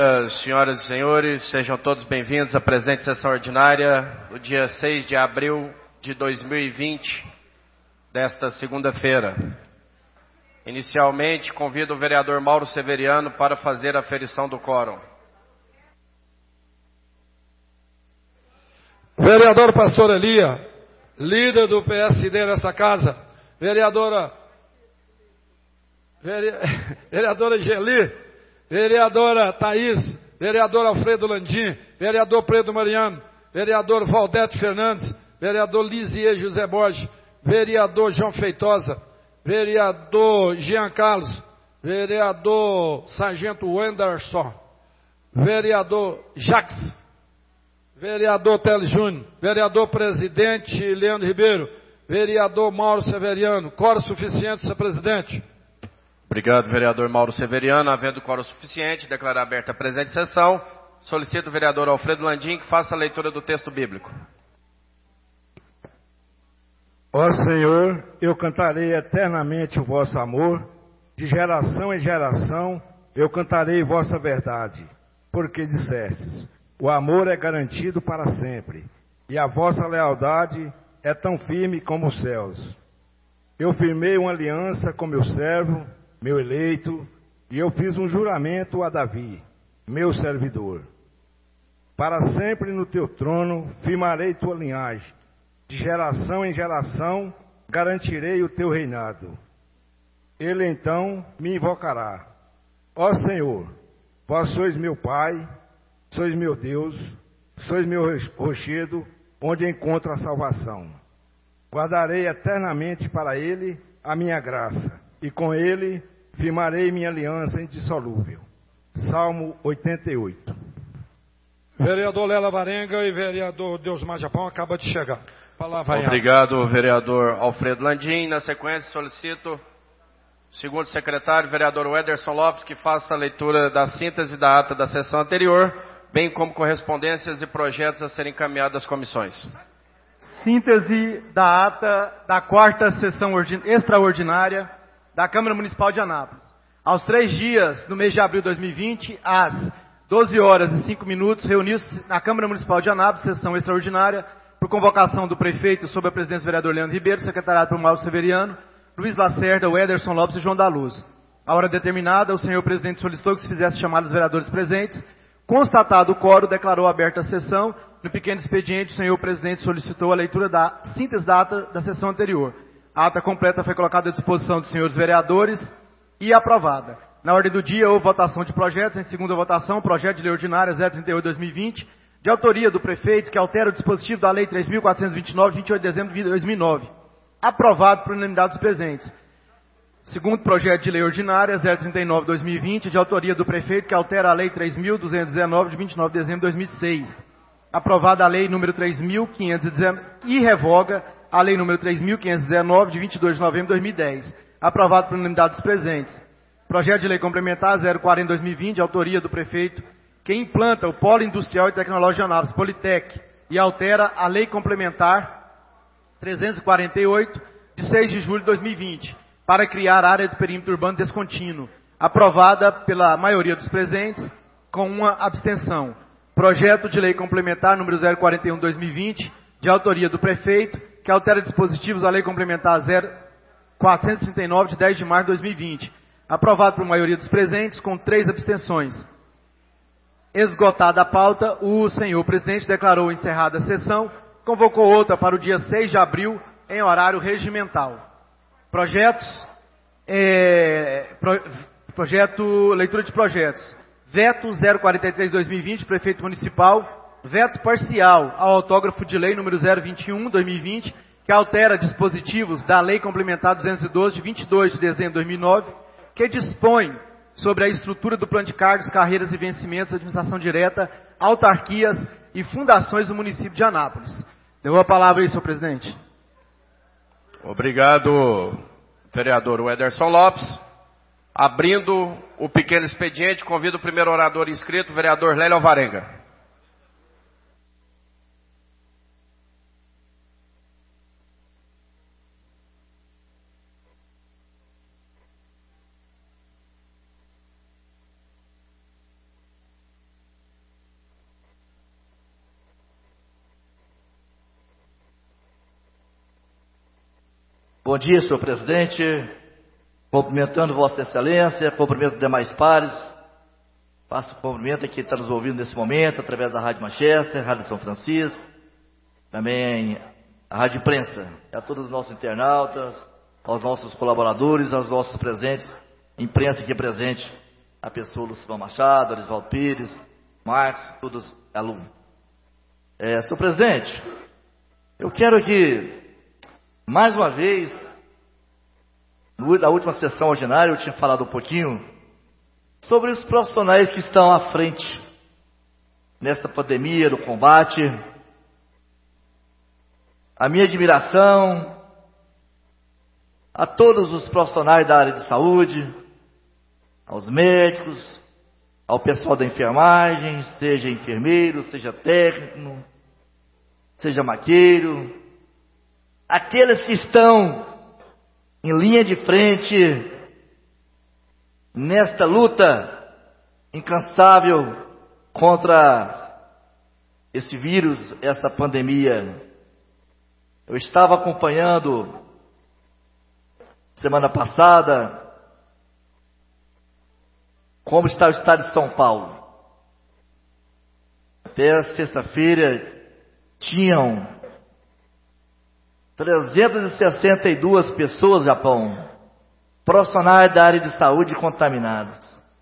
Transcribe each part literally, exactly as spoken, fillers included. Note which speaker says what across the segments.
Speaker 1: Senhoras e senhores, sejam todos bem-vindos à presente sessão ordinária do dia seis de abril de dois mil e vinte, desta segunda-feira. Inicialmente, convido o vereador Mauro Severiano para fazer a aferição do quórum.
Speaker 2: Vereador Pastor Elia, líder do P S D nesta casa, vereadora, vere, vereadora Geli, vereadora Thaís, vereador Alfredo Landim, vereador Pedro Mariano, vereador Valdete Fernandes, vereador Lisier José Borges, vereador João Feitosa, vereador Jean Carlos, vereador Sargento Wenderson, vereador Jacques, vereador Teles Júnior, vereador presidente Leandro Ribeiro, vereador Mauro Severiano. Quórum suficiente, senhor presidente.
Speaker 1: Obrigado, vereador Mauro Severiano. Havendo quórum suficiente, declarar aberta a presente sessão. Solicito o vereador Alfredo Landim que faça a leitura do texto bíblico.
Speaker 3: Ó Senhor, eu cantarei eternamente o vosso amor, de geração em geração eu cantarei vossa verdade, porque dissestes, o amor é garantido para sempre, e a vossa lealdade é tão firme como os céus. Eu firmei uma aliança com meu servo, meu eleito, e eu fiz um juramento a Davi, meu servidor. Para sempre no teu trono firmarei tua linhagem, de geração em geração garantirei o teu reinado. Ele então me invocará. Ó Senhor, vós sois meu Pai, sois meu Deus, sois meu rochedo, onde encontro a salvação. Guardarei eternamente para ele a minha graça, e com ele firmarei minha aliança indissolúvel. Salmo oitenta e oito.
Speaker 2: Vereador Lela Varenga e vereador Deusmar Japão acaba de chegar. Palavra
Speaker 1: Obrigado, vereador Alfredo Landim. Na sequência, solicito o segundo secretário, vereador Wederson Lopes, que faça a leitura da síntese da ata da sessão anterior, bem como correspondências e projetos a serem encaminhados às comissões.
Speaker 4: Síntese da ata da quarta sessão extraordinária da Câmara Municipal de Anápolis. Aos três dias, no mês de abril de dois mil e vinte, às doze horas e cinco minutos, reuniu-se na Câmara Municipal de Anápolis, sessão extraordinária, por convocação do prefeito, sob a presidência do vereador Leandro Ribeiro, secretariado por Mauro Severiano, Luiz Lacerda, Wederson Lopes e João da Luz. A hora determinada, o senhor presidente solicitou que se fizesse chamar os vereadores presentes. Constatado o quórum, declarou aberta a sessão. No pequeno expediente, o senhor presidente solicitou a leitura da síntese da ata da sessão anterior. A ata completa foi colocada à disposição dos senhores vereadores e aprovada. Na ordem do dia, houve votação de projetos. Em segunda votação, projeto de lei ordinária zero trinta e oito barra dois mil e vinte, de autoria do prefeito, que altera o dispositivo da lei três mil quatrocentos e vinte e nove, de vinte e oito de dezembro de dois mil e nove. Aprovado por unanimidade dos presentes. Segundo projeto de lei ordinária zero trinta e nove barra dois mil e vinte, de autoria do prefeito, que altera a lei três mil duzentos e dezenove, de vinte e nove de dezembro de dois mil e seis. Aprovada a lei número três mil quinhentos e dezenove e revoga a lei número três mil quinhentos e dezenove, de vinte e dois de novembro de dois mil e dez. Aprovado por unanimidade dos presentes. Projeto de lei complementar zero quarenta barra dois mil e vinte, de autoria do prefeito, que implanta o Polo Industrial e Tecnológico de Anápolis, Politec, e altera a lei complementar trezentos e quarenta e oito, de seis de julho de dois mil e vinte, para criar área de perímetro urbano descontínuo, aprovada pela maioria dos presentes, com uma abstenção. Projeto de lei complementar número zero quarenta e um barra dois mil e vinte, de autoria do prefeito, que altera dispositivos da lei complementar zero quatrocentos e trinta e nove, de dez de março de dois mil e vinte, aprovado por maioria dos presentes, com três abstenções. Esgotada a pauta, o senhor presidente declarou encerrada a sessão, convocou outra para o dia seis de abril, em horário regimental. Projetos, é, pro, projeto, leitura de projetos. Veto zero quarenta e três barra dois mil e vinte, prefeito municipal. Veto parcial ao autógrafo de lei número zero vinte e um barra dois mil e vinte, que altera dispositivos da lei complementar duzentos e doze, de vinte e dois de dezembro de dois mil e nove, que dispõe sobre a estrutura do plano de cargos, carreiras e vencimentos, administração direta, autarquias e fundações do município de Anápolis. Deu a palavra aí, senhor presidente.
Speaker 1: Obrigado, vereador Wederson Lopes. Abrindo o pequeno expediente, convido o primeiro orador inscrito, vereador Lélio Alvarenga.
Speaker 5: Bom dia, senhor presidente. Cumprimentando Vossa Excelência, cumprimento os demais pares. Faço cumprimento a quem está nos ouvindo nesse momento, através da Rádio Manchester, Rádio São Francisco, também a Rádio Imprensa, e a todos os nossos internautas, aos nossos colaboradores, aos nossos presentes, imprensa aqui presente, a pessoa Lucimar Machado, Arisvaldo Pires, Marcos, todos alunos. É, senhor presidente, eu quero aqui, mais uma vez, na última sessão ordinária eu tinha falado um pouquinho sobre os profissionais que estão à frente nesta pandemia, do combate. A minha admiração a todos os profissionais da área de saúde, aos médicos, ao pessoal da enfermagem, seja enfermeiro, seja técnico, seja maqueiro, aqueles que estão em linha de frente nesta luta incansável contra esse vírus, essa pandemia. Eu estava acompanhando semana passada como está o estado de São Paulo. Até sexta-feira tinham trezentas e sessenta e duas pessoas, Japão, profissionais da área de saúde contaminados,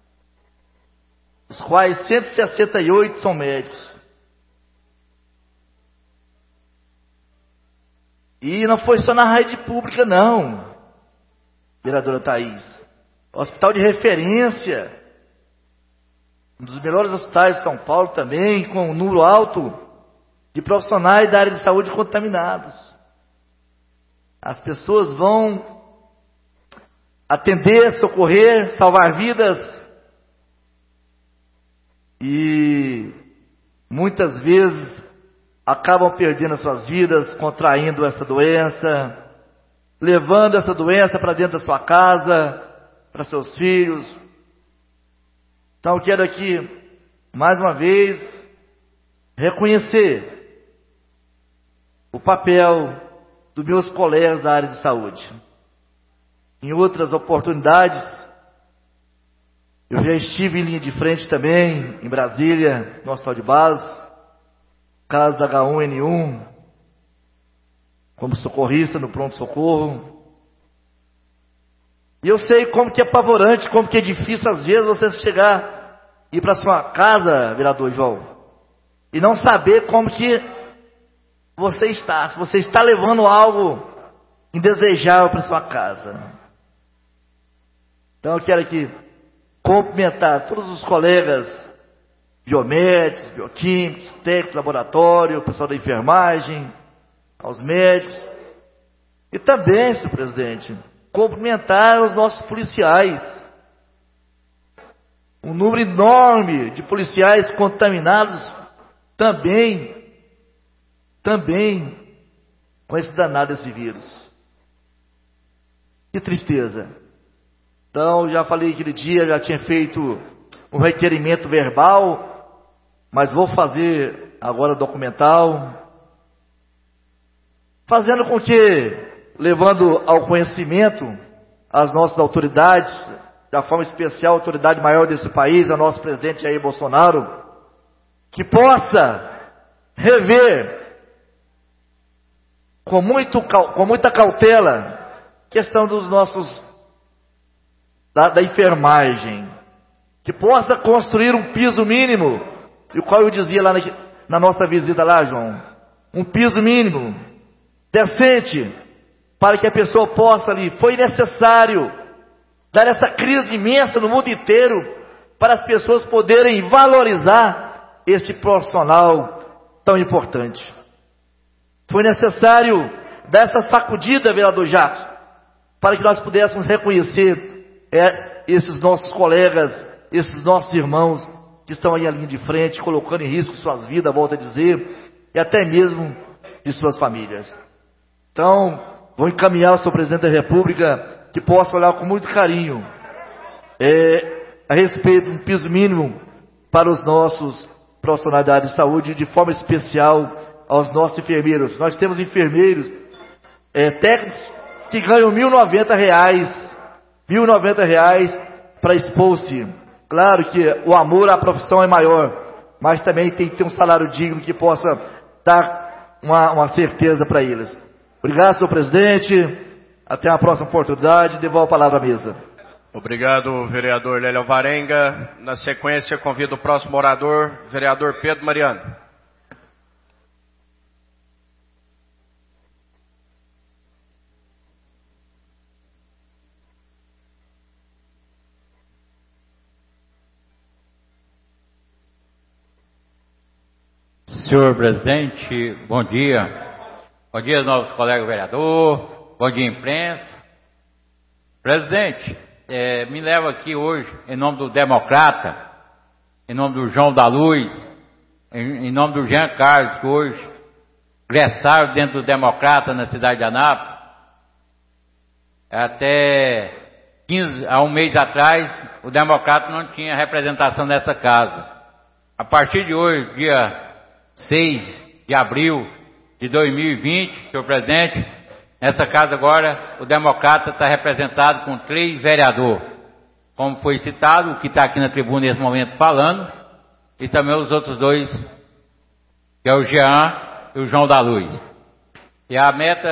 Speaker 5: os quais cento e sessenta e oito são médicos. E não foi só na rede pública, não, vereadora Thaís. Hospital de referência, um dos melhores hospitais de São Paulo também, com um número alto de profissionais da área de saúde contaminados. As pessoas vão atender, socorrer, salvar vidas. E muitas vezes acabam perdendo as suas vidas, contraindo essa doença, levando essa doença para dentro da sua casa, para seus filhos. Então eu quero aqui, mais uma vez, reconhecer o papel dos meus colegas da área de saúde. Em outras oportunidades, eu já estive em linha de frente também, em Brasília, no hospital de base, caso da agá um ene um, como socorrista no pronto-socorro. E eu sei como que é apavorante, como que é difícil às vezes você chegar, ir para sua casa, vereador João, e não saber como que você está, se você está levando algo indesejável para sua casa. Então eu quero aqui cumprimentar todos os colegas biomédicos, bioquímicos, técnicos, laboratório, o pessoal da enfermagem, aos médicos, e também, senhor presidente, cumprimentar os nossos policiais. Um número enorme de policiais contaminados também, também com esse danado desse vírus. Que tristeza. Então, já falei aquele dia, já tinha feito um requerimento verbal, mas vou fazer agora documental, fazendo com que, levando ao conhecimento as nossas autoridades, da forma especial a autoridade maior desse país, a nosso presidente Jair Bolsonaro, que possa rever com, muito, com muita cautela a questão dos nossos da, da enfermagem, que possa construir um piso mínimo, o qual eu dizia lá na, na nossa visita lá, João, um piso mínimo decente, para que a pessoa possa ali. Foi necessário dar essa crise imensa no mundo inteiro para as pessoas poderem valorizar esse profissional tão importante. Foi necessário dar essa sacudida, vereador Jacques, para que nós pudéssemos reconhecer é, esses nossos colegas, esses nossos irmãos que estão aí à linha de frente, colocando em risco suas vidas, volto a dizer, e até mesmo de suas famílias. Então, vou encaminhar ao senhor presidente da República que possa olhar com muito carinho é, a respeito do piso mínimo para os nossos profissionais da área de saúde, de forma especial aos nossos enfermeiros. Nós temos enfermeiros é, técnicos que ganham mil e noventa reais, mil e noventa reais para expor-se. Claro que o amor à profissão é maior, mas também tem que ter um salário digno que possa dar uma, uma certeza para eles. Obrigado, senhor presidente. Até a próxima oportunidade. Devolvo a palavra à mesa.
Speaker 1: Obrigado, vereador Lélio Alvarenga. Na sequência, convido o próximo orador, vereador Pedro Mariano.
Speaker 6: Senhor presidente, bom dia. Bom dia, novos colegas vereadores. Bom dia, imprensa. Presidente, é, me leva aqui hoje, em nome do Democrata, em nome do João da Luz, em, em nome do Jean Carlos, que hoje ingressaram dentro do Democrata na cidade de Anápolis. Até quinze, há um mês atrás, o Democrata não tinha representação nessa casa. A partir de hoje, dia seis de abril de dois mil e vinte, senhor presidente, nessa casa agora o Democrata está representado com três vereadores, como foi citado, o que está aqui na tribuna nesse momento falando, e também os outros dois, que é o Jean e o João da Luz. E a meta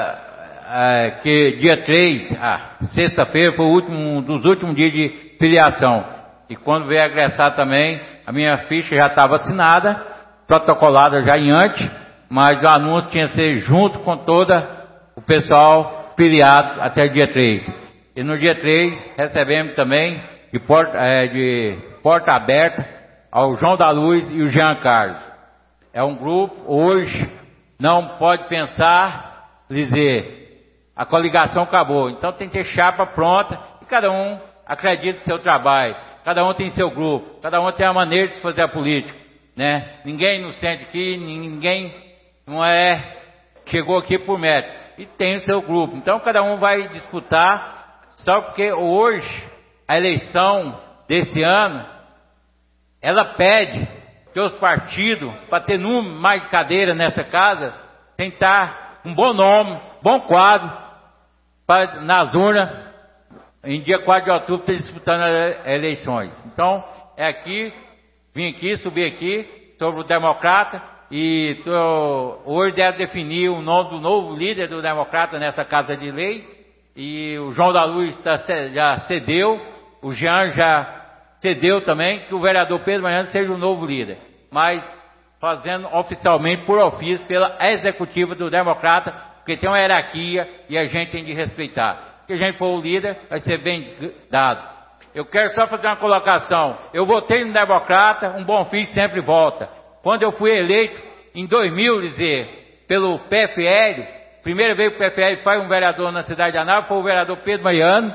Speaker 6: é que dia três, ah, sexta-feira, foi o último, um dos últimos dias de filiação. E quando veio agressar também, a minha ficha já estava assinada, protocolada já em antes, mas o anúncio tinha que ser junto com toda o pessoal filiado até o dia três. E no dia três recebemos também de porta, é, de porta aberta ao João da Luz e o Jean Carlos. É um grupo, hoje, não pode pensar, dizer, a coligação acabou. Então tem que ter chapa pronta e cada um acredita no seu trabalho. Cada um tem seu grupo, cada um tem a maneira de se fazer a política, né? Ninguém não sente aqui, ninguém não é, chegou aqui por mérito. E tem o seu grupo. Então cada um vai disputar, só porque hoje, a eleição desse ano, ela pede que os partidos, para ter número mais de cadeira nessa casa, tem que estar um bom nome, bom quadro, para, nas urnas, em dia quatro de outubro, ter disputando as eleições. Então, é aqui, vim aqui, subi aqui, sobre o Democrata, e tô, hoje deve definir o nome do novo líder do Democrata nessa Casa de Lei, e o João da Luz tá, já cedeu, o Jean já cedeu também, que o vereador Pedro Mariano seja o novo líder, mas fazendo oficialmente por ofício pela executiva do Democrata, porque tem uma hierarquia e a gente tem de respeitar. Se a gente for o líder, vai ser bem dado. Eu quero só fazer uma colocação. Eu votei no Democrata, um bom filho sempre volta. Quando eu fui eleito, em dois mil, dizer, pelo P F L, primeira vez que o P F L faz um vereador na cidade de Anápolis, foi o vereador Pedro Mariano.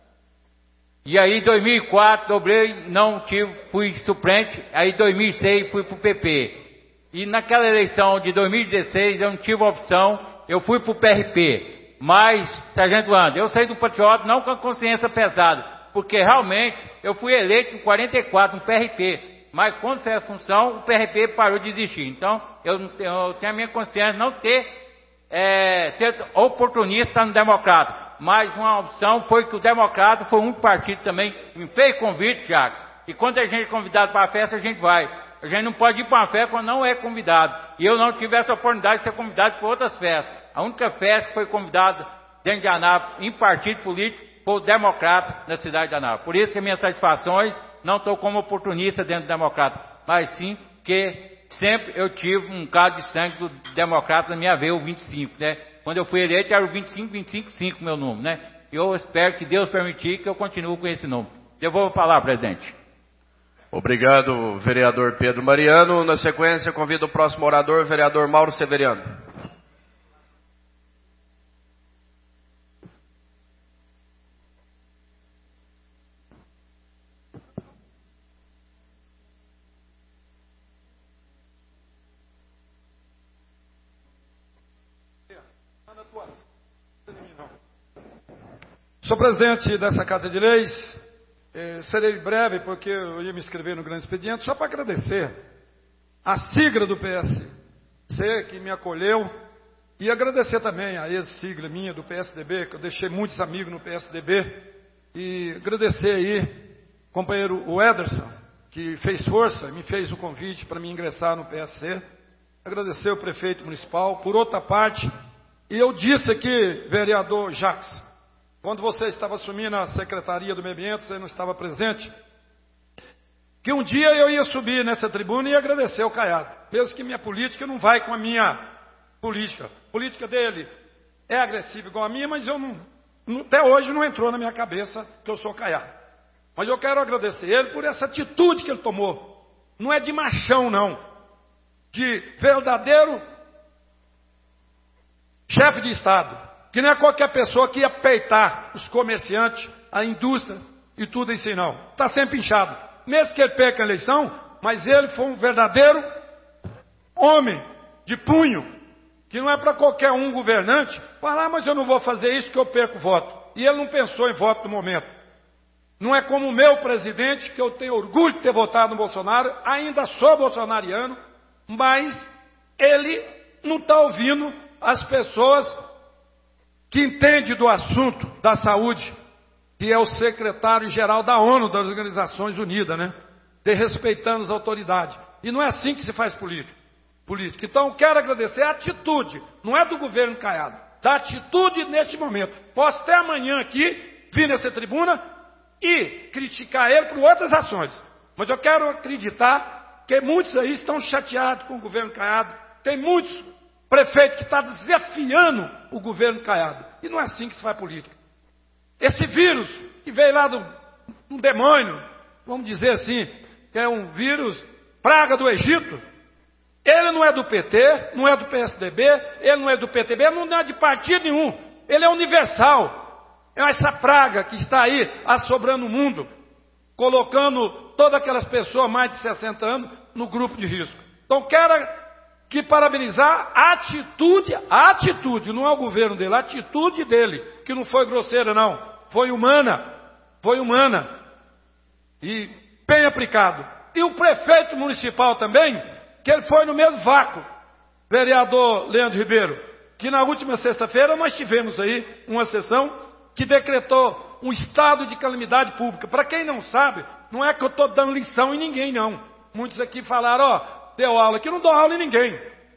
Speaker 6: E aí, em dois mil e quatro, dobrei, não tive, fui suplente. Aí, em dois mil e seis, fui para o P P. E naquela eleição de dois mil e dezesseis, eu não tive opção, eu fui para o P R P. Mas, Sargento Wander, eu saí do Patriota não com a consciência pesada, porque realmente eu fui eleito em quarenta e quatro no P R P, mas quando fez a função, o P R P parou de existir. Então, eu, eu tenho a minha consciência de não ter, é, ser oportunista no Democrata, mas uma opção foi que o Democrata foi um partido também, me fez convite, Jacques, e quando a gente é convidado para a festa, a gente vai. A gente não pode ir para uma festa quando não é convidado, e eu não tive essa oportunidade de ser convidado para outras festas. A única festa que foi convidada dentro de Anápolis, em partido político, foi o Democrata na cidade de Anápolis. Por isso que minhas satisfações, não estou como oportunista dentro do Democrata, mas sim que sempre eu tive um caso de sangue do Democrata na minha vez, o vinte e cinco, né? Quando eu fui eleito era o vinte e cinco, vinte e cinco, cinco meu número, né? E eu espero que Deus permitir que eu continue com esse número. Devolvo a palavra, presidente.
Speaker 1: Obrigado, vereador Pedro Mariano. Na sequência, convido o próximo orador, vereador Mauro Severiano.
Speaker 2: Sou presidente dessa Casa de Leis, eh, serei breve porque eu ia me inscrever no grande expediente, só para agradecer a sigla do P S C que me acolheu E agradecer também a ex-sigla minha do P S D B, que eu deixei muitos amigos no P S D B. E agradecer aí companheiro o Ederson, que fez força, me fez o convite para me ingressar no P S C. Agradecer o prefeito municipal. Por outra parte, e eu disse aqui, vereador Jacques, quando você estava assumindo a Secretaria do Meio Ambiente, você não estava presente, que um dia eu ia subir nessa tribuna e agradecer ao Caiado, mesmo que minha política não vai com a minha política. A política dele é agressiva igual a minha, mas eu não, até hoje não entrou na minha cabeça que eu sou Caiado. Mas eu quero agradecer ele por essa atitude que ele tomou. Não é de machão, não. De verdadeiro chefe de Estado. Que não é qualquer pessoa que ia peitar os comerciantes, a indústria e tudo isso aí, não. Está sempre inchado. Mesmo que ele perca a eleição, mas ele foi um verdadeiro homem de punho. Que não é para qualquer um governante falar, ah, mas eu não vou fazer isso que eu perco voto. E ele não pensou em voto no momento. Não é como o meu presidente, que eu tenho orgulho de ter votado no Bolsonaro, ainda sou bolsonariano, mas ele não está ouvindo as pessoas que entendem do assunto da saúde, que é o secretário-geral da ONU, das Organizações Unidas, né? De respeitando as autoridades. E não é assim que se faz política. política. Então, quero agradecer a atitude, não é do governo Caiado, da atitude neste momento. Posso até amanhã aqui, vir nessa tribuna e criticar ele por outras ações. Mas eu quero acreditar que muitos aí estão chateados com o governo Caiado. Tem muitos prefeitos que estão desafiando o governo Caiado. E não é assim que se faz política. Esse vírus que veio lá do um demônio, vamos dizer assim, que é um vírus praga do Egito, ele não é do P T, não é do P S D B, ele não é do P T B, não é de partido nenhum. Ele é universal. É essa praga que está aí assobrando o mundo, colocando todas aquelas pessoas mais de sessenta anos no grupo de risco. Então quero que parabenizar a atitude, a atitude, não é o governo dele, a atitude dele, que não foi grosseira não, foi humana, foi humana e bem aplicado. E o prefeito municipal também, que ele foi no mesmo vácuo, vereador Leandro Ribeiro, que na última sexta-feira nós tivemos aí uma sessão que decretou um estado de calamidade pública. Para quem não sabe, não é que eu estou dando lição em ninguém, não. Muitos aqui falaram, ó, deu aula aqui, não dou aula em ninguém.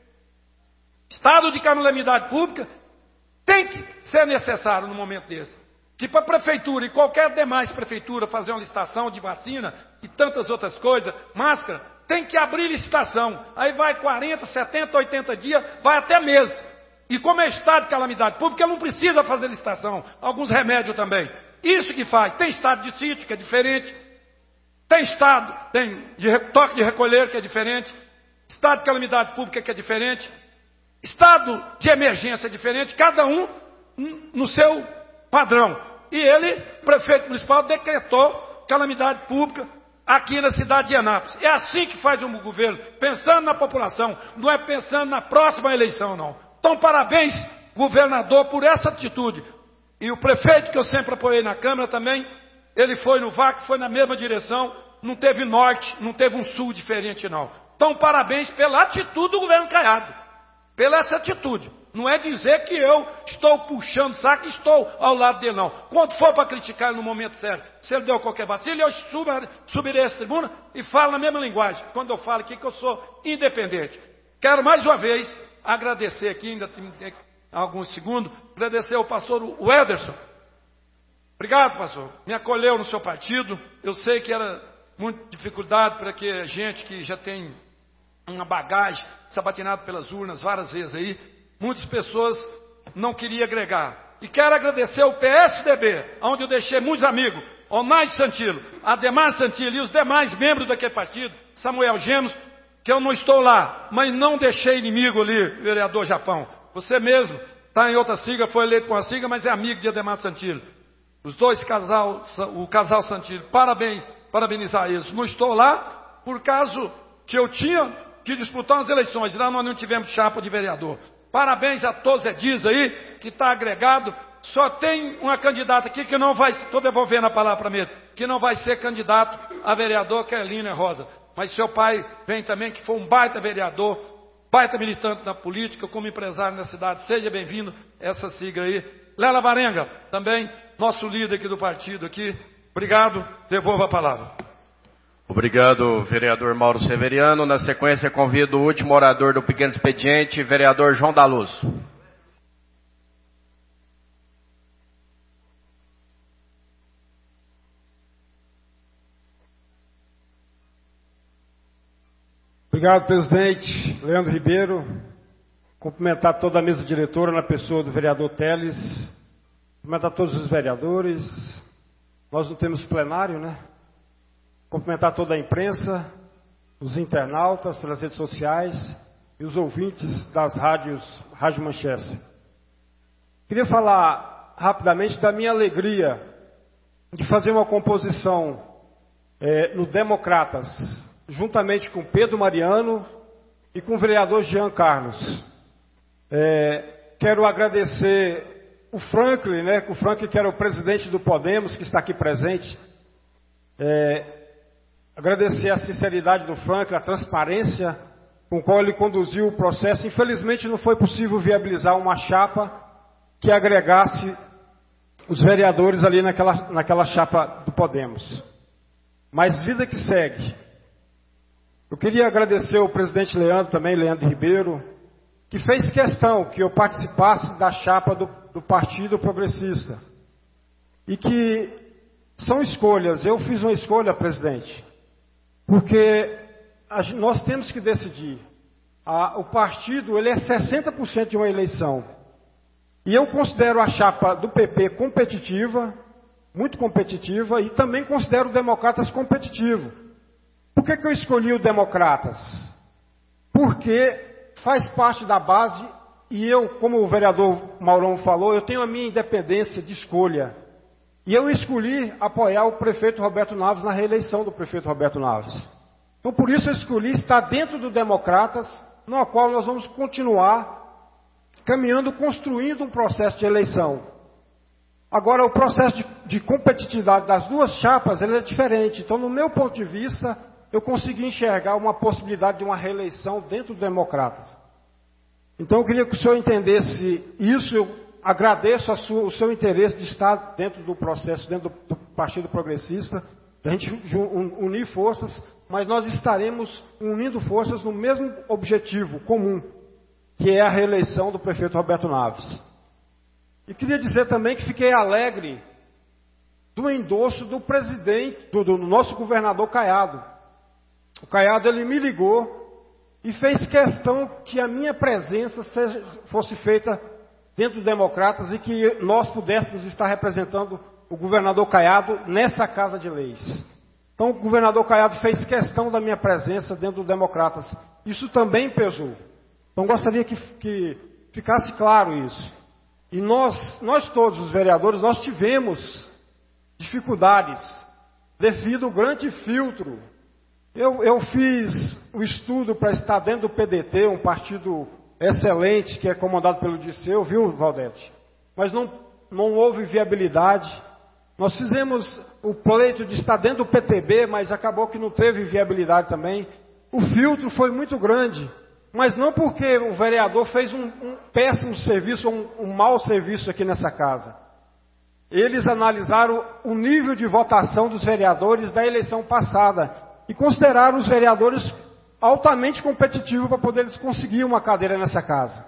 Speaker 2: Estado de calamidade pública tem que ser necessário no momento desse. Que para a prefeitura e qualquer demais prefeitura fazer uma licitação de vacina e tantas outras coisas, máscara, tem que abrir licitação. Aí vai quarenta, setenta, oitenta dias, vai até mês. E como é estado de calamidade pública, não precisa fazer licitação. Alguns remédios também. Isso que faz. Tem estado de sítio, que é diferente. Tem estado, tem de toque de recolher, que é diferente. Estado de calamidade pública, que é diferente. Estado de emergência é diferente. Cada um no seu padrão. E ele, prefeito municipal, decretou calamidade pública aqui na cidade de Anápolis. É assim que faz um governo. Pensando na população. Não é pensando na próxima eleição, não. Então, parabéns, governador, por essa atitude. E o prefeito, que eu sempre apoiei na Câmara também, ele foi no V A C, foi na mesma direção, não teve norte, não teve um sul diferente, não. Então, parabéns pela atitude do governo Caiado, pela essa atitude. Não é dizer que eu estou puxando saco e estou ao lado dele, não. Quando for para criticar ele no momento certo, se ele deu qualquer vacilo, eu subirei essa tribuna e falo na mesma linguagem. Quando eu falo aqui que eu sou independente. Quero mais uma vez agradecer aqui, ainda tem alguns segundos, agradecer ao pastor o Ederson. Obrigado, pastor. Me acolheu no seu partido. Eu sei que era muita dificuldade para que gente que já tem uma bagagem, sabatinado pelas urnas várias vezes aí, muitas pessoas não queriam agregar. E quero agradecer ao P S D B, onde eu deixei muitos amigos, Onais Santilo, Ademar Santilo e os demais membros daquele partido, Samuel Gemos, que eu não estou lá, mas não deixei inimigo ali, vereador Japão. Você mesmo está em outra sigla, foi eleito com a sigla, mas é amigo de Ademar Santilo. Os dois casal, o casal Santilo, parabéns, parabenizar eles. Não estou lá por causa que eu tinha que disputar as eleições, lá nós não tivemos chapa de vereador. Parabéns a todos Edis aí, que está agregado. Só tem uma candidata aqui que não vai, estou devolvendo a palavra para mim, que não vai ser candidato a vereador, que é Línia Rosa. Mas seu pai vem também, que foi um baita vereador, baita militante na política, como empresário na cidade. Seja bem-vindo a essa sigla aí. Lela Barenga, também nosso líder aqui do partido aqui. Obrigado, devolvo a palavra.
Speaker 1: Obrigado, vereador Mauro Severiano. Na sequência, convido o último orador do pequeno expediente, vereador João da Luz.
Speaker 7: Obrigado, presidente Leandro Ribeiro. Cumprimentar toda a mesa diretora na pessoa do vereador Teles. Cumprimentar todos os vereadores. Nós não temos plenário, né? Cumprimentar toda a imprensa, os internautas pelas redes sociais e os ouvintes das rádios Rádio Manchester. Queria falar rapidamente da minha alegria de fazer uma composição é, no Democratas, juntamente com Pedro Mariano e com o vereador Jean Carlos. É, quero agradecer o Franklin, né, o Franklin que era o presidente do Podemos, que está aqui presente. É, agradecer a sinceridade do Franklin, a transparência com a qual ele conduziu o processo. Infelizmente não foi possível viabilizar uma chapa que agregasse os vereadores ali naquela, naquela chapa do Podemos. Mas vida que segue. Eu queria agradecer ao presidente Leandro também, Leandro Ribeiro, que fez questão que eu participasse da chapa do, do Partido Progressista. E que são escolhas. Eu fiz uma escolha, presidente, porque a, nós temos que decidir. A, o partido ele é sessenta por cento de uma eleição. E eu considero a chapa do P P competitiva, muito competitiva, e também considero o Democratas competitivo. Por que que eu escolhi o Democratas? Porque faz parte da base, e eu, como o vereador Maurão falou, eu tenho a minha independência de escolha. E eu escolhi apoiar o prefeito Roberto Naves na reeleição do prefeito Roberto Naves. Então, por isso eu escolhi estar dentro do Democratas, no qual nós vamos continuar caminhando, construindo um processo de eleição. Agora, o processo de, de competitividade das duas chapas ele é diferente. Então, no meu ponto de vista, eu consegui enxergar uma possibilidade de uma reeleição dentro do Democratas. Então, eu queria que o senhor entendesse isso. Eu agradeço a sua, o seu interesse de estar dentro do processo, dentro do, do Partido Progressista, a gente unir forças, mas nós estaremos unindo forças no mesmo objetivo comum, que é a reeleição do prefeito Roberto Naves. E queria dizer também que fiquei alegre do endosso do presidente, do, do nosso governador Caiado. O Caiado ele me ligou e fez questão que a minha presença seja, fosse feita dentro do Democratas e que nós pudéssemos estar representando o governador Caiado nessa Casa de Leis. Então o governador Caiado fez questão da minha presença dentro do Democratas. Isso também pesou. Então gostaria que, que ficasse claro isso. E nós, nós todos os vereadores, nós tivemos dificuldades devido ao grande filtro. Eu, eu fiz o estudo para estar dentro do P D T, um partido excelente, que é comandado pelo Disseu, viu, Valdete? Mas não, não houve viabilidade. Nós fizemos o pleito de estar dentro do P T B, mas acabou que não teve viabilidade também. O filtro foi muito grande, mas não porque o vereador fez um, um péssimo serviço, um, um mau serviço aqui nessa casa. Eles analisaram o nível de votação dos vereadores da eleição passada e consideraram os vereadores altamente competitivos para poder eles conseguir uma cadeira nessa casa.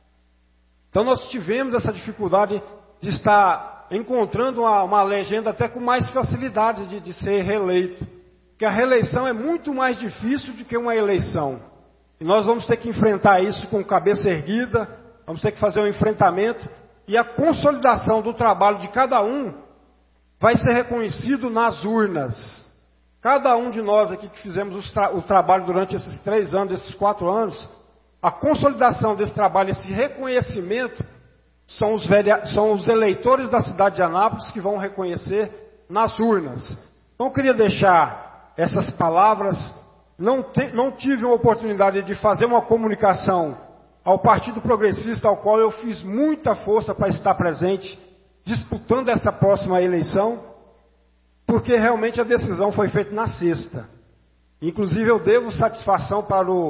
Speaker 7: Então nós tivemos essa dificuldade de estar encontrando uma, uma legenda até com mais facilidade de, de ser reeleito. Porque a reeleição é muito mais difícil do que uma eleição. E nós vamos ter que enfrentar isso com cabeça erguida, vamos ter que fazer um enfrentamento, e a consolidação do trabalho de cada um vai ser reconhecido nas urnas. Cada um de nós aqui que fizemos tra- o trabalho durante esses três anos, esses quatro anos, a consolidação desse trabalho, esse reconhecimento, são os, verea- são os eleitores da cidade de Anápolis que vão reconhecer nas urnas. Então eu queria deixar essas palavras. Não, te- não tive uma oportunidade de fazer uma comunicação ao Partido Progressista, ao qual eu fiz muita força para estar presente, disputando essa próxima eleição, porque realmente a decisão foi feita na sexta. Inclusive eu devo satisfação para o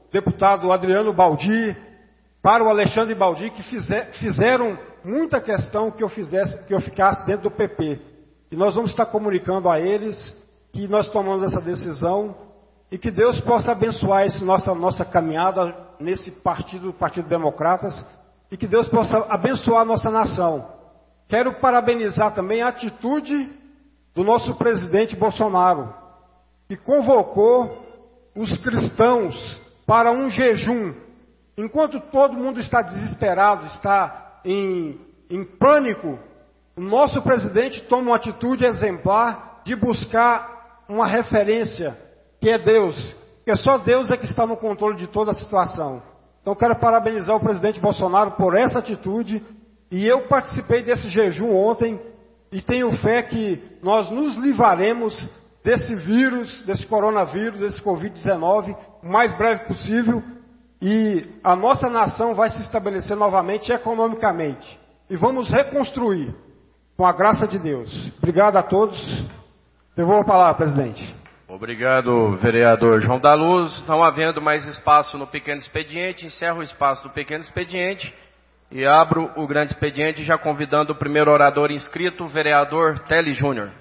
Speaker 7: deputado Adriano Baldi, para o Alexandre Baldi, que fizer, fizeram muita questão que eu, fizesse, que eu ficasse dentro do P P. E nós vamos estar comunicando a eles que nós tomamos essa decisão e que Deus possa abençoar essa nossa, nossa caminhada nesse partido, Partido Democratas, e que Deus possa abençoar a nossa nação. Quero parabenizar também a atitude do nosso presidente Bolsonaro, que convocou os cristãos para um jejum. Enquanto todo mundo está desesperado, está em, em pânico, o nosso presidente toma uma atitude exemplar de buscar uma referência, que é Deus, porque só Deus é que está no controle de toda a situação. Então quero parabenizar o presidente Bolsonaro por essa atitude, e eu participei desse jejum ontem, e tenho fé que nós nos livraremos desse vírus, desse coronavírus, desse covid dezenove, o mais breve possível, e a nossa nação vai se estabelecer novamente economicamente. E vamos reconstruir, com a graça de Deus. Obrigado a todos. Devolvo a palavra, presidente.
Speaker 1: Obrigado, vereador João da Luz. Não havendo mais espaço no pequeno expediente, encerro o espaço do pequeno expediente e abro o grande expediente, já convidando o primeiro orador inscrito, o vereador Teles Júnior.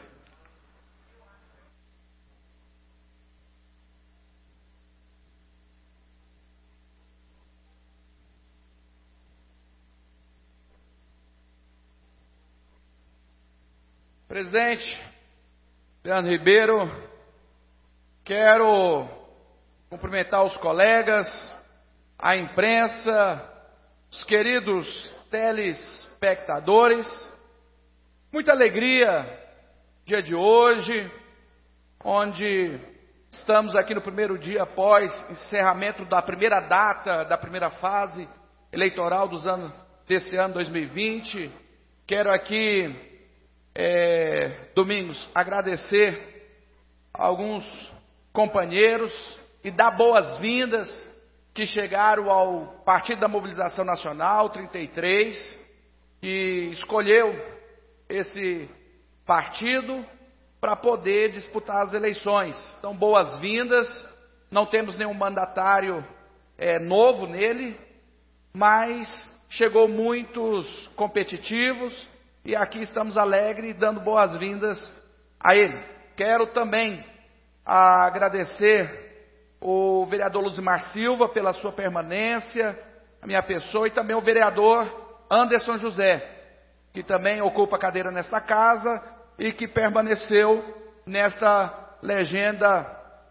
Speaker 2: Presidente Leandro Ribeiro, quero cumprimentar os colegas, a imprensa, os queridos telespectadores. Muita alegria dia de hoje, onde estamos aqui no primeiro dia após encerramento da primeira data, da primeira fase eleitoral dos anos, desse ano dois mil e vinte. Quero aqui, é, Domingos, agradecer a alguns companheiros e dar boas-vindas que chegaram ao Partido da Mobilização Nacional trinta e três, que escolheu esse partido para poder disputar as eleições. Então, boas-vindas. Não temos nenhum mandatário é, novo nele, mas chegou muitos competitivos e aqui estamos alegres dando boas-vindas a ele. Quero também agradecer o vereador Luzimar Silva pela sua permanência, a minha pessoa, e também o vereador Anderson José, que também ocupa a cadeira nesta casa e que permaneceu nesta legenda.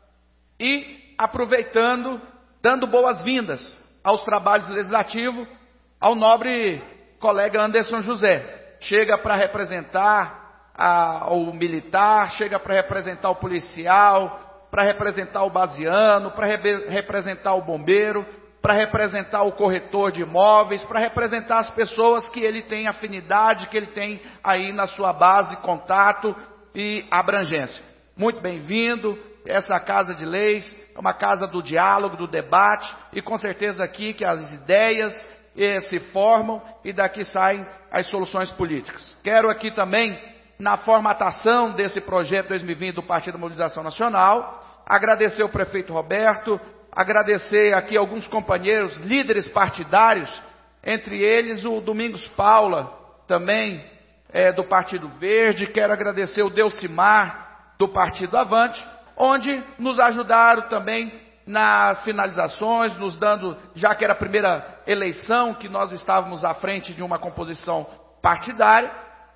Speaker 2: E aproveitando, dando boas-vindas aos trabalhos legislativos ao nobre colega Anderson José. Chega para representar a, o militar, chega para representar o policial, para representar o basiano, para re, representar o bombeiro, para representar o corretor de imóveis, para representar as pessoas que ele tem afinidade, que ele tem aí na sua base, contato e abrangência. Muito bem-vindo. Essa casa de leis é uma casa do diálogo, do debate, e com certeza aqui que as ideias eh, se formam e daqui saem as soluções políticas. Quero aqui também, na formatação desse projeto dois mil e vinte do Partido da Mobilização Nacional, agradecer o prefeito Roberto, agradecer aqui alguns companheiros, líderes partidários, entre eles o Domingos Paula, também é, do Partido Verde. Quero agradecer o Delcimar, do Partido Avante, onde nos ajudaram também nas finalizações, nos dando, já que era a primeira eleição que nós estávamos à frente de uma composição partidária,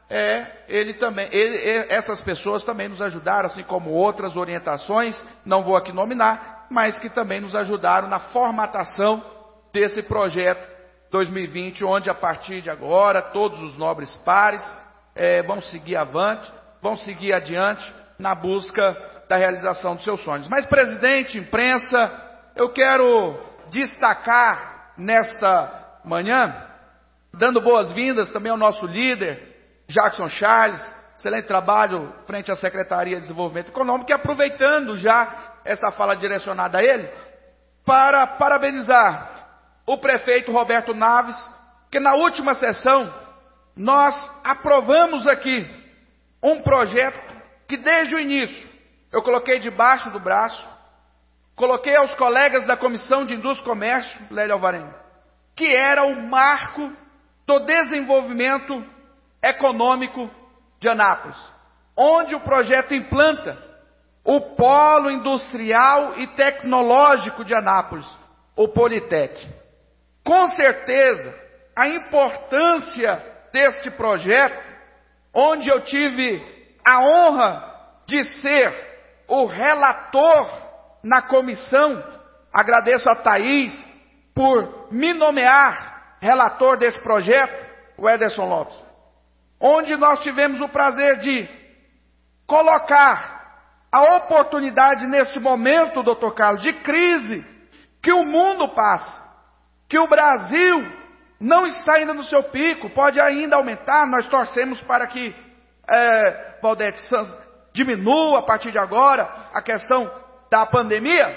Speaker 2: é, ele também, ele, essas pessoas também nos ajudaram, assim como outras orientações, não vou aqui nominar, mas que também nos ajudaram na formatação desse projeto dois mil e vinte, onde a partir de agora todos os nobres pares é, vão seguir avante, vão seguir adiante na busca da realização dos seus sonhos. Mas, presidente, imprensa, eu quero destacar nesta manhã, dando boas-vindas também ao nosso líder, Jackson Charles, excelente trabalho frente à Secretaria de Desenvolvimento Econômico, e aproveitando já esta fala direcionada a ele, para parabenizar o prefeito Roberto Naves, que na última sessão nós aprovamos aqui um projeto que desde o início eu coloquei debaixo do braço,
Speaker 8: coloquei aos colegas da Comissão de Indústria e Comércio, Lélio Alvarenga, que era o marco do desenvolvimento econômico de Anápolis, onde o projeto implanta o polo industrial e tecnológico de Anápolis, o Politec. Com certeza, a importância deste projeto, onde eu tive a honra de ser o relator na comissão, agradeço a Thaís por me nomear relator desse projeto, o Ederson Lopes, onde nós tivemos o prazer de colocar a oportunidade nesse momento, doutor Carlos, de crise que o mundo passa, que o Brasil não está ainda no seu pico, pode ainda aumentar, nós torcemos para que é, Valdete Santos diminua a partir de agora a questão da pandemia,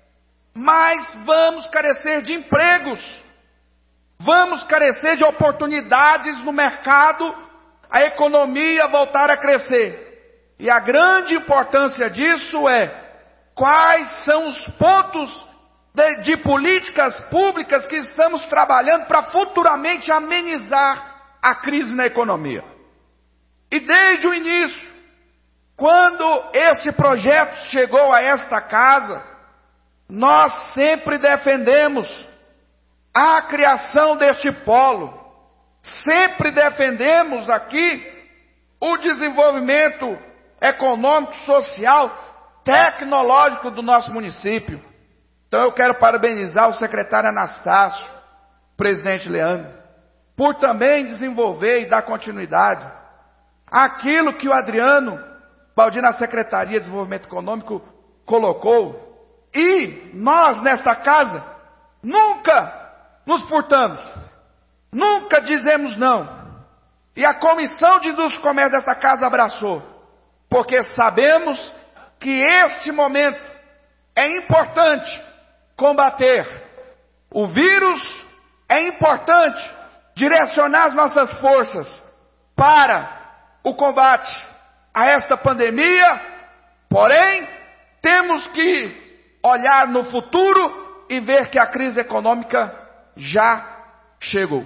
Speaker 8: mas vamos carecer de empregos, vamos carecer de oportunidades no mercado, a economia voltar a crescer. E a grande importância disso é quais são os pontos de, de políticas públicas que estamos trabalhando para futuramente amenizar a crise na economia. E desde o início, quando esse projeto chegou a esta casa, nós sempre defendemos a criação deste polo, sempre defendemos aqui o desenvolvimento econômico, social, tecnológico do nosso município. Então eu quero parabenizar o secretário Anastácio, o presidente Leandro, por também desenvolver e dar continuidade àquilo que o Adriano Baldi na Secretaria de Desenvolvimento Econômico colocou. E nós nesta casa nunca nos furtamos, nunca dizemos não. E a Comissão de Indústria e Comércio desta casa abraçou, porque sabemos que este momento é importante combater o vírus, é importante direcionar as nossas forças para o combate a esta pandemia, porém, temos que olhar no futuro e ver que a crise econômica já chegou.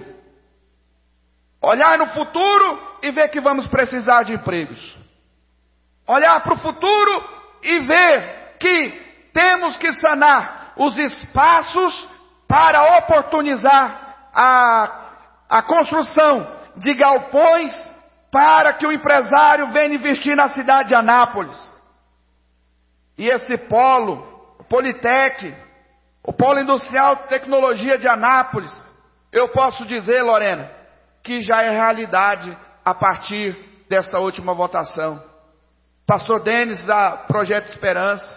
Speaker 8: Olhar no futuro e ver que vamos precisar de empregos. Olhar para o futuro e ver que temos que sanar os espaços para oportunizar a, a construção de galpões para que o empresário venha investir na cidade de Anápolis. E esse polo, o Politec, o Polo Industrial de Tecnologia de Anápolis, eu posso dizer, Lorena, que já é realidade a partir dessa última votação. Pastor Denis, da Projeto Esperança,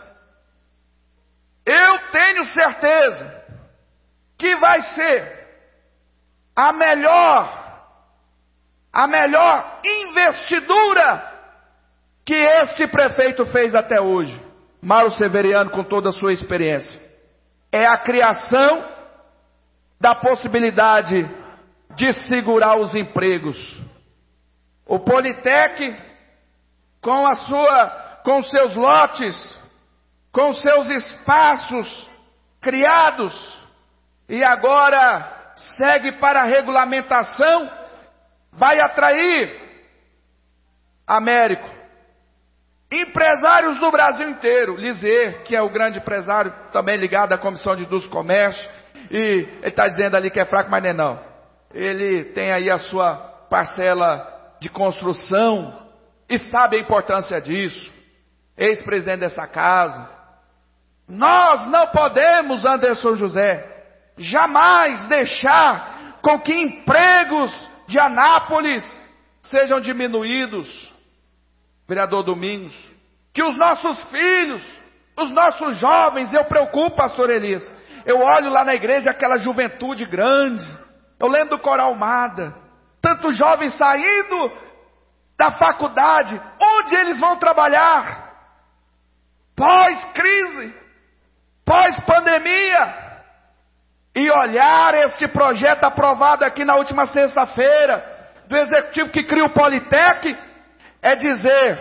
Speaker 8: eu tenho certeza que vai ser a melhor, a melhor investidura que este prefeito fez até hoje, Mauro Severiano, com toda a sua experiência. É a criação da possibilidade de segurar os empregos. O Politec, com a sua, com seus lotes, com seus espaços criados, e agora segue para a regulamentação, vai atrair, Américo, empresários do Brasil inteiro. Lizier, que é o grande empresário, também ligado à Comissão de Indústria e Comércio, e ele está dizendo ali que é fraco, mas não é não. Ele tem aí a sua parcela de construção, e sabe a importância disso, ex-presidente dessa casa. Nós não podemos, Anderson José, jamais deixar com que empregos de Anápolis sejam diminuídos, vereador Domingos, que os nossos filhos, os nossos jovens, eu preocupo, pastor Elias, eu olho lá na igreja aquela juventude grande, eu lembro do Coral Mada, tantos jovens saindo da faculdade, onde eles vão trabalhar? Pós-crise, pós-pandemia, e olhar este projeto aprovado aqui na última sexta-feira, do executivo que cria o Politec, é dizer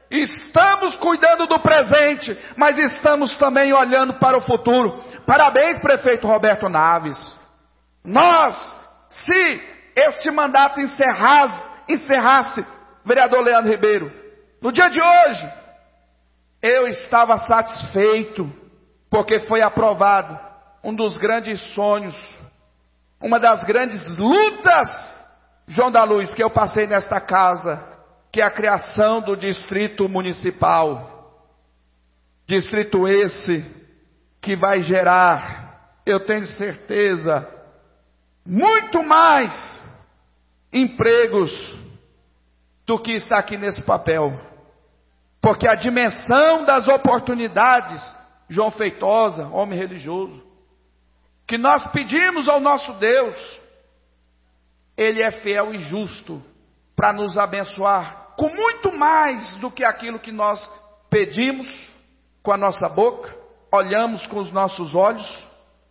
Speaker 8: Estamos cuidando do presente, mas estamos também olhando para o futuro. Parabéns, prefeito Roberto Naves. Nós, se este mandato encerrasse, encerrasse, vereador Leandro Ribeiro, no dia de hoje, eu estava satisfeito, porque foi aprovado um dos grandes sonhos, uma das grandes lutas, João da Luz, que eu passei nesta casa, que é a criação do distrito municipal. Distrito esse que vai gerar, eu tenho certeza, muito mais empregos do que está aqui nesse papel. Porque a dimensão das oportunidades, João Feitosa, homem religioso, que nós pedimos ao nosso Deus, Ele é fiel e justo para nos abençoar com muito mais do que aquilo que nós pedimos com a nossa boca, olhamos com os nossos olhos,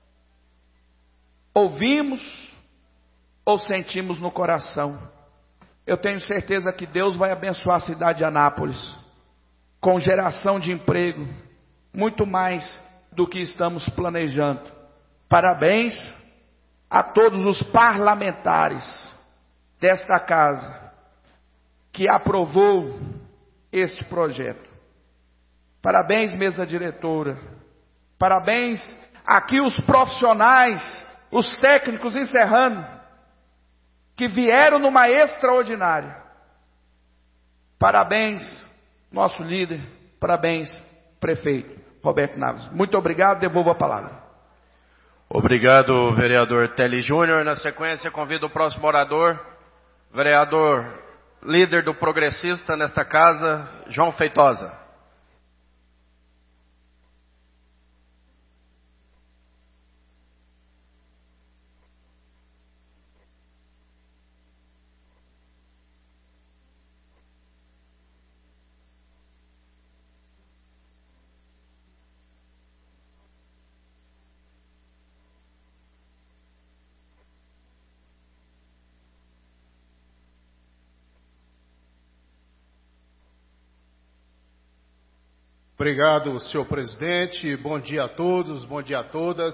Speaker 8: ouvimos ou sentimos no coração. Eu tenho certeza que Deus vai abençoar a cidade de Anápolis com geração de emprego, muito mais do que estamos planejando. Parabéns a todos os parlamentares desta casa que aprovou este projeto. Parabéns, mesa diretora. Parabéns aqui os profissionais, os técnicos, encerrando, que vieram numa extraordinária. Parabéns, nosso líder. Parabéns, prefeito Roberto Naves. Muito obrigado, devolvo a palavra.
Speaker 1: Obrigado, vereador Teles Júnior. Na sequência, convido o próximo orador, vereador líder do Progressista nesta casa, João Feitosa.
Speaker 9: Obrigado, senhor presidente. Bom dia a todos, bom dia a todas.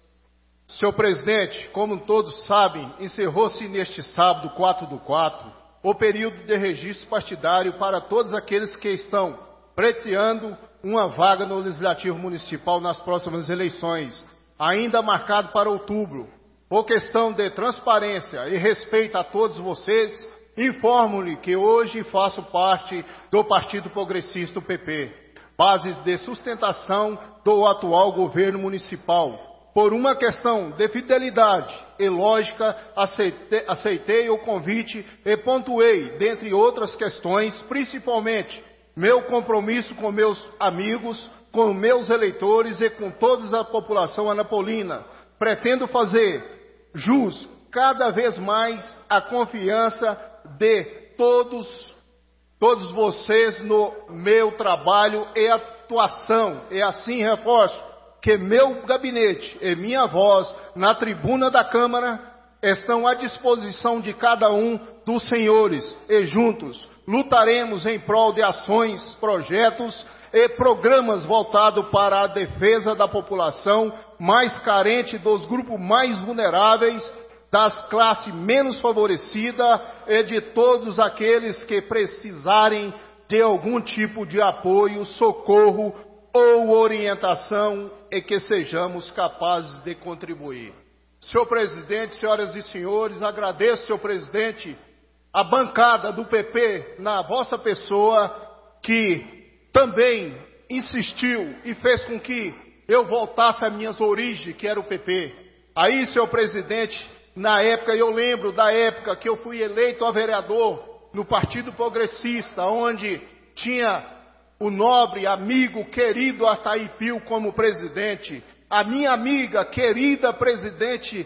Speaker 9: Senhor presidente, como todos sabem, encerrou-se neste sábado, quatro do quatro, o período de registro partidário para todos aqueles que estão pleiteando uma vaga no Legislativo Municipal nas próximas eleições, ainda marcado para outubro. Por questão de transparência e respeito a todos vocês, informo-lhe que hoje faço parte do Partido Progressista, o P P. Bases de sustentação do atual governo municipal. Por uma questão de fidelidade e lógica, aceitei, aceitei o convite e pontuei, dentre outras questões, principalmente meu compromisso com meus amigos, com meus eleitores e com toda a população anapolina. Pretendo fazer jus cada vez mais à confiança de todos Todos vocês no meu trabalho e atuação. E assim reforço que meu gabinete e minha voz na tribuna da Câmara estão à disposição de cada um dos senhores. E juntos lutaremos em prol de ações, projetos e programas voltados para a defesa da população mais carente, dos grupos mais vulneráveis, das classes menos favorecidas e de todos aqueles que precisarem de algum tipo de apoio, socorro ou orientação e que sejamos capazes de contribuir. Senhor presidente, senhoras e senhores, agradeço, senhor presidente, a bancada do P P na vossa pessoa, que também insistiu e fez com que eu voltasse às minhas origens, que era o P P. Aí, senhor presidente, na época, eu lembro da época que eu fui eleito a vereador no Partido Progressista, onde tinha o nobre amigo, querido Ataí Pio como presidente, a minha amiga, querida presidente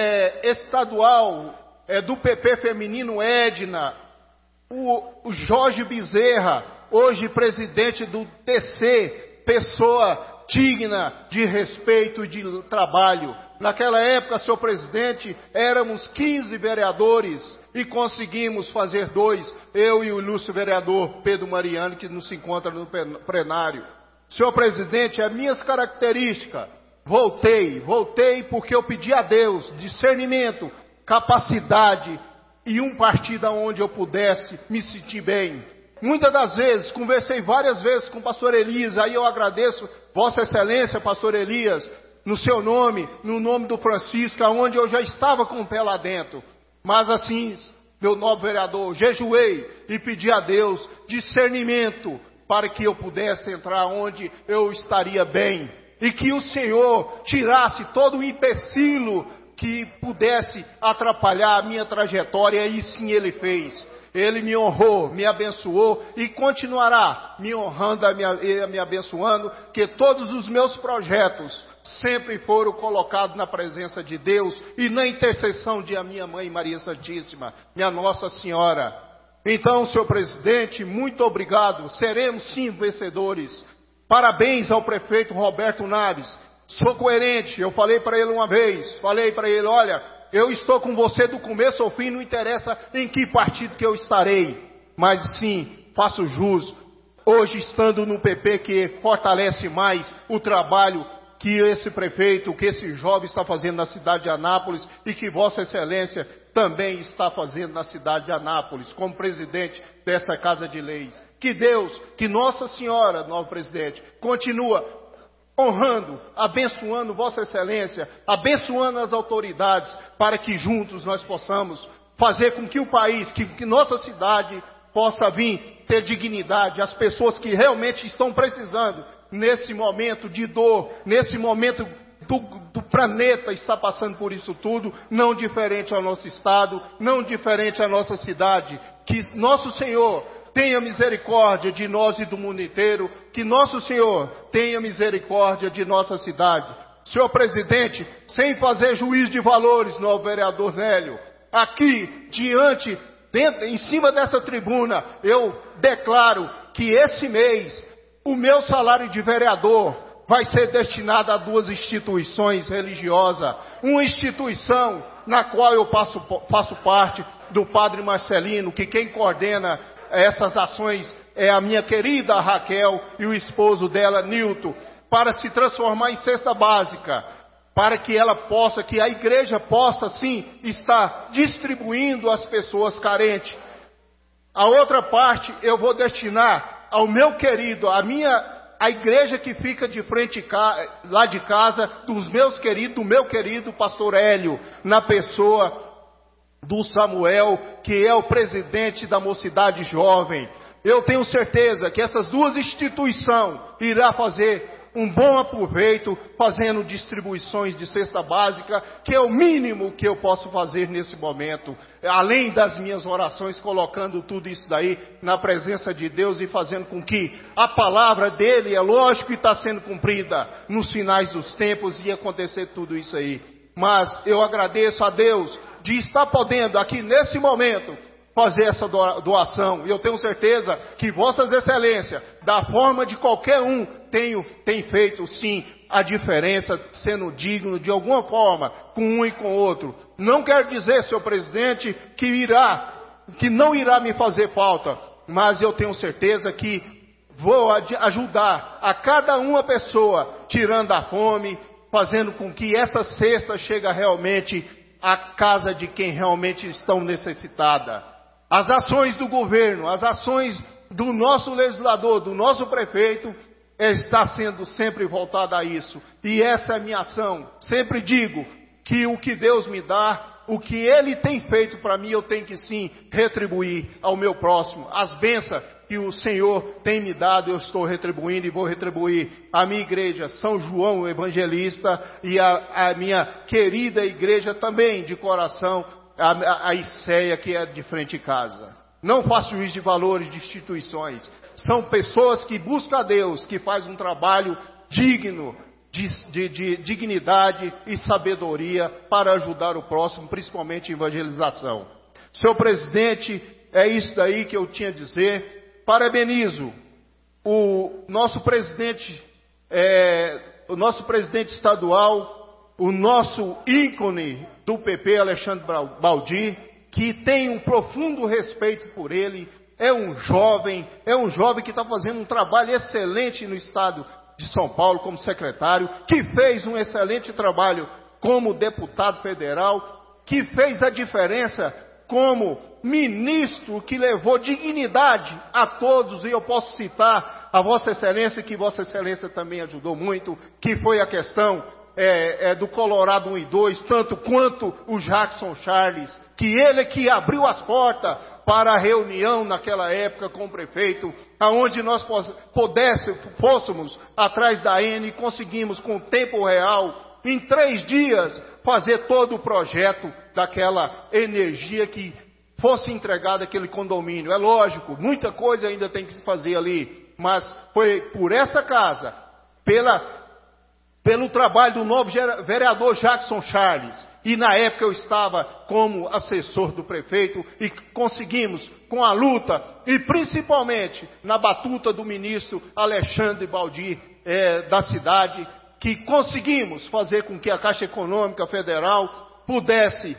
Speaker 9: é, estadual é, do P P feminino, Edna, o, o Jorge Bezerra, hoje presidente do T C, pessoa digna de respeito e de trabalho. Naquela época, senhor presidente, éramos quinze vereadores e conseguimos fazer dois, eu e o ilustre vereador Pedro Mariano, que nos encontra no plenário. Senhor presidente, as minhas características, voltei, voltei porque eu pedi a Deus discernimento, capacidade e um partido onde eu pudesse me sentir bem. Muitas das vezes, conversei várias vezes com o pastor Elias, aí eu agradeço Vossa Excelência, pastor Elias, no seu nome, no nome do Francisco, onde eu já estava com o pé lá dentro. Mas assim, meu novo vereador, jejuei e pedi a Deus discernimento para que eu pudesse entrar onde eu estaria bem. E que o Senhor tirasse todo o empecilho que pudesse atrapalhar a minha trajetória, e sim Ele fez. Ele me honrou, me abençoou e continuará me honrando e me abençoando, que todos os meus projetos sempre foram colocados na presença de Deus e na intercessão de a minha mãe Maria Santíssima, minha Nossa Senhora. Então, senhor presidente, muito obrigado, seremos sim vencedores. Parabéns ao prefeito Roberto Naves, sou coerente, eu falei para ele uma vez, falei para ele, olha, eu estou com você do começo ao fim, não interessa em que partido que eu estarei, mas sim, faço jus, hoje estando no P P, que fortalece mais o trabalho que esse prefeito, que esse jovem está fazendo na cidade de Anápolis e que Vossa Excelência também está fazendo na cidade de Anápolis, como presidente dessa Casa de Leis. Que Deus, que Nossa Senhora, novo presidente, continua honrando, abençoando Vossa Excelência, abençoando as autoridades, para que juntos nós possamos fazer com que o país, que, que nossa cidade possa vir ter dignidade, as pessoas que realmente estão precisando, nesse momento de dor, nesse momento do, do planeta está passando por isso tudo, não diferente ao nosso estado, não diferente à nossa cidade, que nosso Senhor tenha misericórdia de nós e do mundo inteiro, que nosso Senhor tenha misericórdia de nossa cidade. Senhor presidente, sem fazer juízo de valores, novo vereador Nélio, aqui diante, dentro, em cima dessa tribuna, eu declaro que esse mês o meu salário de vereador vai ser destinado a duas instituições religiosas. Uma instituição na qual eu faço, faço parte, do Padre Marcelino, que quem coordena essas ações é a minha querida Raquel e o esposo dela, Nilton, para se transformar em cesta básica, para que ela possa, que a igreja possa sim estar distribuindo às pessoas carentes. A outra parte eu vou destinar ao meu querido, a minha, a igreja que fica de frente lá de casa, dos meus queridos, do meu querido pastor Hélio, na pessoa do Samuel, que é o presidente da Mocidade Jovem. Eu tenho certeza que essas duas instituições irão fazer um bom aproveito, fazendo distribuições de cesta básica, que é o mínimo que eu posso fazer nesse momento, além das minhas orações, colocando tudo isso daí na presença de Deus e fazendo com que a palavra dele, é lógico que está sendo cumprida nos finais dos tempos e acontecer tudo isso aí. Mas eu agradeço a Deus de estar podendo aqui nesse momento fazer essa doação, e eu tenho certeza que Vossas Excelências, da forma de qualquer um, tem, tem feito sim a diferença, sendo digno de alguma forma, com um e com o outro. Não quer dizer, senhor presidente, que irá, que não irá me fazer falta, mas eu tenho certeza que vou ajudar a cada uma pessoa, tirando a fome, fazendo com que essa cesta chegue realmente à casa de quem realmente estão necessitada. As ações do governo, as ações do nosso legislador, do nosso prefeito, está sendo sempre voltada a isso. E essa é a minha ação. Sempre digo que o que Deus me dá, o que Ele tem feito para mim, eu tenho que sim retribuir ao meu próximo. As bênçãos que o Senhor tem me dado, eu estou retribuindo e vou retribuir à minha igreja, São João Evangelista, e a, a minha querida igreja também, de coração, A, a, a ICEA, que é de frente de casa. Não faço juízo de valores de instituições. São pessoas que buscam a Deus, que faz um trabalho digno, de, de, de dignidade e sabedoria para ajudar o próximo, principalmente em evangelização. Senhor presidente, é isso daí que eu tinha a dizer. Parabenizo o nosso presidente é, o nosso presidente estadual, o nosso ícone do P P, Alexandre Baldi, que tem um profundo respeito por ele, é um jovem, é um jovem que está fazendo um trabalho excelente no estado de São Paulo como secretário, que fez um excelente trabalho como deputado federal, que fez a diferença como ministro, que levou dignidade a todos, e eu posso citar a Vossa Excelência, que Vossa Excelência também ajudou muito, que foi a questão é, é, do Colorado um e dois, tanto quanto o Jackson Charles, que ele que abriu as portas para a reunião naquela época com o prefeito, aonde nós pudéssemos, fôssemos atrás da N e conseguimos com tempo real, em três dias, fazer todo o projeto daquela energia que fosse entregada àquele condomínio. É lógico, muita coisa ainda tem que se fazer ali, mas foi por essa casa, pela, pelo trabalho do novo vereador Jackson Charles, e na época eu estava como assessor do prefeito, e conseguimos, com a luta, e principalmente na batuta do ministro Alexandre Baldi, é, da cidade, que conseguimos fazer com que a Caixa Econômica Federal pudesse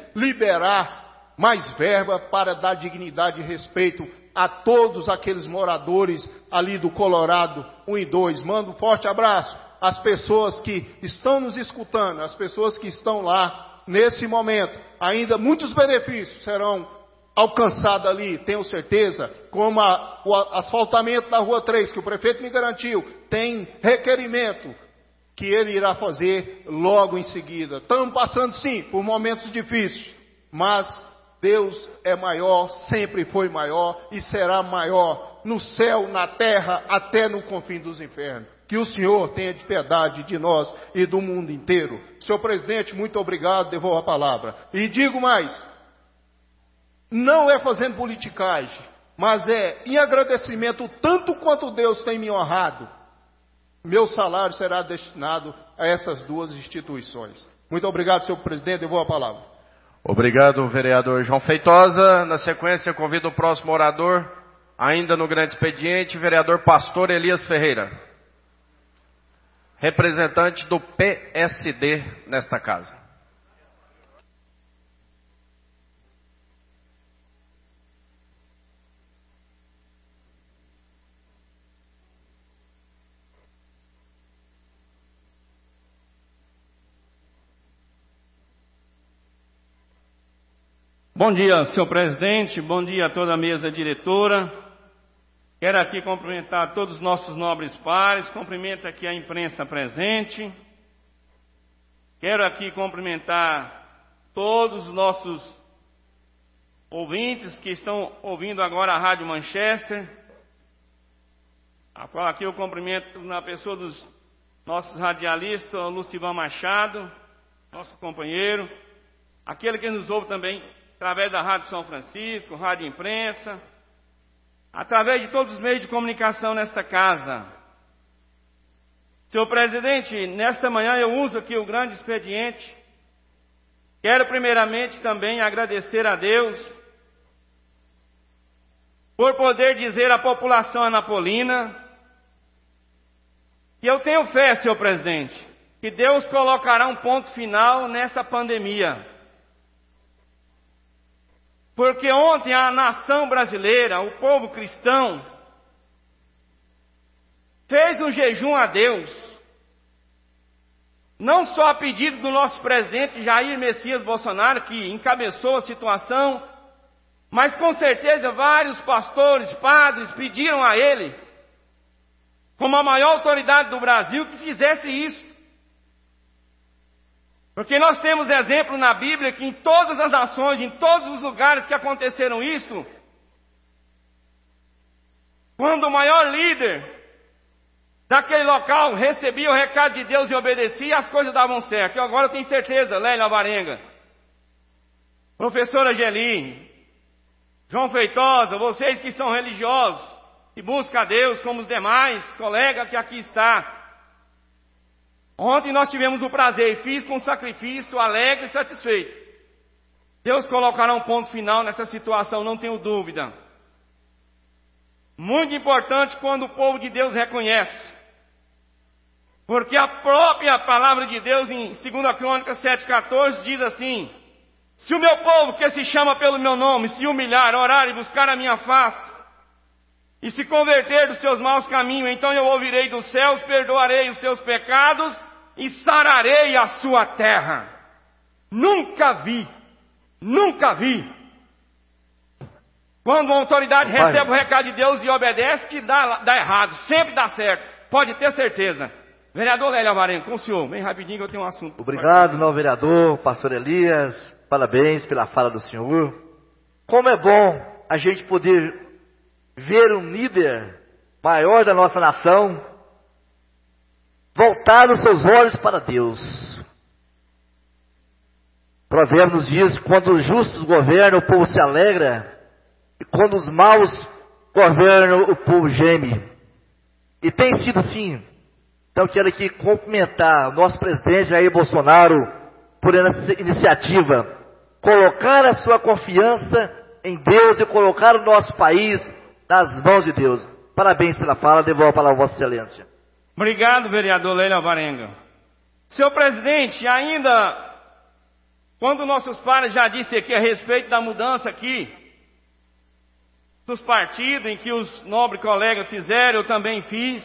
Speaker 9: liberar mais verba para dar dignidade e respeito a todos aqueles moradores ali do Colorado um e dois. Mando um forte abraço às pessoas que estão nos escutando, às pessoas que estão lá nesse momento. Ainda muitos benefícios serão alcançados ali, tenho certeza, como a, o asfaltamento da Rua três, que o prefeito me garantiu, tem requerimento que ele irá fazer logo em seguida. Estamos passando sim por momentos difíceis, mas Deus é maior, sempre foi maior e será maior no céu, na terra, até no confim dos infernos. Que o Senhor tenha de piedade de nós e do mundo inteiro. Senhor presidente, muito obrigado, devolvo a palavra. E digo mais, não é fazendo politicagem, mas é em agradecimento, tanto quanto Deus tem me honrado, meu salário será destinado a essas duas instituições. Muito obrigado, senhor presidente, devolvo a palavra.
Speaker 1: Obrigado, vereador João Feitosa. Na sequência, convido o próximo orador, ainda no grande expediente, vereador Pastor Elias Ferreira, representante do P S D nesta casa.
Speaker 10: Bom dia, senhor presidente, bom dia a toda a mesa diretora. Quero aqui cumprimentar todos os nossos nobres pares, cumprimento aqui a imprensa presente. Quero aqui cumprimentar todos os nossos ouvintes que estão ouvindo agora a Rádio Manchester, a qual aqui eu cumprimento na pessoa dos nossos radialistas, o Lucivan Machado, nosso companheiro, aquele que nos ouve também através da Rádio São Francisco, Rádio Imprensa, através de todos os meios de comunicação nesta casa. Senhor presidente, nesta manhã eu uso aqui o grande expediente. Quero primeiramente também agradecer a Deus por poder dizer à população anapolina que eu tenho fé, senhor presidente, que Deus colocará um ponto final nessa pandemia. Porque ontem a nação brasileira, o povo cristão, fez um jejum a Deus, não só a pedido do nosso presidente Jair Messias Bolsonaro, que encabeçou a situação, mas com certeza vários pastores, padres pediram a ele, como a maior autoridade do Brasil, que fizesse isso. Porque nós temos exemplo na Bíblia que em todas as nações, em todos os lugares que aconteceram isso, quando o maior líder daquele local recebia o recado de Deus e obedecia, as coisas davam certo. Eu agora eu tenho certeza, Lélia Alvarenga, professora Geli, João Feitosa, vocês que são religiosos e buscam a Deus como os demais colegas que aqui estão. Ontem nós tivemos o prazer e fiz com sacrifício, alegre e satisfeito. Deus colocará um ponto final nessa situação, não tenho dúvida. Muito importante quando o povo de Deus reconhece. Porque a própria palavra de Deus em segunda Crônicas sete, quatorze diz assim: se o meu povo que se chama pelo meu nome se humilhar, orar e buscar a minha face, e se converter dos seus maus caminhos, então eu ouvirei dos céus, perdoarei os seus pecados e sararei a sua terra. Nunca vi, nunca vi, quando uma autoridade
Speaker 5: Pai,
Speaker 10: recebe o recado de Deus e obedece, que dá, dá errado, sempre dá certo, pode ter certeza. Vereador Lélio Alvarenga, com o senhor, bem rapidinho que eu tenho um assunto.
Speaker 5: Obrigado, novo vereador, pastor Elias, parabéns pela fala do senhor. Como é bom a gente poder ver um líder maior da nossa nação voltar os seus olhos para Deus. Provérbios nos diz: quando os justos governam, o povo se alegra, e quando os maus governam, o povo geme. E tem sido assim. Então quero aqui cumprimentar o nosso presidente Jair Bolsonaro por essa iniciativa, colocar a sua confiança em Deus e colocar o nosso país nas mãos de Deus. Parabéns pela fala, devolvo a palavra a Vossa Excelência.
Speaker 10: Obrigado, vereador Lélio Alvarenga. Senhor presidente, ainda quando nossos pares já disse aqui a respeito da mudança aqui dos partidos, em que os nobres colegas fizeram, eu também fiz,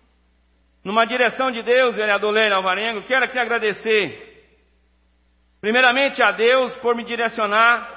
Speaker 10: numa direção de Deus, vereador Lélio Alvarenga, quero aqui agradecer primeiramente a Deus por me direcionar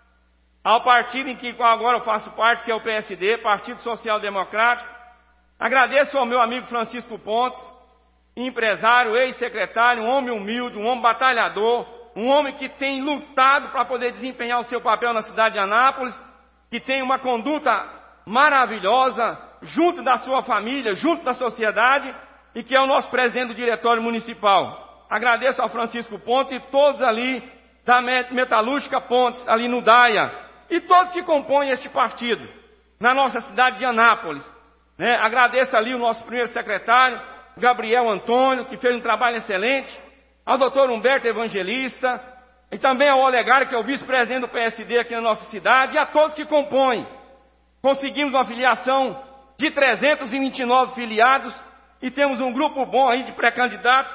Speaker 10: ao partido em que agora eu faço parte, que é o P S D, Partido Social Democrático. Agradeço ao meu amigo Francisco Pontes, empresário, ex-secretário, um homem humilde, um homem batalhador, um homem que tem lutado para poder desempenhar o seu papel na cidade de Anápolis, que tem uma conduta maravilhosa, junto da sua família, junto da sociedade, e que é o nosso presidente do diretório municipal. Agradeço ao Francisco Pontes e todos ali da Metalúrgica Pontes, ali no Daia, e todos que compõem este partido, na nossa cidade de Anápolis. Né? Agradeço ali o nosso primeiro secretário, Gabriel Antônio, que fez um trabalho excelente, ao doutor Humberto Evangelista, e também ao Olegário, que é o vice-presidente do P S D aqui na nossa cidade, e a todos que compõem. Conseguimos uma filiação de trezentos e vinte e nove filiados, e temos um grupo bom aí de pré-candidatos,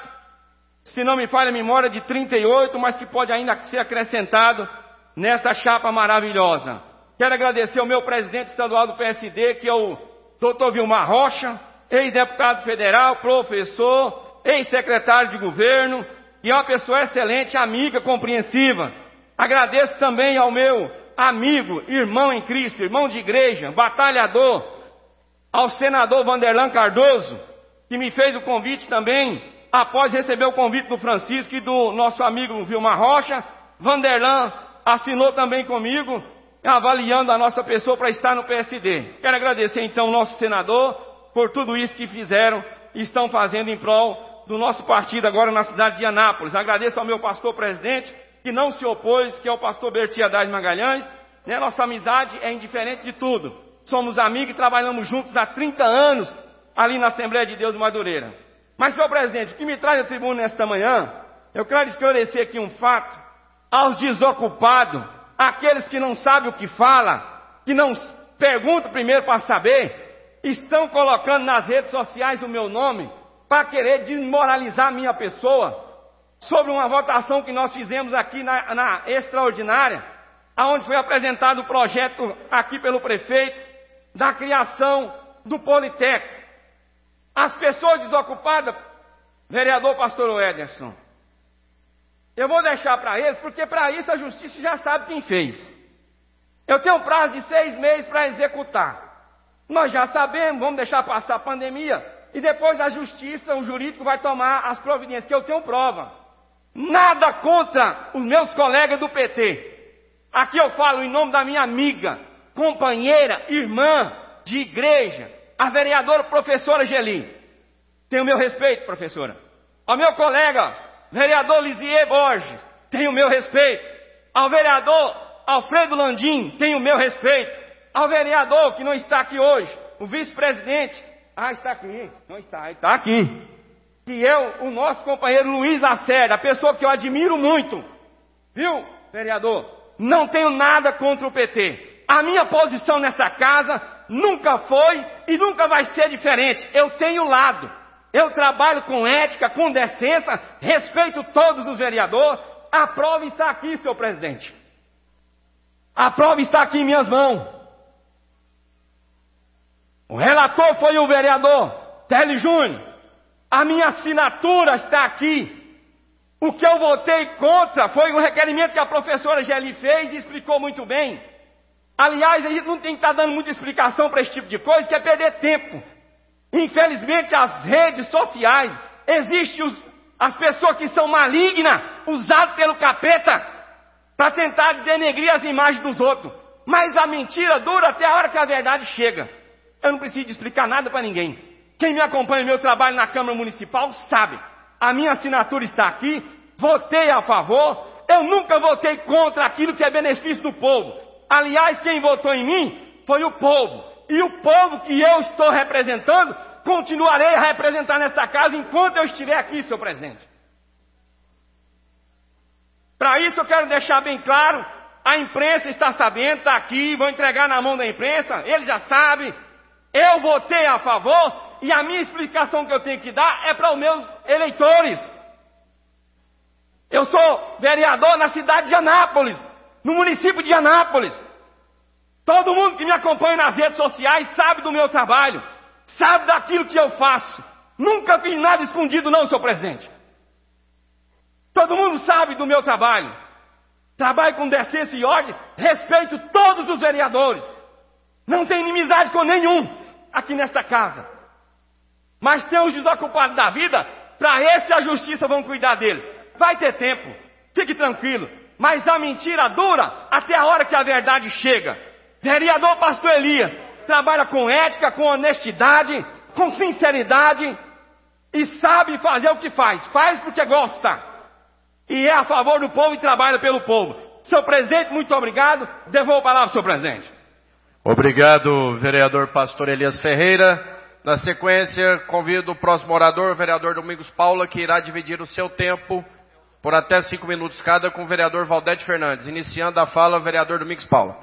Speaker 10: se não me falha a memória, de trinta e oito, mas que pode ainda ser acrescentado nesta chapa maravilhosa. Quero agradecer ao meu presidente estadual do P S D, que é o doutor Vilmar Rocha, ex-deputado federal, professor, ex-secretário de governo, e é uma pessoa excelente, amiga, compreensiva. Agradeço também ao meu amigo, irmão em Cristo, irmão de igreja, batalhador, ao senador Vanderlan Cardoso, que me fez o convite também, após receber o convite do Francisco e do nosso amigo Vilmar Rocha. Vanderlan assinou também comigo, avaliando a nossa pessoa para estar no P S D. Quero agradecer então ao nosso senador por tudo isso que fizeram e estão fazendo em prol do nosso partido agora na cidade de Anápolis. Agradeço ao meu pastor presidente, que não se opôs, que é o pastor Berti Haddad Magalhães. Né? Nossa amizade é indiferente de tudo. Somos amigos e trabalhamos juntos há trinta anos ali na Assembleia de Deus de Madureira. Mas, senhor presidente, o que me traz a tribuna nesta manhã, eu quero esclarecer aqui um fato aos desocupados, aqueles que não sabem o que fala, que não perguntam primeiro para saber, estão colocando nas redes sociais o meu nome para querer desmoralizar a minha pessoa sobre uma votação que nós fizemos aqui na, na extraordinária, aonde foi apresentado o projeto aqui pelo prefeito da criação do Politécnico. As pessoas desocupadas, vereador pastor Ederson, eu vou deixar para eles, porque para isso a justiça já sabe quem fez. Eu tenho um prazo de seis meses para executar. Nós já sabemos, vamos deixar passar a pandemia, e depois a justiça, o jurídico vai tomar as providências, que eu tenho prova. Nada contra os meus colegas do P T. Aqui eu falo em nome da minha amiga, companheira, irmã de igreja, a vereadora professora Geli. Tem o meu respeito, professora. Ao meu colega, vereador Lisier Borges, tem o meu respeito. Ao vereador Alfredo Landim, tem o meu respeito. Ao vereador que não está aqui hoje, o vice-presidente, ah, está aqui, não está, está aqui. Que é o, o nosso companheiro Luiz Lacerda, a pessoa que eu admiro muito. Viu, vereador? Não tenho nada contra o P T. A minha posição nessa casa nunca foi e nunca vai ser diferente. Eu tenho lado. Eu trabalho com ética, com decência, respeito todos os vereadores. A prova está aqui, senhor presidente. A prova está aqui em minhas mãos. O relator foi o vereador Télio Júnior. A minha assinatura está aqui. O que eu votei contra foi um requerimento que a professora Geli fez e explicou muito bem. Aliás, a gente não tem que estar dando muita explicação para esse tipo de coisa, que é perder tempo. Infelizmente, as redes sociais, existem os, as pessoas que são malignas, usadas pelo capeta, para tentar denegrir as imagens dos outros. Mas a mentira dura até a hora que a verdade chega. Eu não preciso explicar nada para ninguém. Quem me acompanha no meu trabalho na Câmara Municipal sabe. A minha assinatura está aqui, votei a favor, eu nunca votei contra aquilo que é benefício do povo. Aliás, quem votou em mim foi o povo. E o povo que eu estou representando, continuarei a representar nesta casa enquanto eu estiver aqui, senhor presidente. Para isso eu quero deixar bem claro, a imprensa está sabendo, está aqui, vou entregar na mão da imprensa, ele já sabe, eu votei a favor, e a minha explicação que eu tenho que dar é para os meus eleitores. Eu sou vereador na cidade de Anápolis, no município de Anápolis. Todo mundo que me acompanha nas redes sociais sabe do meu trabalho, sabe daquilo que eu faço. Nunca fiz nada escondido não, senhor presidente. Todo mundo sabe do meu trabalho. Trabalho com decência e ordem, respeito todos os vereadores. Não tenho inimizade com nenhum aqui nesta casa. Mas tem os desocupados da vida, para esse a justiça vão cuidar deles. Vai ter tempo, fique tranquilo. Mas a mentira dura até a hora que a verdade chega. Vereador Pastor Elias trabalha com ética, com honestidade, com sinceridade e sabe fazer o que faz. Faz porque gosta. E é a favor do povo e trabalha pelo povo. Senhor presidente, muito obrigado. Devolvo a palavra, senhor presidente.
Speaker 1: Obrigado, vereador Pastor Elias Ferreira. Na sequência, convido o próximo orador, o vereador Domingos Paula, que irá dividir o seu tempo por até cinco minutos cada com o vereador Valdete Fernandes. Iniciando a fala, o vereador Domingos Paula.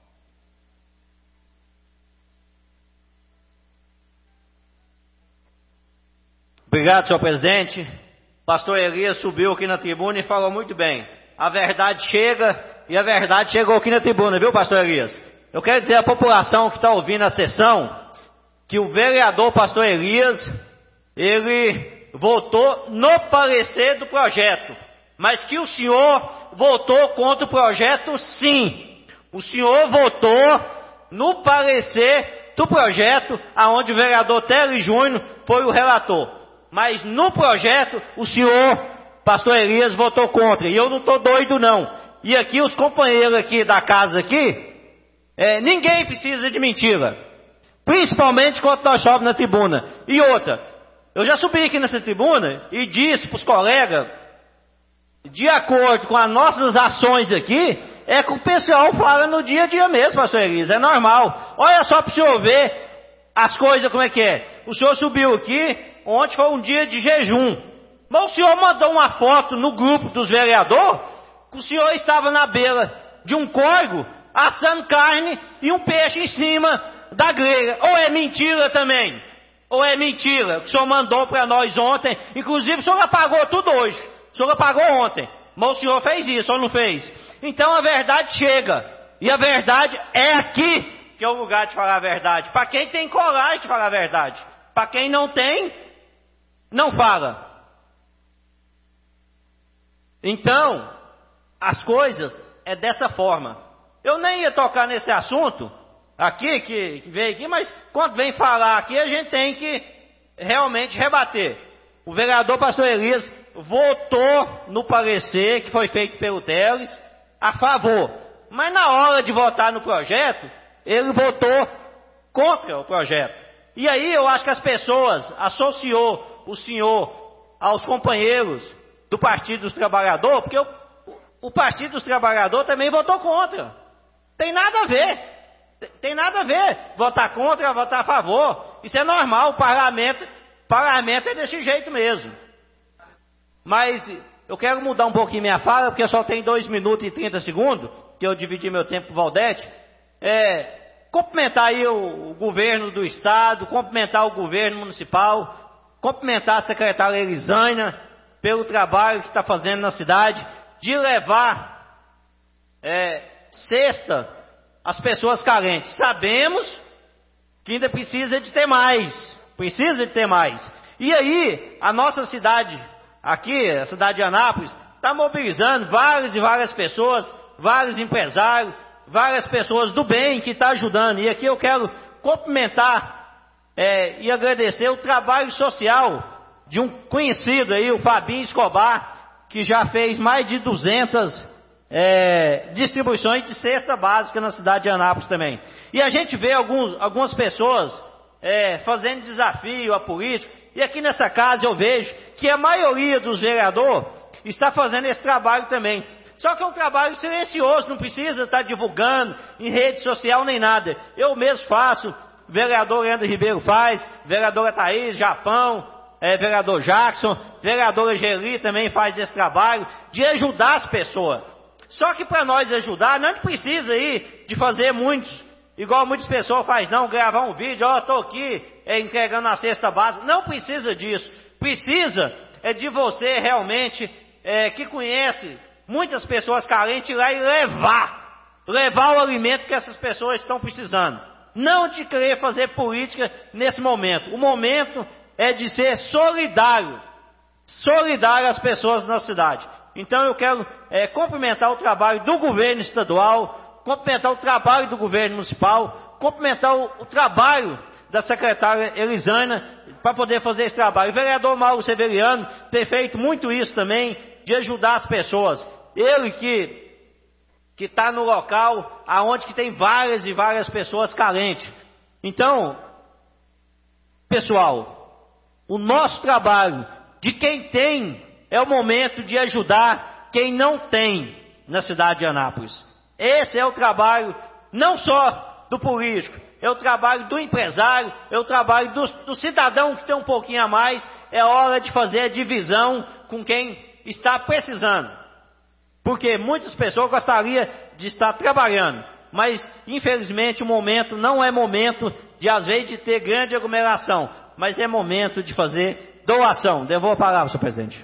Speaker 11: Obrigado, senhor presidente. Pastor Elias subiu aqui na tribuna e falou muito bem. A verdade chega e a verdade chegou aqui na tribuna, viu, pastor Elias? Eu quero dizer à população que está ouvindo a sessão que o vereador pastor Elias, ele votou no parecer do projeto, mas que o senhor votou contra o projeto sim. O senhor votou no parecer do projeto, aonde o vereador Télio Júnior foi o relator. Mas no projeto, o senhor, pastor Elias, votou contra. E eu não estou doido, não. E aqui, os companheiros aqui da casa aqui, é, ninguém precisa de mentira. Principalmente quando nós sobemos na tribuna. E outra, eu já subi aqui nessa tribuna e disse para os colegas, de acordo com as nossas ações aqui, é que o pessoal fala no dia a dia mesmo, pastor Elias, é normal. Olha só para o senhor ver as coisas como é que é. O senhor subiu aqui, ontem foi um dia de jejum. Mas o senhor mandou uma foto no grupo dos vereadores, que o senhor estava na beira de um córrego, assando carne e um peixe em cima da grelha. Ou é mentira também? Ou é mentira? O senhor mandou para nós ontem, inclusive o senhor apagou tudo hoje. O senhor apagou ontem, mas o senhor fez isso, ou não fez? Então a verdade chega, e a verdade é aqui que é o lugar de falar a verdade. Para quem tem coragem de falar a verdade. Para quem não tem, não fala. Então, as coisas é dessa forma. Eu nem ia tocar nesse assunto aqui, que, que veio aqui, mas quando vem falar aqui, a gente tem que realmente rebater. O vereador pastor Elias votou no parecer que foi feito pelo Teles a favor. Mas na hora de votar no projeto, ele votou contra o projeto. E aí eu acho que as pessoas associou o senhor aos companheiros do Partido dos Trabalhadores, porque o, o Partido dos Trabalhadores também votou contra. Tem nada a ver. Tem nada a ver. Votar contra, votar a favor. Isso é normal. O parlamento, o parlamento é desse jeito mesmo. Mas eu quero mudar um pouquinho minha fala, porque só tem dois minutos e trinta segundos, que eu dividi meu tempo com o Valdete. É, cumprimentar aí o, o governo do estado, cumprimentar o governo municipal, cumprimentar a secretária Elisânia pelo trabalho que está fazendo na cidade, de levar é, cesta às pessoas carentes. Sabemos que ainda precisa de ter mais, precisa de ter mais. E aí, a nossa cidade, aqui, a cidade de Anápolis, está mobilizando várias e várias pessoas, vários empresários, várias pessoas do bem que estão ajudando. E aqui eu quero cumprimentar é, e agradecer o trabalho social de um conhecido aí, o Fabinho Escobar, que já fez mais de duzentas é, distribuições de cesta básica na cidade de Anápolis também. E a gente vê alguns, algumas pessoas é, fazendo desafio a político, e aqui nessa casa eu vejo que a maioria dos vereadores está fazendo esse trabalho também. Só que é um trabalho silencioso, não precisa estar divulgando em rede social nem nada. Eu mesmo faço, o vereador Leandro Ribeiro faz, vereadora Thaís, Japão, é, vereador Jackson, vereadora Geli também faz esse trabalho de ajudar as pessoas. Só que para nós ajudar, não precisa aí de fazer muitos, igual muitas pessoas fazem, não, gravar um vídeo, ó, oh, estou aqui é, entregando a cesta básica. Não precisa disso. Precisa é de você realmente, é, que conhece muitas pessoas carentes, ir lá e levar, levar o alimento que essas pessoas estão precisando. Não de querer fazer política nesse momento. O momento é de ser solidário, solidário às pessoas da cidade. Então eu quero é, cumprimentar o trabalho do governo estadual, cumprimentar o trabalho do governo municipal, cumprimentar o, o trabalho da secretária Elisânia para poder fazer esse trabalho. O vereador Mauro Severiano tem feito muito isso também, de ajudar as pessoas. Ele que que está no local aonde que tem várias e várias pessoas carentes. Então, pessoal, o nosso trabalho de quem tem é o momento de ajudar quem não tem na cidade de Anápolis. Esse é o trabalho não só do político, é o trabalho do empresário, é o trabalho do, do cidadão que tem um pouquinho a mais. É hora de fazer a divisão com quem está precisando. Porque muitas pessoas gostariam de estar trabalhando, mas infelizmente o momento não é momento de às vezes de ter grande aglomeração, mas é momento de fazer doação. Devolvo a palavra, senhor presidente.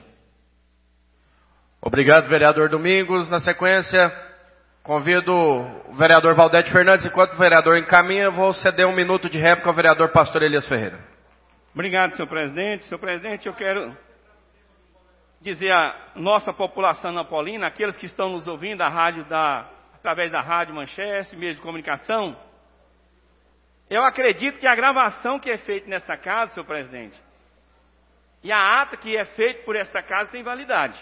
Speaker 1: Obrigado, vereador Domingos. Na sequência, convido o vereador Valdete Fernandes. Enquanto o vereador encaminha, eu vou ceder um minuto de réplica ao vereador pastor Elias Ferreira.
Speaker 10: Obrigado, senhor presidente. Senhor presidente, eu quero dizer à nossa população napolina, aqueles que estão nos ouvindo a rádio da, através da Rádio Manchester, meios de comunicação, eu acredito que a gravação que é feita nessa casa, senhor presidente, e a ata que é feita por essa casa tem validade.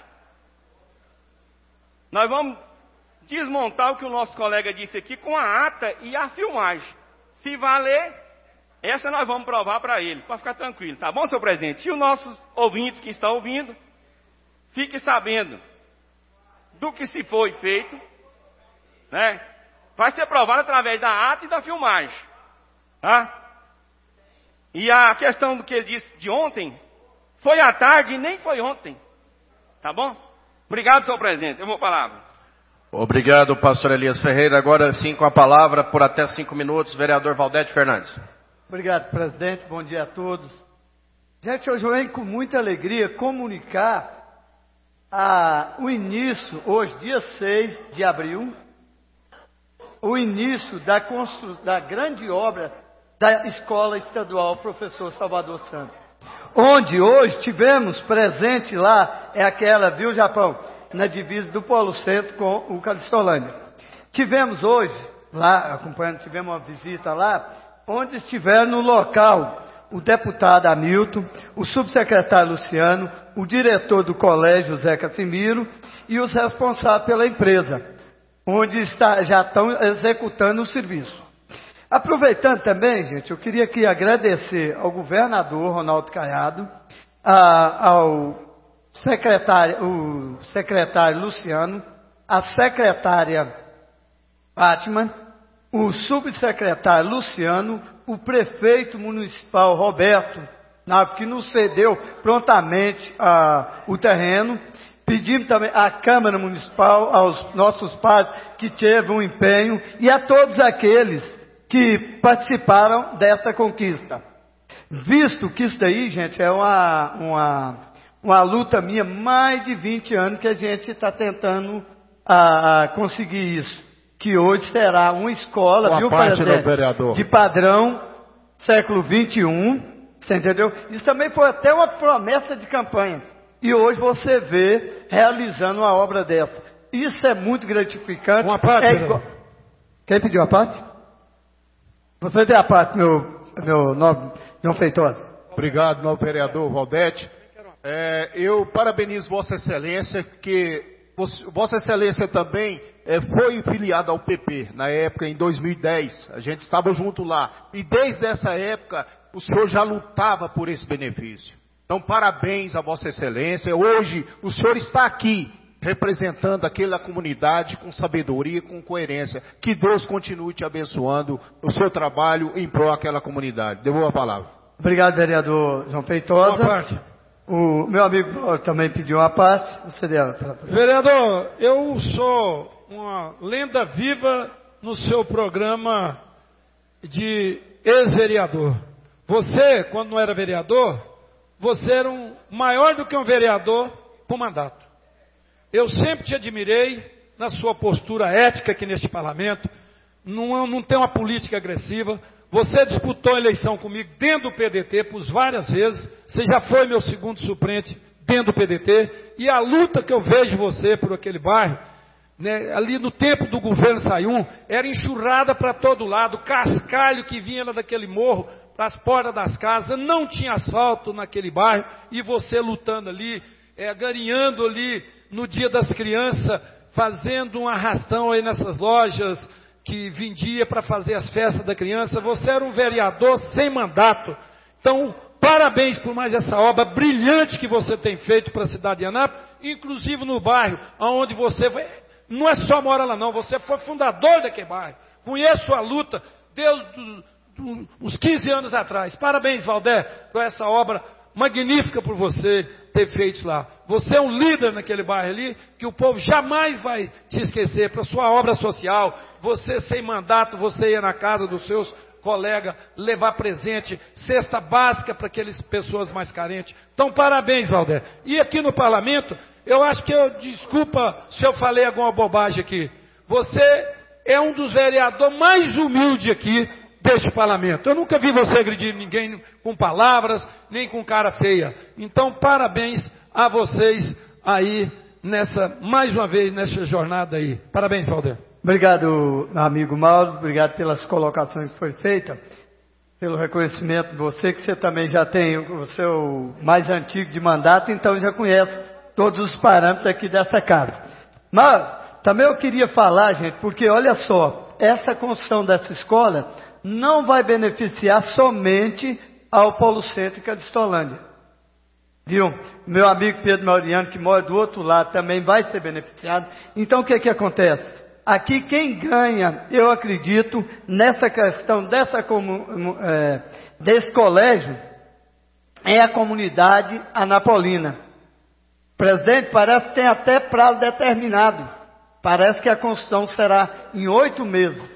Speaker 10: Nós vamos desmontar o que o nosso colega disse aqui com a ata e a filmagem. Se valer, essa nós vamos provar para ele, para ficar tranquilo. Tá bom, senhor presidente? E os nossos ouvintes que estão ouvindo, fique sabendo do que se foi feito, né? Vai ser provado através da ata e da filmagem, tá? E a questão do que ele disse de ontem, foi à tarde e nem foi ontem, tá bom? Obrigado, senhor presidente. Eu vou palavra.
Speaker 1: Obrigado, pastor Elias Ferreira. Agora sim, com a palavra, por até cinco minutos, vereador Valdete Fernandes.
Speaker 12: Obrigado, presidente. Bom dia a todos. Gente, hoje eu venho com muita alegria comunicar a, o início, hoje, dia seis de abril, o início da, constru, da grande obra da Escola Estadual Professor Salvador Santos. Onde hoje tivemos presente lá, é aquela, viu, Japão, na divisa do Polo Centro com o Calistolândia. Tivemos hoje, lá, acompanhando, tivemos uma visita lá, onde estiveram no local o deputado Hamilton, o subsecretário Luciano, o diretor do colégio Zé Casimiro e os responsáveis pela empresa, onde está, já estão executando o serviço. Aproveitando também, gente, eu queria aqui agradecer ao governador Ronaldo Caiado, a, ao secretário, o secretário Luciano, a secretária Fátima, o subsecretário Luciano, o prefeito municipal Roberto, que nos cedeu prontamente a, o terreno. Pedimos também à Câmara Municipal, aos nossos pais que teve um empenho e a todos aqueles que participaram dessa conquista. Visto que isso daí, gente, é uma, uma, uma luta minha, mais de vinte anos que a gente está tentando a, a conseguir isso. Que hoje será uma escola,
Speaker 9: Boa
Speaker 12: viu,
Speaker 9: parte,
Speaker 12: presidente?
Speaker 9: meu vereador.
Speaker 12: De padrão século vinte e um, você entendeu? Isso também foi até uma promessa de campanha. E hoje você vê realizando uma obra dessa. Isso é muito gratificante.
Speaker 2: Uma parte,
Speaker 12: é igual... Quem pediu a parte? Você tem a parte, meu, meu nobre João Feitosa.
Speaker 9: Obrigado, meu vereador Valdete. É, eu parabenizo Vossa Excelência, que Vossa Excelência também é, foi filiado ao P P, na época, em dois mil e dez. A gente estava junto lá. E desde essa época, o senhor já lutava por esse benefício. Então, parabéns a Vossa Excelência. Hoje, o senhor está aqui, representando aquela comunidade com sabedoria, com coerência. Que Deus continue te abençoando o seu trabalho em prol daquela comunidade. Devolvo a palavra.
Speaker 12: Obrigado, vereador João Feitosa.
Speaker 2: Uma parte.
Speaker 12: O meu amigo também pediu uma parte. Você deu pra...
Speaker 2: Vereador, eu sou uma lenda viva no seu programa de ex-vereador. Você, quando não era vereador, você era um, maior do que um vereador por mandato. Eu sempre te admirei na sua postura ética aqui neste parlamento. Não, não tem uma política agressiva. Você disputou a eleição comigo dentro do P D T por várias vezes. Você já foi meu segundo suplente dentro do P D T. E a luta que eu vejo você por aquele bairro, né, ali no tempo do governo Sayum, era enxurrada para todo lado. Cascalho que vinha lá daquele morro para as portas das casas. Não tinha asfalto naquele bairro. E você lutando ali, é, garinhando ali no dia das crianças, fazendo um arrastão aí nessas lojas que vendia para fazer as festas da criança. Você era um vereador sem mandato. Então, parabéns por mais essa obra brilhante que você tem feito para a cidade de Anápolis, inclusive no bairro, onde você foi, não é só mora lá não, você foi fundador daquele bairro. Conheço a luta desde uns quinze anos atrás. Parabéns, Valdé, por essa obra magnífica por você ter feito lá. Você é um líder naquele bairro ali, que o povo jamais vai te esquecer, para sua obra social. Você sem mandato, você ia na casa dos seus colegas levar presente, cesta básica para aquelas pessoas mais carentes. Então, parabéns, Valdé. E aqui no parlamento, eu acho que eu, desculpa se eu falei alguma bobagem aqui, você é um dos vereadores mais humildes aqui deste parlamento. Eu nunca vi você agredir ninguém com palavras, nem com cara feia. Então, parabéns a vocês aí, nessa, mais uma vez, nessa jornada aí. Parabéns, Valdé.
Speaker 12: Obrigado, amigo Mauro. Obrigado pelas colocações que foram feitas. Pelo reconhecimento de você, que você também já tem o seu mais antigo de mandato, então já conhece todos os parâmetros aqui dessa casa. Mas, também eu queria falar, gente, porque olha só, essa construção dessa escola não vai beneficiar somente ao Polo Centro e Cadistolândia. Viu? Meu amigo Pedro Mauriano, que mora do outro lado, também vai ser beneficiado. Então, o que que acontece? Aqui quem ganha, eu acredito, nessa questão dessa, é, desse colégio, é a comunidade anapolina. Presidente, parece que tem até prazo determinado. Parece que a construção será em oito meses.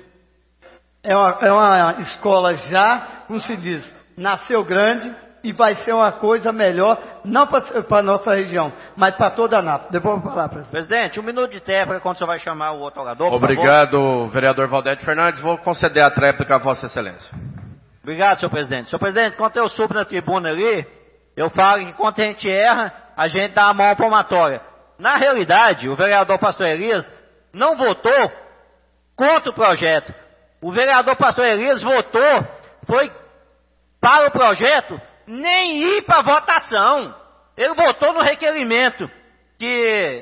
Speaker 12: É uma, é uma escola já, como se diz, nasceu grande e vai ser uma coisa melhor, não para a nossa região, mas para toda a Anápolis. Depois eu vou falar, presidente.
Speaker 11: Presidente, um minuto de tréplica quando o senhor vai chamar o outro orador.
Speaker 1: Obrigado, vereador Valdete Fernandes. Vou conceder a tréplica a Vossa Excelência.
Speaker 11: Obrigado, senhor presidente. Senhor presidente, quando eu subo na tribuna ali, eu falo que quando a gente erra, a gente dá a mão palmatória. Na realidade, o vereador Pastor Elias não votou contra o projeto. O vereador Pastor Elias votou, foi para o projeto, nem ir para a votação. Ele votou no requerimento que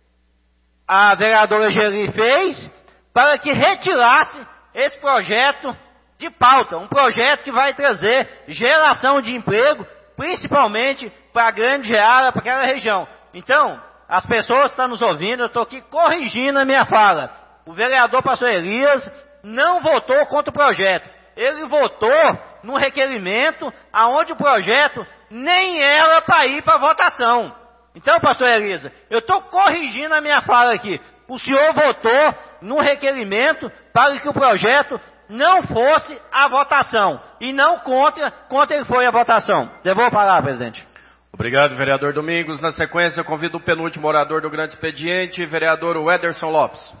Speaker 11: a vereadora Geli fez para que retirasse esse projeto de pauta. Um projeto que vai trazer geração de emprego, principalmente para a grande Geara, para aquela região. Então, as pessoas que estão nos ouvindo, eu estou aqui corrigindo a minha fala. O vereador Pastor Elias não votou contra o projeto. Ele votou no requerimento aonde o projeto nem era para ir para votação. Então, pastor Elisa, eu estou corrigindo a minha fala aqui. O senhor votou no requerimento para que o projeto não fosse a votação. E não contra, contra foi a votação. Devolvo a palavra, presidente.
Speaker 1: Obrigado, vereador Domingos. Na sequência, eu convido o penúltimo orador do grande expediente, vereador Wederson Lopes.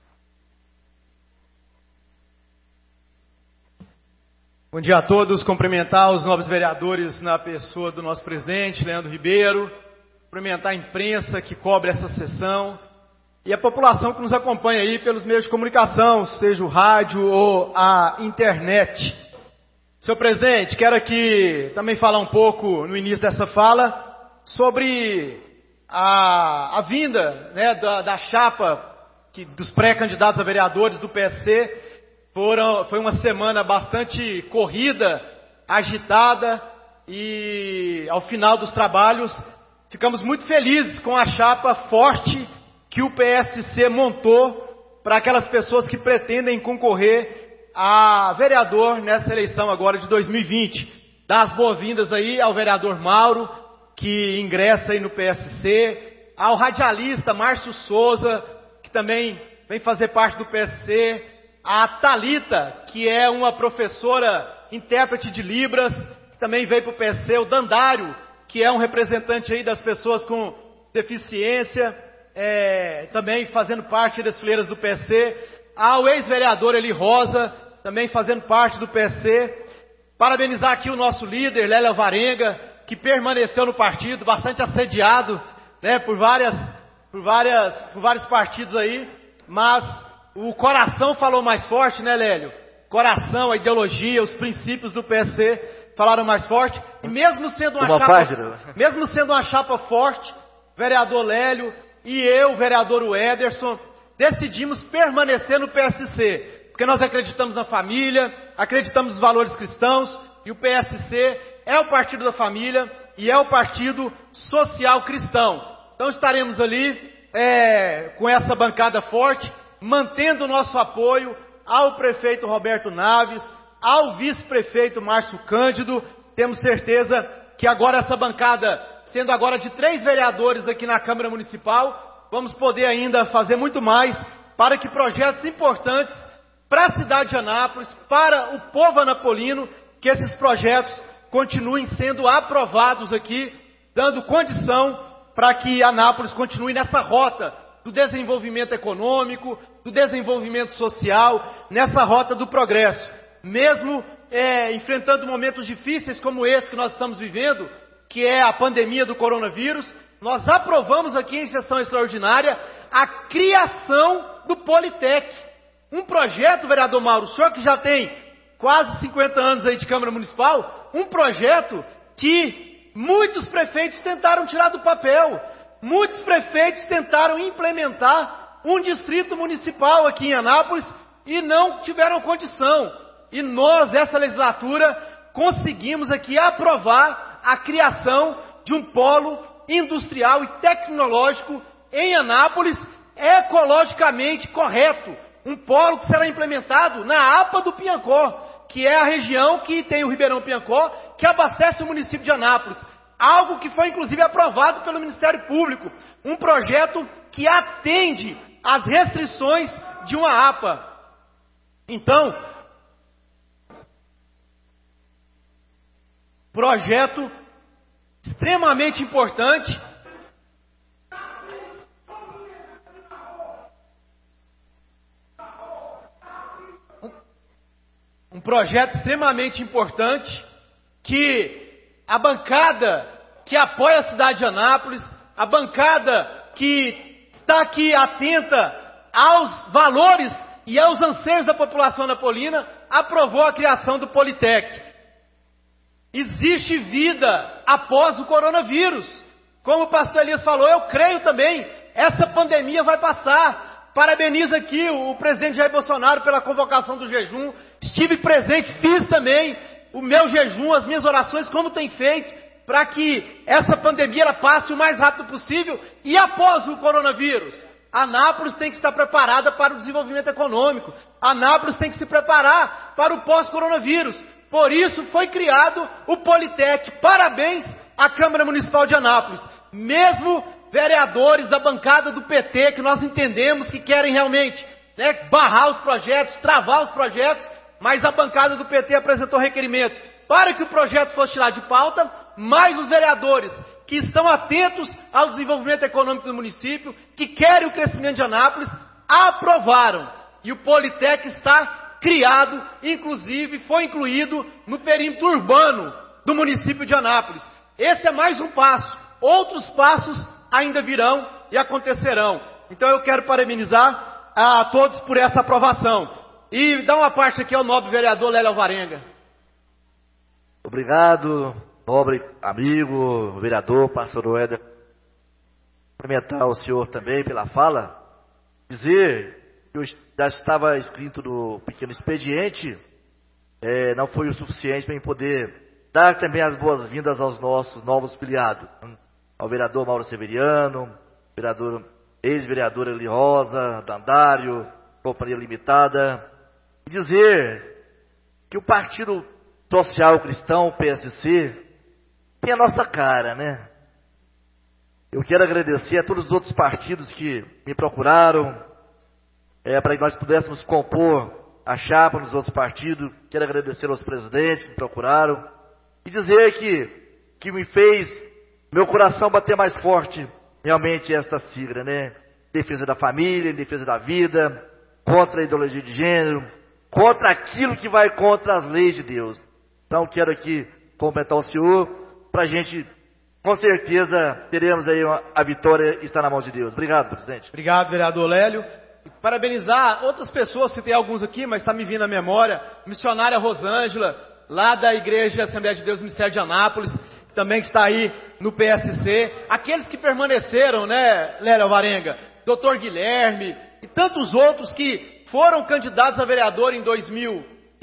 Speaker 4: Bom dia a todos. Cumprimentar os nobres vereadores na pessoa do nosso presidente, Leandro Ribeiro. Cumprimentar a imprensa que cobre essa sessão. E a população que nos acompanha aí pelos meios de comunicação, seja o rádio ou a internet. Senhor presidente, quero aqui também falar um pouco, no início dessa fala, sobre a, a vinda, né, da, da chapa que, dos pré-candidatos a vereadores do P S C. Foram, foi uma semana bastante corrida, agitada, e ao final dos trabalhos ficamos muito felizes com a chapa forte que o P S C montou para aquelas pessoas que pretendem concorrer a vereador nessa eleição agora de dois mil e vinte. Dar as boas-vindas aí ao vereador Mauro, que ingressa aí no P S C, ao radialista Márcio Souza, que também vem fazer parte do P S C, a Thalita, que é uma professora intérprete de Libras, que também veio para o P S C, o Dandário, que é um representante aí das pessoas com deficiência, é, também fazendo parte das fileiras do P S C, ao ex-vereador Eli Rosa, também fazendo parte do P S C. Parabenizar aqui o nosso líder, Lélio Alvarenga, que permaneceu no partido, bastante assediado, né, por várias, por várias, por vários partidos aí, mas o coração falou mais forte, né, Lélio? Coração, a ideologia, os princípios do P S C falaram mais forte. E mesmo sendo uma, uma chapa, página. mesmo sendo uma chapa forte, vereador Lélio e eu, vereador Wederson, decidimos permanecer no P S C, porque nós acreditamos na família, acreditamos nos valores cristãos, e o P S C é o partido da família e é o partido social cristão. Então estaremos ali é, com essa bancada forte, mantendo o nosso apoio ao prefeito Roberto Naves, ao vice-prefeito Márcio Cândido. Temos certeza que agora essa bancada, sendo agora de três vereadores aqui na Câmara Municipal, vamos poder ainda fazer muito mais para que projetos importantes para a cidade de Anápolis, para o povo anapolino, que esses projetos continuem sendo aprovados aqui, dando condição para que Anápolis continue nessa rota do desenvolvimento econômico, do desenvolvimento social, nessa rota do progresso. Mesmo é, enfrentando momentos difíceis como esse que nós estamos vivendo, que é a pandemia do coronavírus, nós aprovamos aqui em sessão extraordinária a criação do Politec. Um projeto, vereador Mauro, o senhor que já tem quase cinquenta anos aí de Câmara Municipal, um projeto que muitos prefeitos tentaram tirar do papel. Muitos prefeitos tentaram implementar um distrito municipal aqui em Anápolis e não tiveram condição. E nós, essa legislatura, conseguimos aqui aprovar a criação de um polo industrial e tecnológico em Anápolis, ecologicamente correto. Um polo que será implementado na APA do Piancó, que é a região que tem o Ribeirão Piancó, que abastece o município de Anápolis. Algo que foi inclusive aprovado pelo Ministério Público. Um projeto que atende às restrições de uma APA. Então, projeto extremamente importante. Um projeto extremamente importante que a bancada que apoia a cidade de Anápolis, a bancada que está aqui atenta aos valores e aos anseios da população anapolina, aprovou a criação do Politec. Existe vida após o coronavírus. Como o pastor Elias falou, eu creio também, essa pandemia vai passar. Parabenizo aqui o presidente Jair Bolsonaro pela convocação do jejum. Estive presente, fiz também o meu jejum, as minhas orações, como tem feito, para que essa pandemia ela passe o mais rápido possível. E após o coronavírus, Anápolis tem que estar preparada para o desenvolvimento econômico. Anápolis tem que se preparar para o pós-coronavírus. Por isso foi criado o Politec. Parabéns à Câmara Municipal de Anápolis. Mesmo vereadores da bancada do P T, que nós entendemos que querem realmente, né, barrar os projetos, travar os projetos, mas a bancada do P T apresentou requerimento para que o projeto fosse tirado de pauta, mas os vereadores que estão atentos ao desenvolvimento econômico do município, que querem o crescimento de Anápolis, aprovaram. E o Politec está criado, inclusive foi incluído no perímetro urbano do município de Anápolis. Esse é mais um passo. Outros passos ainda virão e acontecerão. Então eu quero parabenizar a todos por essa aprovação. E dar uma parte aqui ao nobre vereador Lélio Alvarenga.
Speaker 5: Obrigado, nobre amigo, vereador, pastor Éder. Cumprimentar o senhor também pela fala. Dizer que eu já estava escrito no pequeno expediente, é, não foi o suficiente para eu poder dar também as boas-vindas aos nossos novos filiados. Ao vereador Mauro Severiano, vereador, ex-vereadora Eli Rosa, Dandário, Companhia Limitada. E dizer que o Partido Social Cristão, o P S C, tem a nossa cara, né? Eu quero agradecer a todos os outros partidos que me procuraram, é, para que nós pudéssemos compor a chapa nos outros partidos. Quero agradecer aos presidentes que me procuraram. E dizer que, que me fez meu coração bater mais forte, realmente, esta sigla, né? Defesa da família, defesa da vida, contra a ideologia de gênero, contra aquilo que vai contra as leis de Deus. Então, quero aqui completar o senhor, para a gente, com certeza, teremos aí uma, a vitória está na mão de Deus. Obrigado, presidente.
Speaker 4: Obrigado, vereador Lélio. E parabenizar outras pessoas, citei alguns aqui, mas está me vindo à memória. Missionária Rosângela, lá da Igreja Assembleia de Deus, Ministério de Anápolis, também que está aí no P S C. Aqueles que permaneceram, né, Lélio Alvarenga? doutor Guilherme e tantos outros que foram candidatos a vereador em dois mil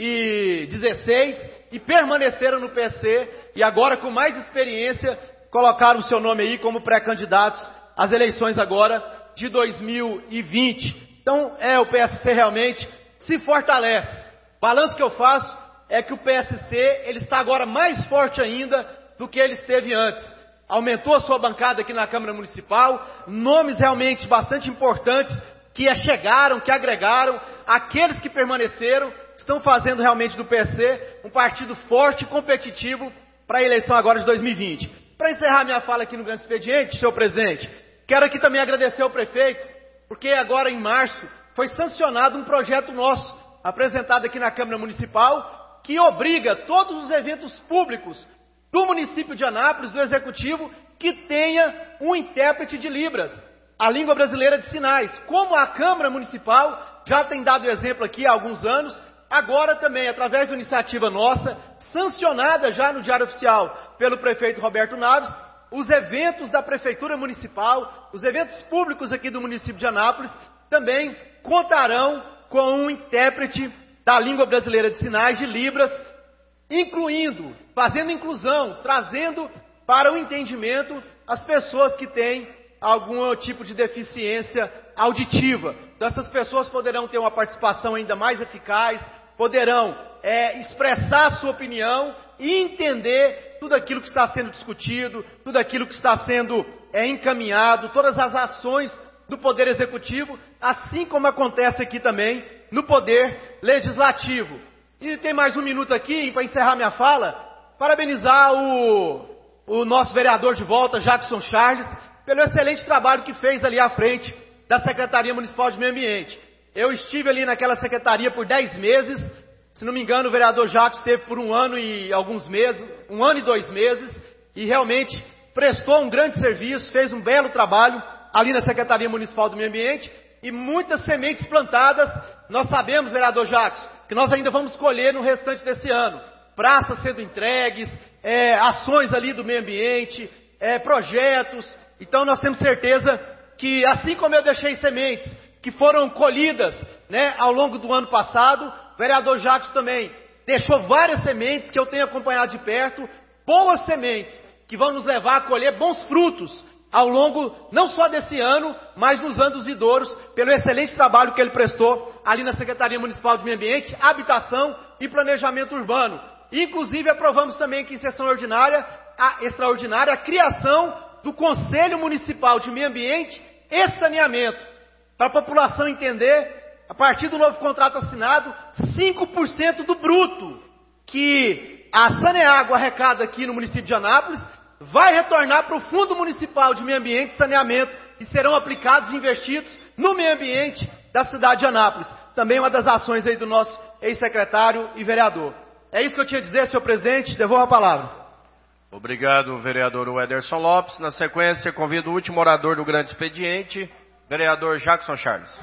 Speaker 4: e dezesseis e permaneceram no P S C e agora com mais experiência colocaram o seu nome aí como pré-candidatos às eleições agora de dois mil e vinte. Então, é, o P S C realmente se fortalece. O balanço que eu faço é que o P S C ele está agora mais forte ainda do que ele esteve antes. Aumentou a sua bancada aqui na Câmara Municipal, nomes realmente bastante importantes que chegaram, que agregaram, aqueles que permaneceram, estão fazendo realmente do P S C um partido forte e competitivo para a eleição agora de dois mil e vinte. Para encerrar minha fala aqui no grande expediente, senhor presidente, quero aqui também agradecer ao prefeito, porque agora em março foi sancionado um projeto nosso, apresentado aqui na Câmara Municipal, que obriga todos os eventos públicos do município de Anápolis, do Executivo, que tenha um intérprete de Libras, a língua brasileira de sinais. Como a Câmara Municipal já tem dado exemplo aqui há alguns anos, agora também, através de uma iniciativa nossa, sancionada já no Diário Oficial pelo prefeito Roberto Naves, os eventos da Prefeitura Municipal, os eventos públicos aqui do município de Anápolis, também contarão com um intérprete da língua brasileira de sinais, de Libras, incluindo, fazendo inclusão, trazendo para o entendimento as pessoas que têm algum tipo de deficiência auditiva. Então, essas pessoas poderão ter uma participação ainda mais eficaz, poderão é, expressar a sua opinião e entender tudo aquilo que está sendo discutido, tudo aquilo que está sendo é, encaminhado, todas as ações do Poder Executivo, assim como acontece aqui também no Poder Legislativo. E tem mais um minuto aqui para encerrar minha fala, parabenizar o, o nosso vereador de volta, Jackson Charles, pelo excelente trabalho que fez ali à frente da Secretaria Municipal de Meio Ambiente. Eu estive ali naquela secretaria por dez meses, se não me engano o vereador Jackson esteve por um ano e alguns meses, um ano e dois meses, e realmente prestou um grande serviço, fez um belo trabalho ali na Secretaria Municipal do Meio Ambiente, e muitas sementes plantadas, nós sabemos, vereador Jackson, que nós ainda vamos colher no restante desse ano. Praças sendo entregues, é, ações ali do meio ambiente, é, projetos. Então nós temos certeza que, assim como eu deixei sementes que foram colhidas, né, ao longo do ano passado, o vereador Jackson também deixou várias sementes que eu tenho acompanhado de perto, boas sementes que vão nos levar a colher bons frutos ao longo, não só desse ano, mas nos anos vindouros, pelo excelente trabalho que ele prestou ali na Secretaria Municipal de Meio Ambiente, Habitação e Planejamento Urbano. Inclusive, aprovamos também aqui em sessão ordinária, a extraordinária, a criação do Conselho Municipal de Meio Ambiente e Saneamento, para a população entender a partir do novo contrato assinado, cinco por cento do bruto que a Saneago arrecada aqui no município de Anápolis vai retornar para o Fundo Municipal de Meio Ambiente e Saneamento e serão aplicados e investidos no meio ambiente da cidade de Anápolis. Também uma das ações aí do nosso ex-secretário e vereador. É isso que eu tinha a dizer, senhor presidente. Devolvo a palavra.
Speaker 1: Obrigado, vereador Wederson Lopes. Na sequência, convido o último orador do grande expediente, vereador Jackson Charles.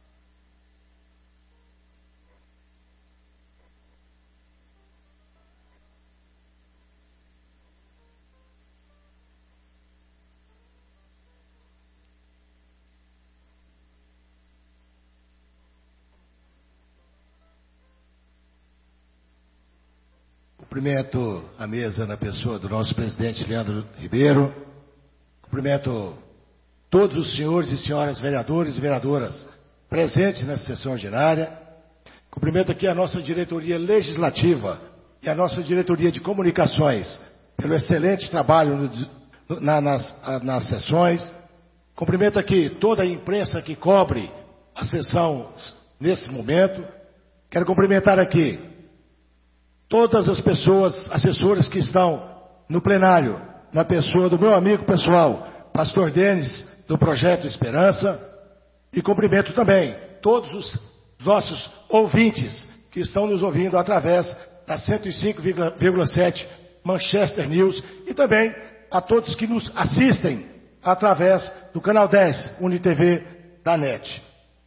Speaker 13: Cumprimento a mesa na pessoa do nosso presidente Leandro Ribeiro. Cumprimento todos os senhores e senhoras vereadores e vereadoras presentes nessa sessão ordinária. Cumprimento aqui a nossa diretoria legislativa e a nossa diretoria de comunicações pelo excelente trabalho no, na, nas, nas sessões. Cumprimento aqui toda a imprensa que cobre a sessão nesse momento. Quero cumprimentar aqui todas as pessoas, assessores que estão no plenário, na pessoa do meu amigo pessoal, pastor Denis, do Projeto Esperança, e cumprimento também todos os nossos ouvintes que estão nos ouvindo através da cento e cinco vírgula sete Manchester News e também a todos que nos assistem através do canal dez, UniTV da N E T.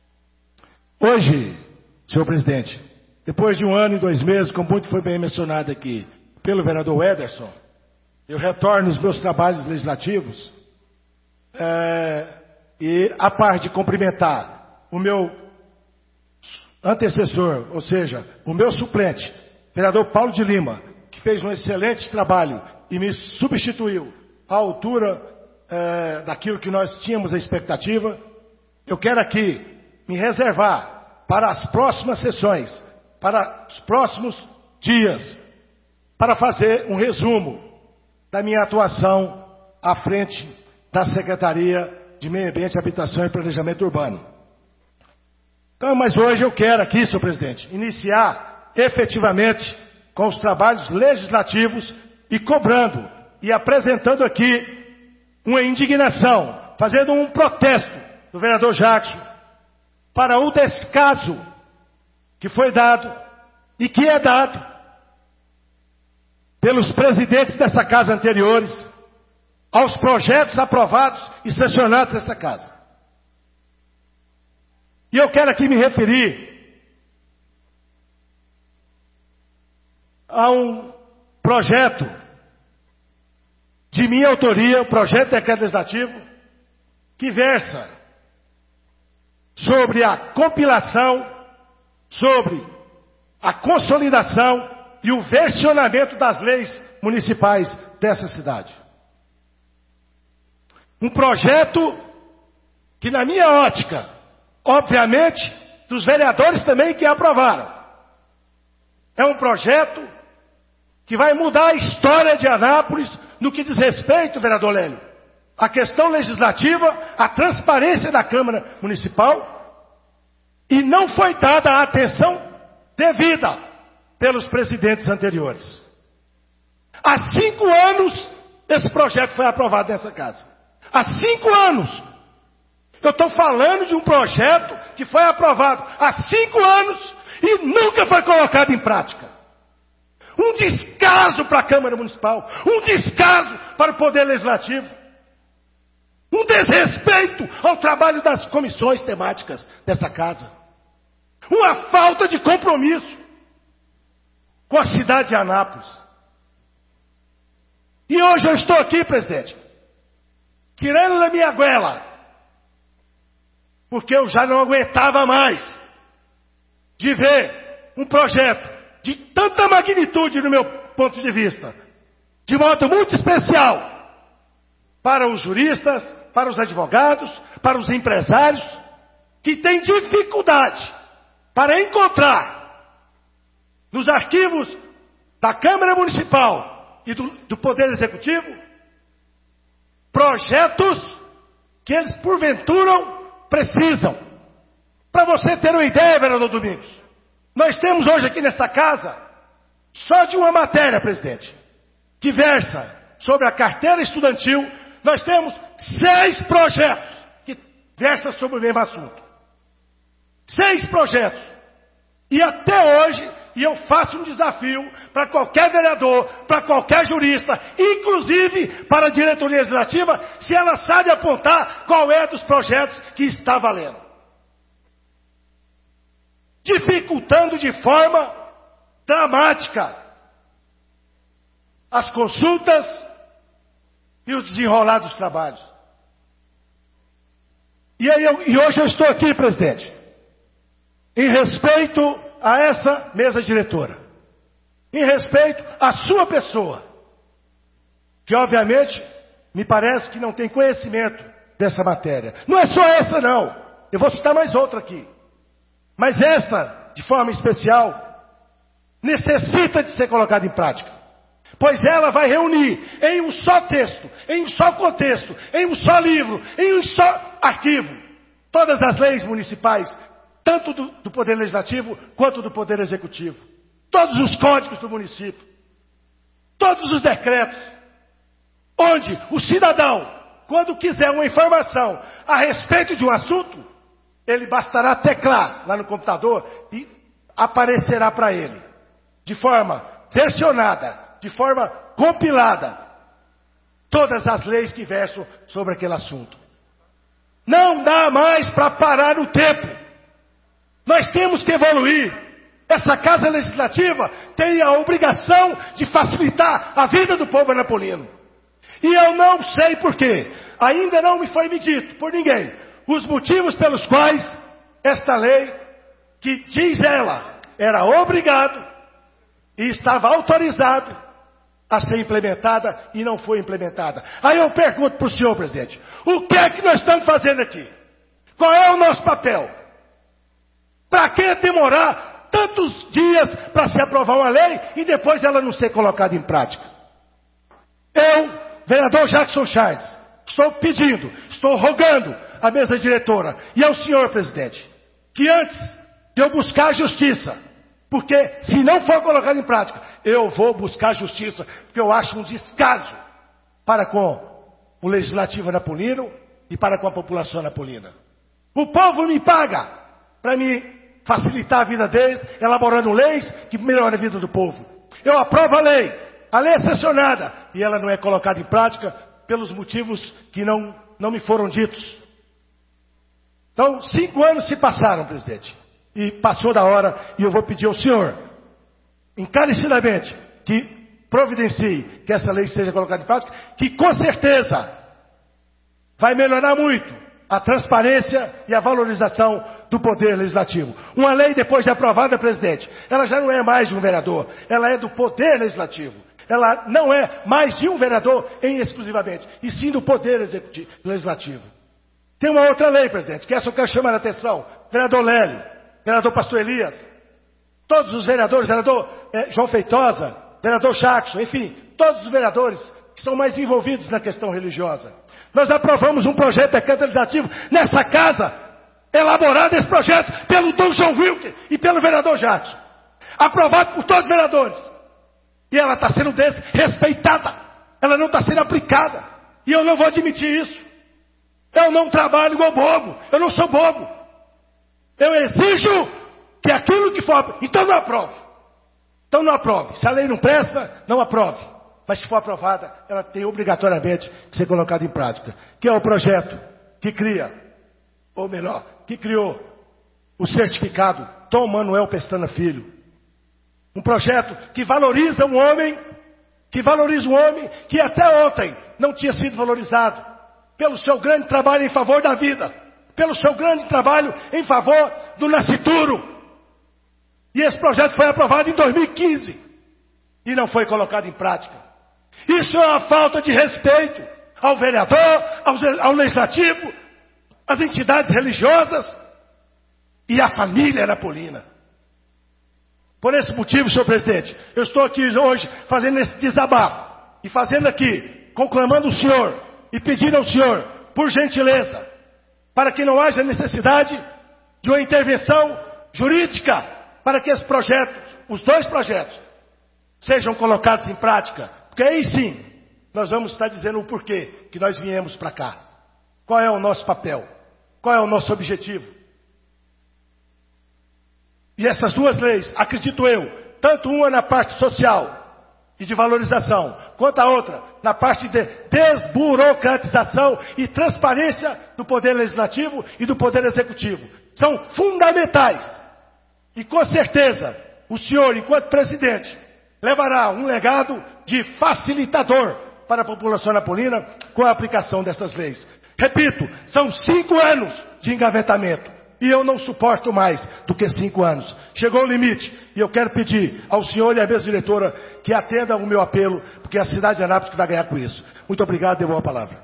Speaker 13: Hoje, senhor presidente, depois de um ano e dois meses, como muito foi bem mencionado aqui pelo vereador Wederson, eu retorno aos meus trabalhos legislativos é, e, a par de cumprimentar o meu antecessor, ou seja, o meu suplente, vereador Paulo de Lima, que fez um excelente trabalho e me substituiu à altura é, daquilo que nós tínhamos a expectativa, eu quero aqui me reservar para as próximas sessões, para os próximos dias, para fazer um resumo da minha atuação à frente da Secretaria de Meio Ambiente, Habitação e Planejamento Urbano. Então, mas hoje eu quero aqui, senhor presidente, iniciar efetivamente com os trabalhos legislativos e cobrando e apresentando aqui uma indignação, fazendo um protesto do vereador Jackson para o descaso que foi dado e que é dado pelos presidentes dessa casa anteriores aos projetos aprovados e sancionados nessa casa. E eu quero aqui me referir a um projeto de minha autoria, um projeto de decreto legislativo, que versa sobre a compilação, sobre a consolidação e o versionamento das leis municipais dessa cidade. Um projeto que, na minha ótica, obviamente, dos vereadores também que aprovaram, é um projeto que vai mudar a história de Anápolis no que diz respeito, vereador Lélio, à questão legislativa, à transparência da Câmara Municipal. E não foi dada a atenção devida pelos presidentes anteriores. Há cinco anos esse projeto foi aprovado nessa casa. Há cinco anos. Eu estou falando de um projeto que foi aprovado há cinco anos e nunca foi colocado em prática. Um descaso para a Câmara Municipal, um descaso para o Poder Legislativo, um desrespeito ao trabalho das comissões temáticas dessa casa. Uma falta de compromisso com a cidade de Anápolis. E hoje eu estou aqui, presidente, tirando da minha goela, porque eu já não aguentava mais de ver um projeto de tanta magnitude no meu ponto de vista, de modo muito especial para os juristas, para os advogados, para os empresários, que têm dificuldade para encontrar nos arquivos da Câmara Municipal e do, do Poder Executivo projetos que eles porventura precisam. Para você ter uma ideia, vereador Domingos, nós temos hoje aqui nesta casa, só de uma matéria, presidente, que versa sobre a carteira estudantil, nós temos seis projetos que versam sobre o mesmo assunto. Seis projetos. E até hoje, e eu faço um desafio para qualquer vereador, para qualquer jurista, inclusive para a diretoria legislativa, se ela sabe apontar qual é dos projetos que está valendo. Dificultando de forma dramática as consultas e o desenrolar dos trabalhos. E, aí eu, e hoje eu estou aqui, presidente, em respeito a essa mesa diretora, em respeito à sua pessoa, que obviamente me parece que não tem conhecimento dessa matéria. Não é só essa não, eu vou citar mais outra aqui. Mas esta, de forma especial, necessita de ser colocada em prática. Pois ela vai reunir em um só texto, em um só contexto, em um só livro, em um só arquivo, todas as leis municipais, tanto do, do Poder Legislativo quanto do Poder Executivo. Todos os códigos do município, todos os decretos, onde o cidadão, quando quiser uma informação a respeito de um assunto, ele bastará teclar lá no computador e aparecerá para ele, de forma versionada, de forma compilada, todas as leis que versam sobre aquele assunto. Não dá mais para parar no tempo. Nós temos que evoluir. Essa Casa Legislativa tem a obrigação de facilitar a vida do povo anapolino. E eu não sei porquê, ainda não me foi me dito por ninguém, os motivos pelos quais esta lei, que diz ela, era obrigado e estava autorizado a ser implementada e não foi implementada. Aí eu pergunto para o senhor, presidente, o que é que nós estamos fazendo aqui? Qual é o nosso papel? Para que demorar tantos dias para se aprovar uma lei e depois ela não ser colocada em prática? Eu, vereador Jackson Charles, estou pedindo, estou rogando à mesa diretora e ao senhor, presidente, que antes de eu buscar a justiça, porque se não for colocado em prática, eu vou buscar a justiça, porque eu acho um descaso para com o legislativo anapolino e para com a população anapolina. O povo me paga para me facilitar a vida deles, elaborando leis que melhoram a vida do povo. Eu aprovo a lei, a lei é sancionada, e ela não é colocada em prática pelos motivos que não, não me foram ditos. Então, cinco anos se passaram, presidente, e passou da hora, e eu vou pedir ao senhor, encarecidamente, que providencie que essa lei seja colocada em prática, que com certeza vai melhorar muito a transparência e a valorização do Poder Legislativo. Uma lei, depois de aprovada, presidente, ela já não é mais de um vereador, ela é do Poder Legislativo. Ela não é mais de um vereador em exclusivamente, e sim do Poder Executivo, Legislativo. Tem uma outra lei, presidente, que essa eu quero chamar a atenção. Vereador Lélio, vereador Pastor Elias, todos os vereadores, vereador eh, João Feitosa, vereador Jackson, enfim, todos os vereadores que são mais envolvidos na questão religiosa. Nós aprovamos um projeto de decreto legislativo nessa casa, elaborado esse projeto pelo Dom João Wilker e pelo vereador Jackson. Aprovado por todos os vereadores. E ela está sendo desrespeitada. Ela não está sendo aplicada. E eu não vou admitir isso. Eu não trabalho igual bobo. Eu não sou bobo. Eu exijo que aquilo que for... Então não aprove. Então não aprove. Se a lei não presta, não aprove. Mas se for aprovada, ela tem obrigatoriamente que ser colocada em prática. Que é o projeto que cria, ou melhor, que criou o certificado Dom Manuel Pestana Filho. Um projeto que valoriza um homem, que valoriza um homem que até ontem não tinha sido valorizado. Pelo seu grande trabalho em favor da vida. Pelo seu grande trabalho em favor do nascituro. E esse projeto foi aprovado em dois mil e quinze. E não foi colocado em prática. Isso é uma falta de respeito ao vereador, ao, ao legislativo, às entidades religiosas e à família anapolina. Por esse motivo, senhor presidente, eu estou aqui hoje fazendo esse desabafo e fazendo aqui, conclamando o senhor e pedindo ao senhor, por gentileza, para que não haja necessidade de uma intervenção jurídica para que esses projetos, os dois projetos, sejam colocados em prática. Porque aí sim, nós vamos estar dizendo o porquê que nós viemos para cá. Qual é o nosso papel? Qual é o nosso objetivo? E essas duas leis, acredito eu, tanto uma na parte social e de valorização, quanto a outra na parte de desburocratização e transparência do Poder Legislativo e do Poder Executivo, são fundamentais. E com certeza, o senhor, enquanto presidente, levará um legado de facilitador para a população napolina com a aplicação dessas leis. Repito, são cinco anos de engavetamento. E eu não suporto mais do que cinco anos. Chegou o limite. E eu quero pedir ao senhor e à mesa diretora que atendam o meu apelo, porque é a cidade de Anápolis que vai ganhar com isso. Muito obrigado, devolvo a palavra.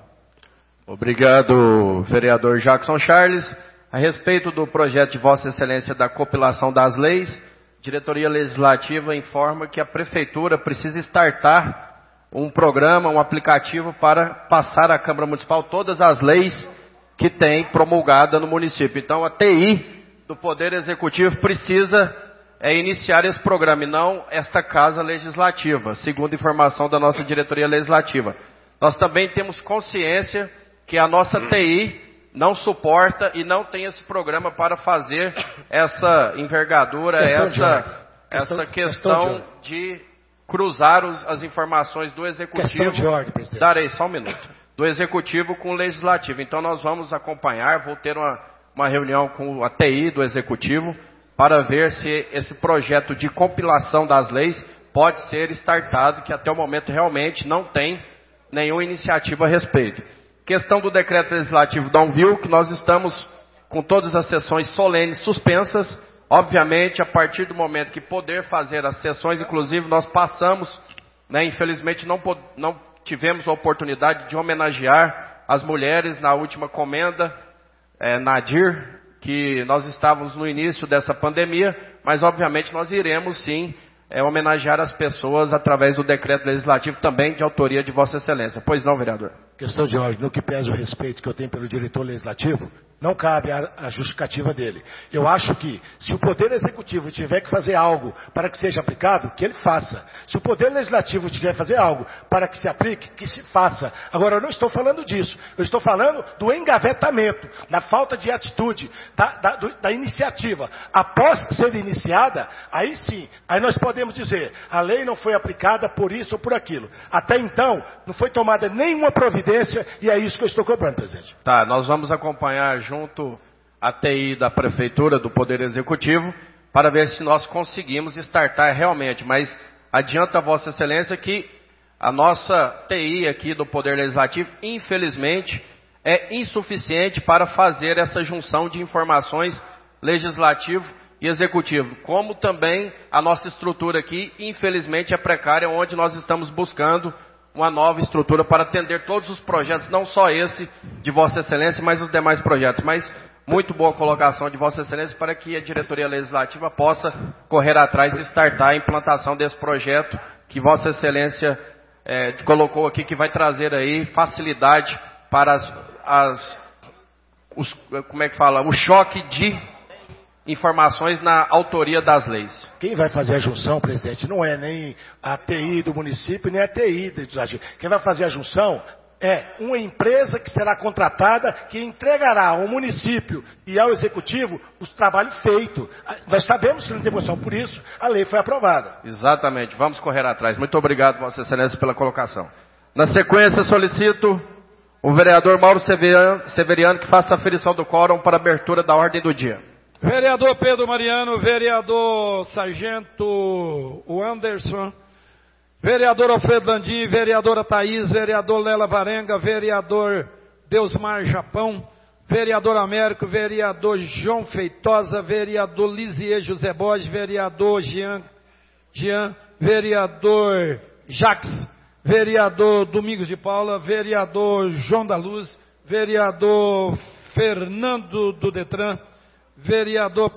Speaker 1: Obrigado, vereador Jackson Charles. A respeito do projeto de Vossa Excelência da compilação das leis, a diretoria legislativa informa que a prefeitura precisa startar um programa, um aplicativo para passar à Câmara Municipal todas as leis que tem promulgada no município. Então a T I do Poder Executivo precisa é, iniciar esse programa e não esta Casa Legislativa, segundo informação da nossa diretoria legislativa. Nós também temos consciência que a nossa T I não suporta e não tem esse programa para fazer essa envergadura,
Speaker 13: questão
Speaker 1: essa, essa questão, questão de, de cruzar os, as informações do Executivo.
Speaker 13: De ordem, presidente.
Speaker 1: Darei só um minuto. Do Executivo com o Legislativo. Então nós vamos acompanhar, vou ter uma, uma reunião com a T I do Executivo para ver se esse projeto de compilação das leis pode ser startado, que até o momento realmente não tem nenhuma iniciativa a respeito. Questão do decreto legislativo Downville, que nós estamos com todas as sessões solenes suspensas. Obviamente, a partir do momento que poder fazer as sessões, inclusive nós passamos, né, infelizmente não, não tivemos a oportunidade de homenagear as mulheres na última comenda, é, Nadir, que nós estávamos no início dessa pandemia, mas obviamente nós iremos sim é, homenagear as pessoas através do decreto legislativo também de autoria de Vossa Excelência. Pois não, vereador?
Speaker 13: Questão de ordem, no que pese o respeito que eu tenho pelo diretor legislativo, não cabe a, a justificativa dele. Eu acho que, se o Poder Executivo tiver que fazer algo para que seja aplicado, que ele faça. Se o Poder Legislativo tiver que fazer algo para que se aplique, que se faça. Agora, eu não estou falando disso. Eu estou falando do engavetamento, da falta de atitude, da, da, do, da iniciativa. Após ser iniciada, aí sim, aí nós podemos dizer, a lei não foi aplicada por isso ou por aquilo. Até então, não foi tomada nenhuma providência, e é isso que eu estou cobrando, presidente.
Speaker 1: Tá, nós vamos acompanhar junto à T I da Prefeitura, do Poder Executivo, para ver se nós conseguimos startar realmente. Mas adianta a Vossa Excelência que a nossa T I aqui do Poder Legislativo, infelizmente, é insuficiente para fazer essa junção de informações legislativo e executivo. Como também a nossa estrutura aqui, infelizmente, é precária, onde nós estamos buscando uma nova estrutura para atender todos os projetos, não só esse de Vossa Excelência, mas os demais projetos. Mas muito boa colocação de Vossa Excelência para que a diretoria legislativa possa correr atrás e startar a implantação desse projeto que Vossa Excelência é, colocou aqui, que vai trazer aí facilidade para as, as os, como é que fala, o choque de informações na autoria das leis.
Speaker 13: Quem vai fazer a junção, presidente, não é nem a T I do município, nem a T I do legislativo. Quem vai fazer a junção é uma empresa que será contratada, que entregará ao município e ao executivo os trabalhos feitos. Nós sabemos que não tem moção, por isso a lei foi aprovada.
Speaker 1: Exatamente, vamos correr atrás. Muito obrigado, Vossa Excelência, pela colocação. Na sequência, solicito o vereador Mauro Severiano, Severiano que faça a aferição do quórum para a abertura da ordem do dia.
Speaker 2: Vereador Pedro Mariano, vereador Sargento Anderson, vereador Alfredo Landim, vereadora Thaís, vereador Lela Varenga, vereador Deusmar Japão, vereador Américo, vereador João Feitosa, vereador Lisier José Borges, vereador Jean, Jean, vereador Jacques, vereador Domingos de Paula, vereador João da Luz, vereador Fernando do Detran, vereador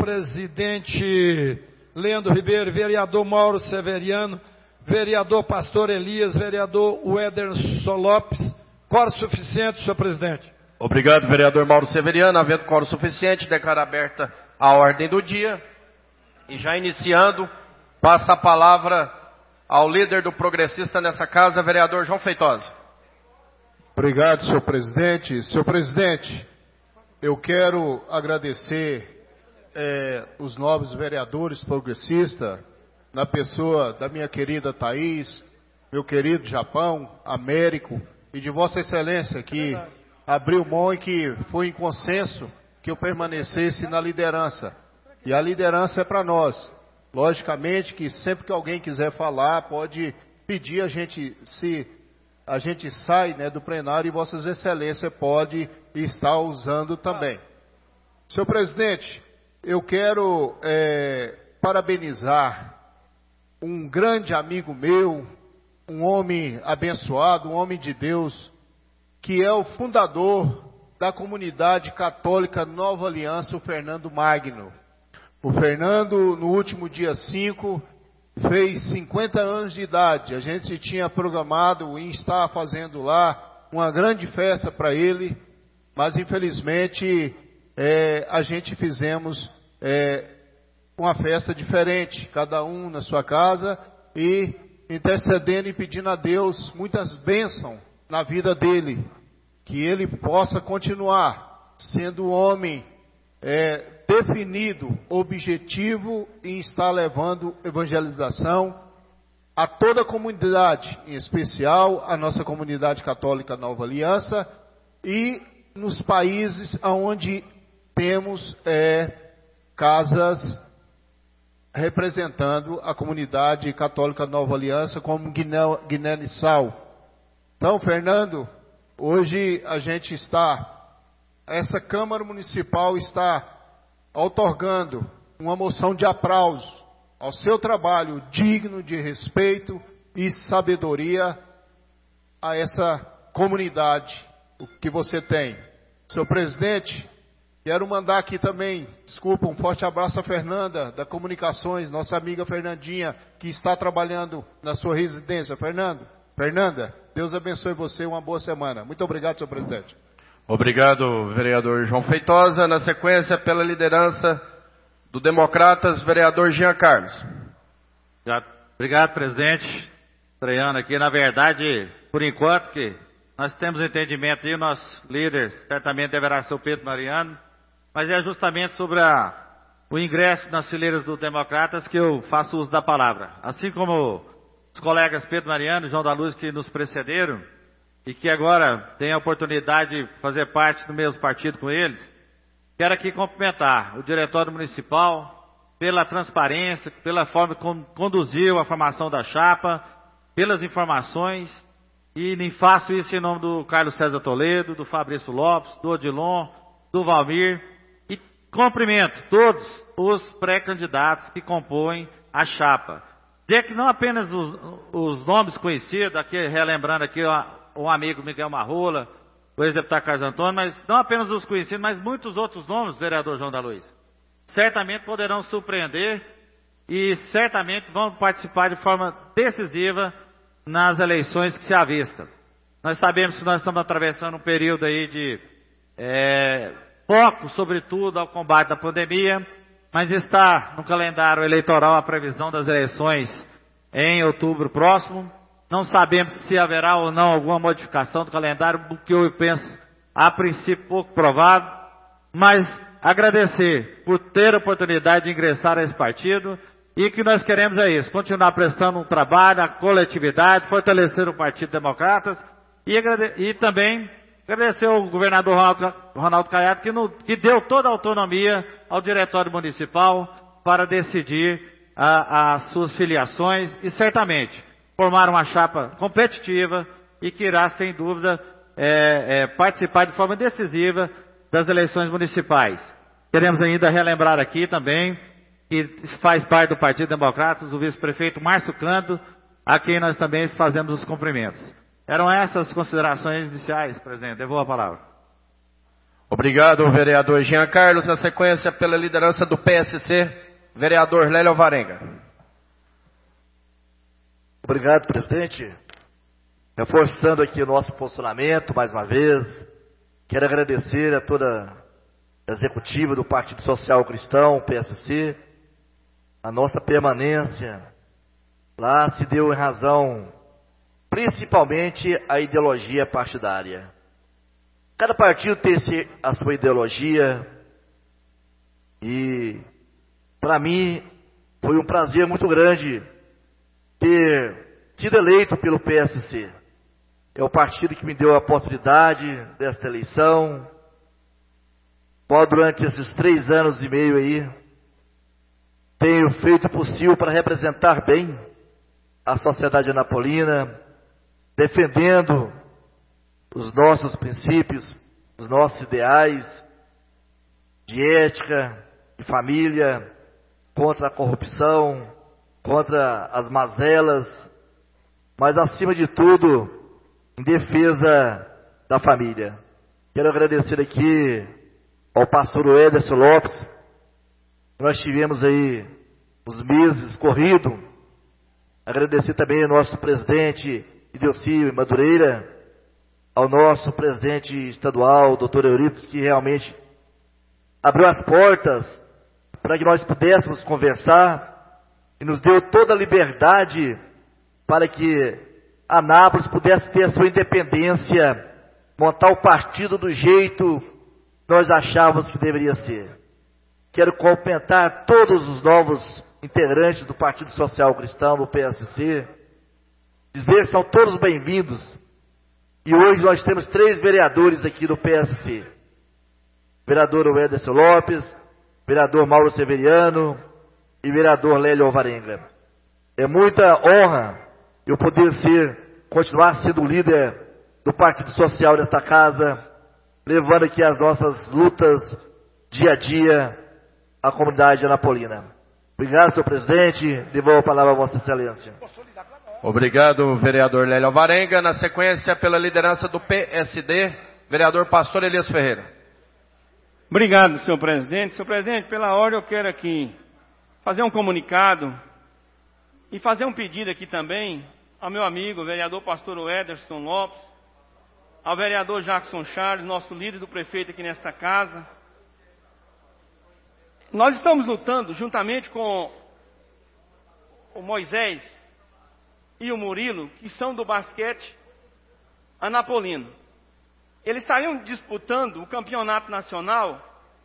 Speaker 2: presidente Leandro Ribeiro, vereador Mauro Severiano, vereador Pastor Elias, vereador Wederson Lopes. Quórum suficiente, senhor presidente.
Speaker 1: Obrigado, vereador Mauro Severiano. Havendo quórum suficiente, declaro aberta a ordem do dia. E já iniciando, passa a palavra ao líder do progressista nessa casa, vereador João Feitosa.
Speaker 9: Obrigado, senhor presidente. Senhor presidente, eu quero agradecer é, os novos vereadores progressistas, na pessoa da minha querida Thaís, meu querido Japão, Américo, e de Vossa Excelência, que abriu mão e que foi em consenso que eu permanecesse na liderança. E a liderança é para nós. Logicamente que sempre que alguém quiser falar, pode pedir, a gente se a gente sai, né, do plenário e Vossas Excelências pode estar usando também. Senhor presidente, eu quero é, parabenizar um grande amigo meu, um homem abençoado, um homem de Deus, que é o fundador da comunidade católica Nova Aliança, o Fernando Magno. O Fernando, no último dia cinco, fez cinquenta anos de idade. A gente tinha programado em estar fazendo lá uma grande festa para ele, mas infelizmente é, a gente fizemos é, uma festa diferente, cada um na sua casa, e intercedendo e pedindo a Deus muitas bênçãos na vida dele, que ele possa continuar sendo um homem é, definido, objetivo em estar levando evangelização a toda a comunidade, em especial a nossa comunidade católica Nova Aliança e nos países onde temos é, casas representando a comunidade católica Nova Aliança, como Guiné-Bissau. Então, Fernando, hoje a gente está, essa Câmara Municipal está outorgando uma moção de aplauso ao seu trabalho digno de respeito e sabedoria a essa comunidade que você tem. Senhor presidente, quero mandar aqui também, desculpa, um forte abraço a Fernanda, da Comunicações, nossa amiga Fernandinha, que está trabalhando na sua residência. Fernando, Fernanda, Deus abençoe você, uma boa semana. Muito obrigado, senhor presidente.
Speaker 1: Obrigado, vereador João Feitosa. Na sequência, pela liderança do Democratas, vereador Jean Carlos.
Speaker 14: Obrigado, presidente. Estreando aqui, na verdade, por enquanto que nós temos entendimento aí, o nosso líder certamente deverá ser o Pedro Mariano, mas é justamente sobre a, o ingresso nas fileiras do Democratas que eu faço uso da palavra. Assim como os colegas Pedro Mariano e João da Luz que nos precederam, e que agora tem a oportunidade de fazer parte do mesmo partido com eles, quero aqui cumprimentar o Diretório Municipal pela transparência, pela forma como conduziu a formação da chapa, pelas informações, e nem faço isso em nome do Carlos César Toledo, do Fabrício Lopes, do Odilon, do Valmir, e cumprimento todos os pré-candidatos que compõem a chapa. Dizer que não apenas os, os nomes conhecidos, aqui relembrando aqui ó, o amigo Miguel Marrola, o ex-deputado Carlos Antônio, mas não apenas os conhecidos, mas muitos outros nomes, vereador João da Luz, certamente poderão surpreender e certamente vão participar de forma decisiva nas eleições que se avistam. Nós sabemos que nós estamos atravessando um período aí de é, foco, sobretudo, ao combate da pandemia, mas está no calendário eleitoral a previsão das eleições em outubro próximo. Não sabemos se haverá ou não alguma modificação do calendário, o que eu penso a princípio pouco provável, mas agradecer por ter a oportunidade de ingressar a esse partido e que nós queremos é isso, continuar prestando um trabalho, a coletividade, fortalecer o Partido Democratas e, e também agradecer ao governador Ronaldo, Ronaldo Caiado que, no, que deu toda a autonomia ao Diretório Municipal para decidir a, as suas filiações e certamente formar uma chapa competitiva e que irá, sem dúvida, é, é, participar de forma decisiva das eleições municipais. Queremos ainda relembrar aqui também que faz parte do Partido Democratas o vice-prefeito Márcio Canto, a quem nós também fazemos os cumprimentos. Eram essas considerações iniciais, presidente. Devolvo a palavra.
Speaker 1: Obrigado, vereador Jean Carlos. Na sequência, pela liderança do P S C, vereador Lélio Alvarenga.
Speaker 5: Obrigado, presidente. Reforçando aqui o nosso posicionamento, mais uma vez, quero agradecer a toda executiva do Partido Social Cristão, P S C, a nossa permanência lá se deu em razão, principalmente, à ideologia partidária. Cada partido tem a sua ideologia e, para mim, foi um prazer muito grande ter sido eleito pelo P S C. É o partido que me deu a possibilidade desta eleição. Pô, durante esses três anos e meio aí, tenho feito o possível para representar bem a sociedade anapolina, defendendo os nossos princípios, os nossos ideais de ética, de família, contra a corrupção, contra as mazelas, mas acima de tudo, em defesa da família. Quero agradecer aqui ao pastor Ederson Lopes. Nós tivemos aí os meses corridos. Agradecer também ao nosso presidente Ideucir Madureira, ao nosso presidente estadual, doutor Euripides, que realmente abriu as portas para que nós pudéssemos conversar e nos deu toda a liberdade para que Anápolis pudesse ter a sua independência, montar o partido do jeito que nós achávamos que deveria ser. Quero cumprimentar todos os novos integrantes do Partido Social Cristão, do P S C, dizer que são todos bem-vindos. E hoje nós temos três vereadores aqui do P S C. Vereador Ederson Lopes, vereador Mauro Severiano e vereador Lélio Alvarenga. É muita honra eu poder ser, continuar sendo líder do Partido Social desta casa, levando aqui as nossas lutas dia a dia à comunidade anapolina. Obrigado, senhor presidente. Devolvo a palavra a Vossa Excelência.
Speaker 1: Obrigado, vereador Lélio Alvarenga. Na sequência, pela liderança do P S D, vereador Pastor Elias Ferreira.
Speaker 10: Obrigado, senhor presidente. Senhor presidente, pela ordem eu quero aqui fazer um comunicado e fazer um pedido aqui também ao meu amigo, vereador pastor Ederson Lopes, ao vereador Jackson Charles, nosso líder do prefeito aqui nesta casa. Nós estamos lutando juntamente com o Moisés e o Murilo, que são do basquete anapolino. Eles estariam disputando o campeonato nacional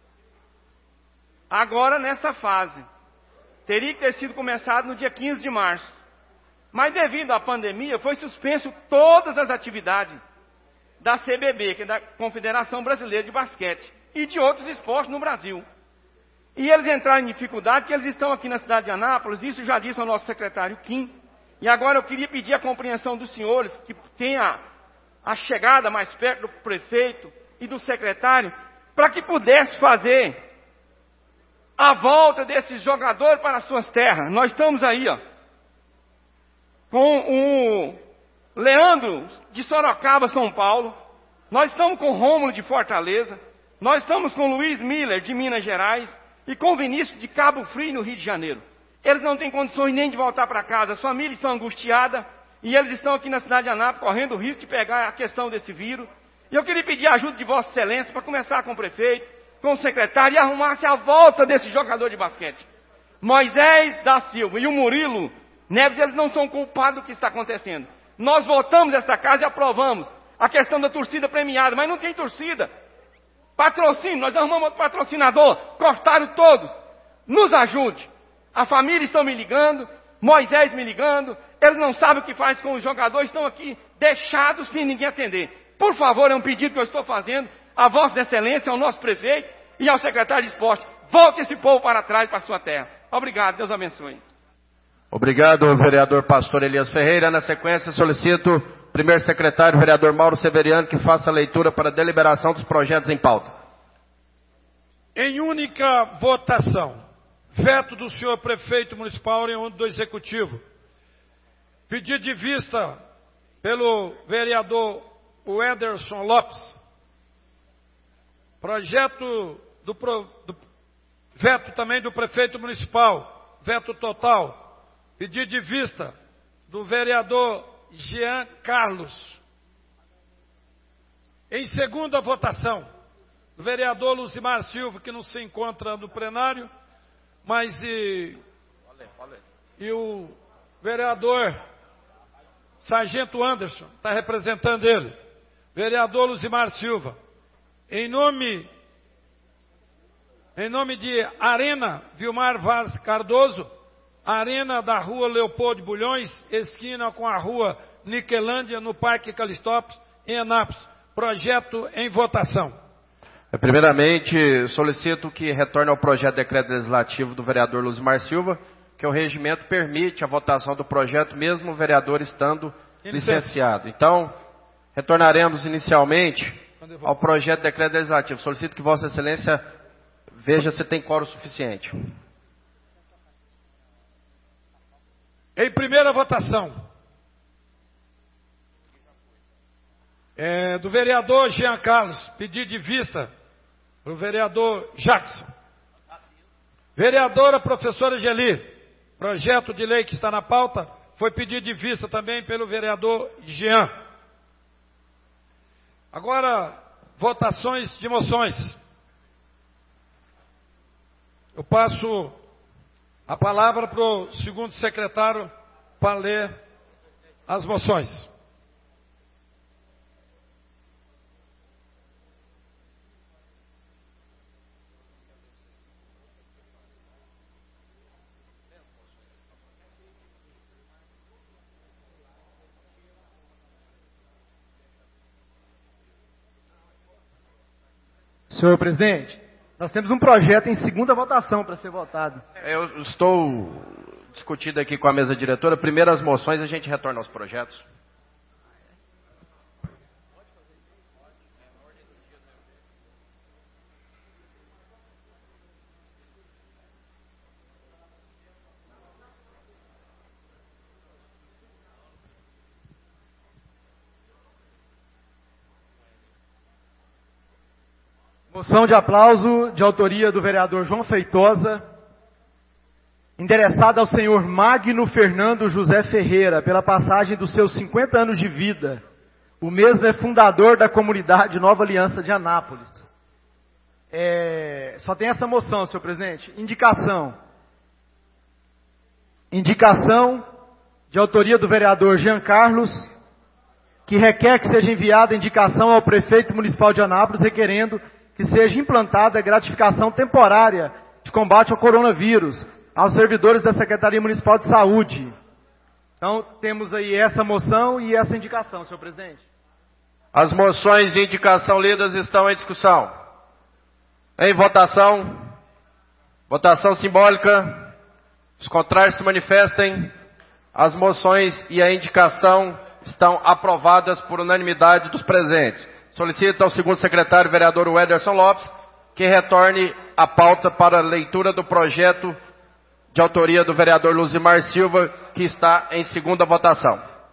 Speaker 10: agora nessa fase. Teria que ter sido começado no dia quinze de março. Mas devido à pandemia, foi suspenso todas as atividades da C B B, que é da Confederação Brasileira de Basquete, e de outros esportes no Brasil. E eles entraram em dificuldade, porque eles estão aqui na cidade de Anápolis, isso já disse ao nosso secretário Kim. E agora eu queria pedir a compreensão dos senhores, que tenha a chegada mais perto do prefeito e do secretário, para que pudesse fazer a volta desses jogadores para as suas terras. Nós estamos aí, ó, com o Leandro de Sorocaba, São Paulo. Nós estamos com o Rômulo de Fortaleza. Nós estamos com o Luiz Miller de Minas Gerais e com o Vinícius de Cabo Frio, no Rio de Janeiro. Eles não têm condições nem de voltar para casa. As famílias estão angustiadas e eles estão aqui na cidade de Anápolis correndo o risco de pegar a questão desse vírus. E eu queria pedir a ajuda de Vossa Excelência para começar com o prefeito, com o secretário, e arrumar-se a volta desse jogador de basquete. Moisés da Silva e o Murilo Neves, eles não são culpados do que está acontecendo. Nós votamos esta casa e aprovamos a questão da torcida premiada, mas não tem torcida. Patrocínio, nós arrumamos outro patrocinador, cortaram todos. Nos ajude. A família está me ligando, Moisés me ligando, eles não sabem o que faz com os jogadores, estão aqui deixados sem ninguém atender. Por favor, é um pedido que eu estou fazendo a Vossa Excelência, ao nosso prefeito e ao secretário de esporte. Volte esse povo para trás, para a sua terra. Obrigado, Deus abençoe.
Speaker 1: Obrigado, vereador pastor Elias Ferreira. Na sequência, solicito o primeiro secretário, vereador Mauro Severiano, que faça a leitura para a deliberação dos projetos em pauta.
Speaker 2: Em única votação, veto do senhor prefeito municipal oriundo do executivo. Pedido de vista pelo vereador Ederson Lopes. Projeto do, pro, do veto também do prefeito municipal, veto total. Pedido de vista do vereador Jean Carlos. Em segunda votação, do vereador Luzimar Silva, que não se encontra no plenário, mas e, e o vereador Sargento Anderson está representando ele. Vereador Luzimar Silva, em nome, em nome de Arena Vilmar Vaz Cardoso, Arena da Rua Leopoldo de Bulhões, esquina com a Rua Niquelândia, no Parque Calistópolis, em Anápolis. Projeto em votação.
Speaker 1: Primeiramente, solicito que retorne ao projeto de decreto legislativo do vereador Luzimar Silva, que o regimento permite a votação do projeto, mesmo o vereador estando licenciado. Então, retornaremos inicialmente ao projeto de decreto legislativo. Solicito que Vossa Excelência veja se tem quórum suficiente.
Speaker 2: Em primeira votação, é, do vereador Jean Carlos, pedido de vista para o vereador Jackson. Vereadora professora Geli, projeto de lei que está na pauta, foi pedido de vista também pelo vereador Jean. Agora, votações de moções. Eu passo a palavra para o segundo secretário para ler as moções.
Speaker 4: Senhor presidente, nós temos um projeto em segunda votação para ser votado.
Speaker 1: Eu estou discutindo aqui com a mesa diretora. Primeiro as moções, a gente retorna aos projetos.
Speaker 4: Moção de aplauso de autoria do vereador João Feitosa, endereçada ao senhor Magno Fernando José Ferreira, pela passagem dos seus cinquenta anos de vida. O mesmo é fundador da comunidade Nova Aliança de Anápolis. É, só tem essa moção, senhor presidente. Indicação. Indicação de autoria do vereador Jean Carlos, que requer que seja enviada indicação ao prefeito municipal de Anápolis, requerendo que seja implantada a gratificação temporária de combate ao coronavírus aos servidores da Secretaria Municipal de Saúde. Então, temos aí essa moção e essa indicação, senhor presidente.
Speaker 1: As moções e indicação lidas estão em discussão. Em votação. Votação simbólica. Os contrários se manifestem. As moções e a indicação estão aprovadas por unanimidade dos presentes. Solicito ao segundo secretário, vereador Ederson Lopes, que retorne a pauta para a leitura do projeto de autoria do vereador Luzimar Silva, que está em segunda votação.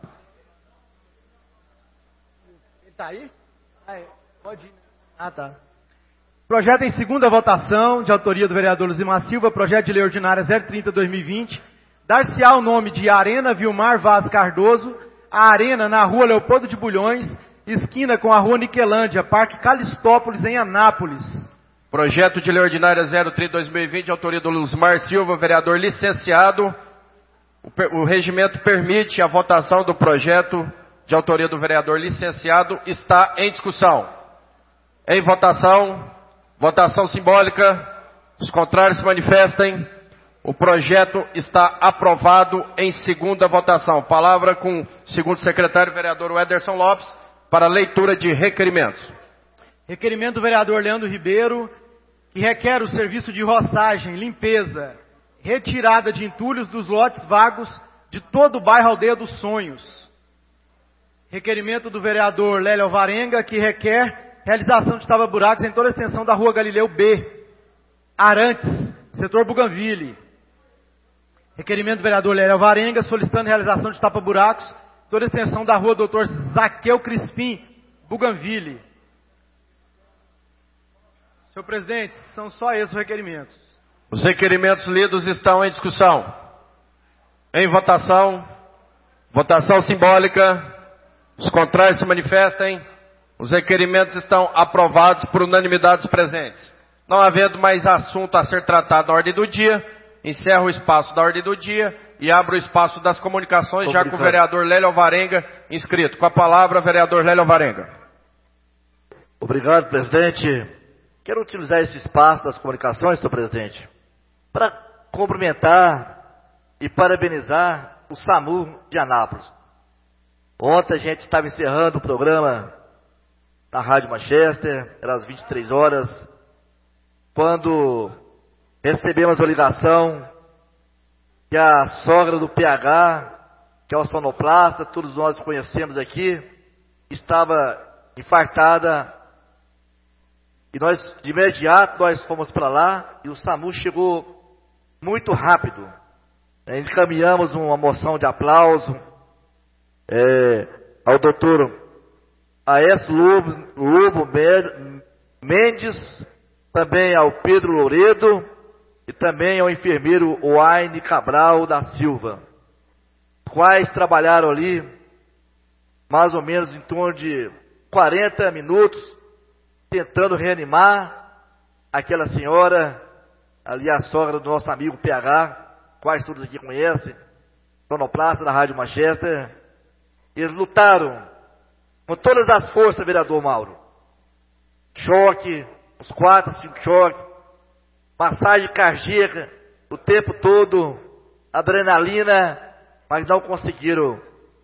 Speaker 4: Ele está aí? Ah, pode ir. Ah, tá. Projeto em segunda votação, de autoria do vereador Luzimar Silva, projeto de lei ordinária zero trinta barra dois mil e vinte, dar-se-á o nome de Arena Vilmar Vaz Cardoso, a Arena na Rua Leopoldo de Bulhões, esquina com a Rua Niquelândia, Parque Calistópolis, em Anápolis.
Speaker 1: Projeto de lei ordinária zero trinta barra dois mil e vinte, autoria do Luzimar Silva, vereador licenciado. O, o regimento permite a votação do projeto de autoria do vereador licenciado. Está em discussão. Em votação. Votação simbólica. Os contrários se manifestem. O projeto está aprovado em segunda votação. Palavra com o segundo secretário, vereador Ederson Lopes, para leitura de requerimentos.
Speaker 4: Requerimento do vereador Leandro Ribeiro, que requer o serviço de roçagem, limpeza, retirada de entulhos dos lotes vagos de todo o bairro Aldeia dos Sonhos. Requerimento do vereador Lélio Alvarenga, que requer realização de tapa-buracos em toda a extensão da Rua Galileu B, Arantes, setor Bougainville. Requerimento do vereador Lélio Alvarenga, solicitando realização de tapa-buracos toda a extensão da Rua doutor Zaqueu Crispim, Bougainville. Senhor presidente, são só esses os requerimentos.
Speaker 1: Os requerimentos lidos estão em discussão. Em votação. Votação simbólica. Os contrários se manifestem. Os requerimentos estão aprovados por unanimidade dos presentes. Não havendo mais assunto a ser tratado na ordem do dia, encerro o espaço da ordem do dia e abro o espaço das comunicações, já com o vereador Lélio Alvarenga inscrito. Com a palavra, vereador Lélio Alvarenga.
Speaker 5: Obrigado, presidente. Quero utilizar esse espaço das comunicações, senhor presidente, para cumprimentar e parabenizar o SAMU de Anápolis. Ontem a gente estava encerrando o programa na Rádio Manchester, eram as vinte e três horas, quando recebemos a ligação que a sogra do P H, que é o sonoplasta, todos nós conhecemos aqui, estava infartada. E nós, de imediato, nós fomos para lá e o SAMU chegou muito rápido. Encaminhamos uma moção de aplauso é, ao doutor Aécio Lobo, Lobo Mendes, também ao Pedro Louredo e também ao enfermeiro Oaine Cabral da Silva, quais trabalharam ali mais ou menos em torno de quarenta minutos, tentando reanimar aquela senhora, ali a sogra do nosso amigo P H, quais todos aqui conhecem, sonoplasta da Rádio Manchester. Eles lutaram com todas as forças, vereador Mauro. Choque, uns quatro, cinco choques, massagem cardíaca, o tempo todo, adrenalina, mas não conseguiram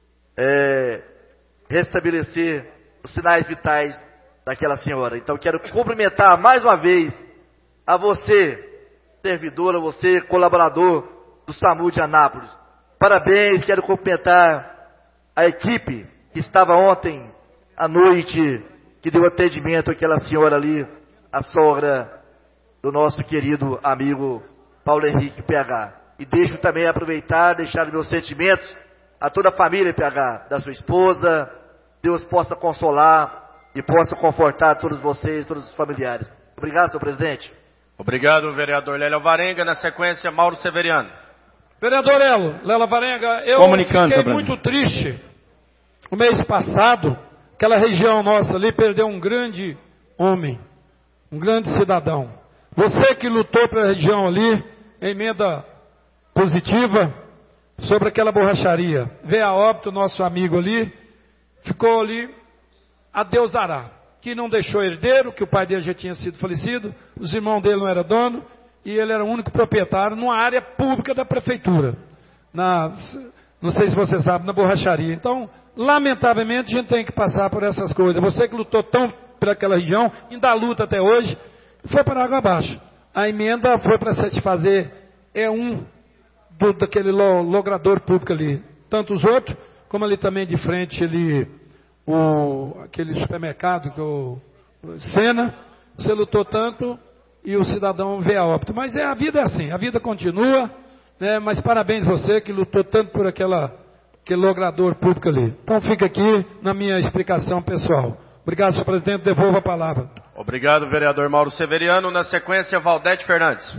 Speaker 5: é, restabelecer os sinais vitais daquela senhora. Então quero cumprimentar mais uma vez a você, servidor, a você, colaborador do SAMU de Anápolis. Parabéns, quero cumprimentar a equipe que estava ontem à noite, que deu atendimento àquela senhora ali, a sogra do nosso querido amigo Paulo Henrique P H. E deixo também aproveitar, deixar meus sentimentos a toda a família P H, da sua esposa. Deus possa consolar e possa confortar todos vocês, todos os familiares. Obrigado, senhor presidente.
Speaker 1: Obrigado, vereador Lélio Alvarenga. Na sequência, Mauro Severiano.
Speaker 2: Vereador Lélio, Lélio Alvarenga, eu fiquei muito triste. No mês passado, aquela região nossa ali perdeu um grande homem, um grande cidadão. Você que lutou pela região ali, emenda positiva sobre aquela borracharia. Veio a óbito nosso amigo ali, ficou ali, a Deus dará, que não deixou herdeiro, que o pai dele já tinha sido falecido, os irmãos dele não eram dono, e ele era o único proprietário numa área pública da prefeitura, na, não sei se você sabe, na borracharia. Então, lamentavelmente, a gente tem que passar por essas coisas. Você que lutou tão por aquela região, ainda luta até hoje, foi para água abaixo. A emenda foi para satisfazer, é um do, daquele logrador público ali, tanto os outros, como ali também de frente ali, o, aquele supermercado, que o Sena, você lutou tanto e o cidadão veio a óbito. Mas é, a vida é assim, a vida continua, né, mas parabéns você que lutou tanto por aquela, aquele logrador público ali. Então fica aqui na minha explicação pessoal. Obrigado, senhor presidente, devolvo a palavra.
Speaker 1: Obrigado, vereador Mauro Severiano. Na sequência, Valdete Fernandes.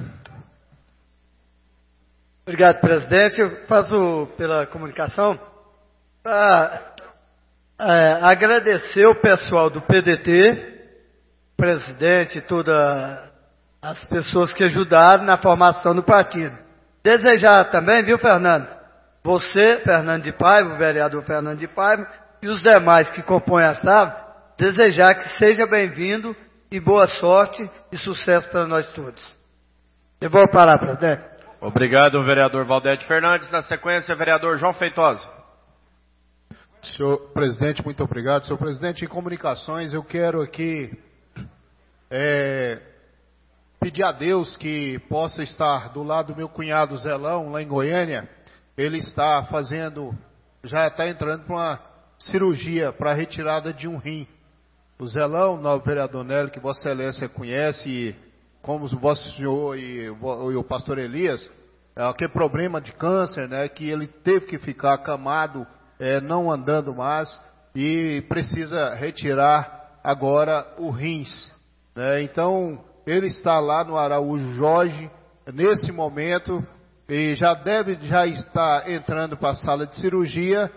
Speaker 12: Obrigado, presidente. Eu faço pela comunicação para é, agradecer o pessoal do P D T, presidente e todas as pessoas que ajudaram na formação do partido. Desejar também, viu, Fernando? Você, Fernando de Paiva, o vereador Fernando de Paiva, e os demais que compõem a S A V, desejar que seja bem-vindo e boa sorte e sucesso para nós todos. Eu vou parar, presidente.
Speaker 1: Obrigado, vereador Valdete Fernandes. Na sequência, vereador João Feitosa.
Speaker 9: Senhor presidente, muito obrigado. Senhor presidente, em comunicações, eu quero aqui é, pedir a Deus que possa estar do lado do meu cunhado Zelão, lá em Goiânia. Ele está fazendo, já está entrando para uma cirurgia para a retirada de um rim. O Zelão, o novo vereador Nélio, que Vossa Excelência conhece, e como o vosso senhor e o, e o pastor Elias, é aquele problema de câncer, né, que ele teve que ficar acamado, é, não andando mais, e precisa retirar agora o rins. Né. Então, ele está lá no Araújo Jorge, nesse momento, e já deve já estar entrando para a sala de cirurgia,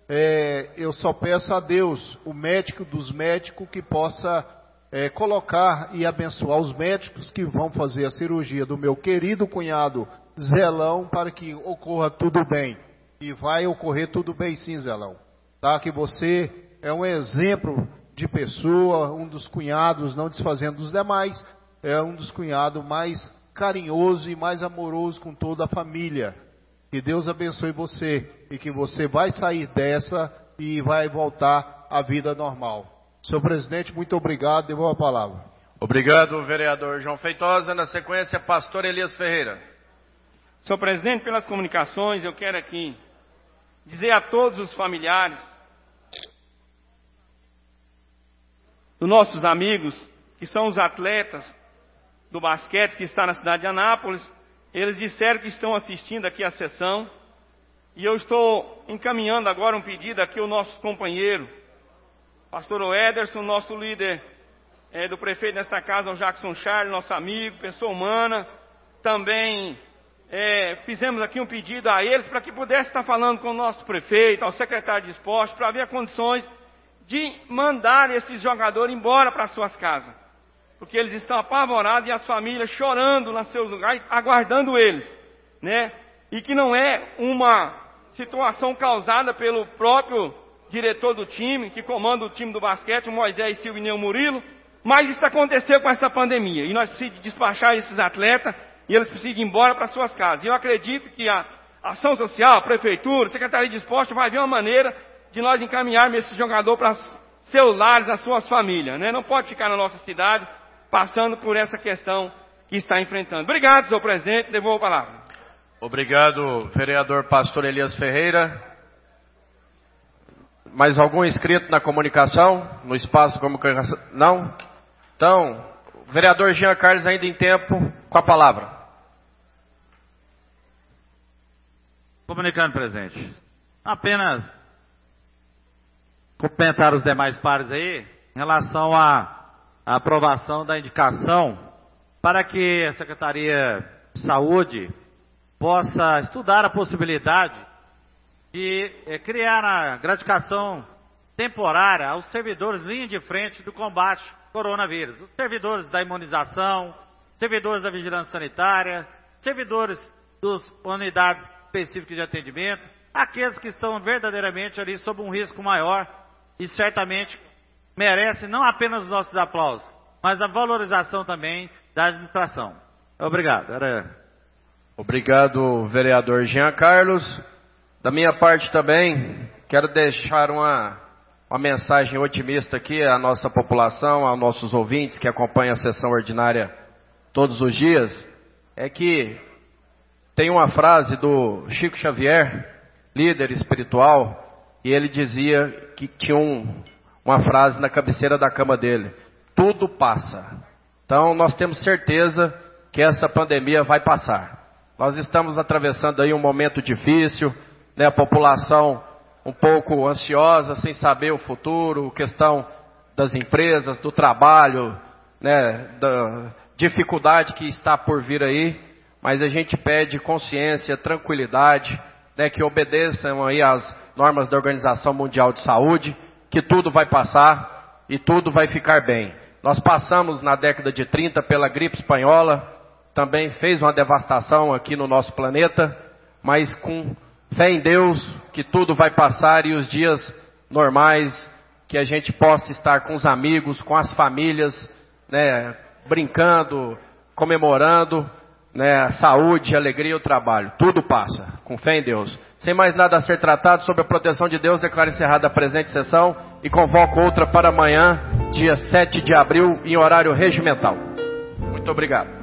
Speaker 9: é, eu só peço a Deus, o médico dos médicos, que possa é, colocar e abençoar os médicos que vão fazer a cirurgia do meu querido cunhado Zelão, para que ocorra tudo bem. E vai ocorrer tudo bem sim, Zelão. Tá? Que você é um exemplo de pessoa, um dos cunhados, não desfazendo dos demais, é um dos cunhados mais carinhoso e mais amoroso com toda a família. Que Deus abençoe você e que você vai sair dessa e vai voltar à vida normal. Senhor presidente, muito obrigado. Devolvo a palavra.
Speaker 1: Obrigado, vereador João Feitosa. Na sequência, pastor Elias Ferreira.
Speaker 10: Senhor presidente, pelas comunicações, eu quero aqui dizer a todos os familiares dos nossos amigos, que são os atletas do basquete que está na cidade de Anápolis. Eles disseram que estão assistindo aqui a sessão, e eu estou encaminhando agora um pedido aqui ao nosso companheiro, pastor Ederson, nosso líder é, do prefeito nesta casa, o Jackson Charles, nosso amigo, pessoa humana. Também é, fizemos aqui um pedido a eles para que pudesse estar falando com o nosso prefeito, ao secretário de esporte, para ver condições de mandar esses jogadores embora para suas casas, porque eles estão apavorados e as famílias chorando nos seus lugares, aguardando eles, né? E que não é uma situação causada pelo próprio diretor do time, que comanda o time do basquete, o Moisés Silva e Neu Murilo, mas isso aconteceu com essa pandemia, e nós precisamos despachar esses atletas, e eles precisam ir embora para suas casas. E eu acredito que a ação social, a prefeitura, a Secretaria de Esporte vai ver uma maneira de nós encaminharmos esse jogador para seus lares, as suas famílias, né? Não pode ficar na nossa cidade passando por essa questão que está enfrentando. Obrigado, senhor presidente. Devolvo a palavra.
Speaker 1: Obrigado, vereador pastor Elias Ferreira. Mais algum inscrito na comunicação? No espaço de comunicação? Não? Então, vereador Jean Carlos, ainda em tempo, com a palavra.
Speaker 14: Comunicando, presidente. Apenas cumprimentar os demais pares aí, em relação à aprovação da indicação, para que a Secretaria de Saúde possa estudar a possibilidade de eh, criar a gratificação temporária aos servidores linha de frente do combate ao coronavírus. Os servidores da imunização, servidores da vigilância sanitária, servidores das unidades específicas de atendimento, aqueles que estão verdadeiramente ali sob um risco maior e certamente merecem não apenas os nossos aplausos, mas a valorização também da administração. Obrigado. Era...
Speaker 1: Obrigado, vereador Jean Carlos. Da minha parte também, quero deixar uma, uma mensagem otimista aqui à nossa população, aos nossos ouvintes que acompanham a sessão ordinária todos os dias. É que tem uma frase do Chico Xavier, líder espiritual, e ele dizia que tinha um, uma frase na cabeceira da cama dele: tudo passa. Então nós temos certeza que essa pandemia vai passar. Nós estamos atravessando aí um momento difícil, né? A população um pouco ansiosa, sem saber o futuro, questão das empresas, do trabalho, né? Da dificuldade que está por vir aí, mas a gente pede consciência, tranquilidade, né? Que obedeçam aí às normas da Organização Mundial de Saúde, que tudo vai passar e tudo vai ficar bem. Nós passamos na década de trinta pela gripe espanhola, também fez uma devastação aqui no nosso planeta, mas com fé em Deus que tudo vai passar e os dias normais, que a gente possa estar com os amigos, com as famílias, né, brincando, comemorando, né, saúde, alegria e o trabalho. Tudo passa, com fé em Deus. Sem mais nada a ser tratado, sob a proteção de Deus, declaro encerrada a presente sessão e convoco outra para amanhã, dia sete de abril, em horário regimental. Muito obrigado.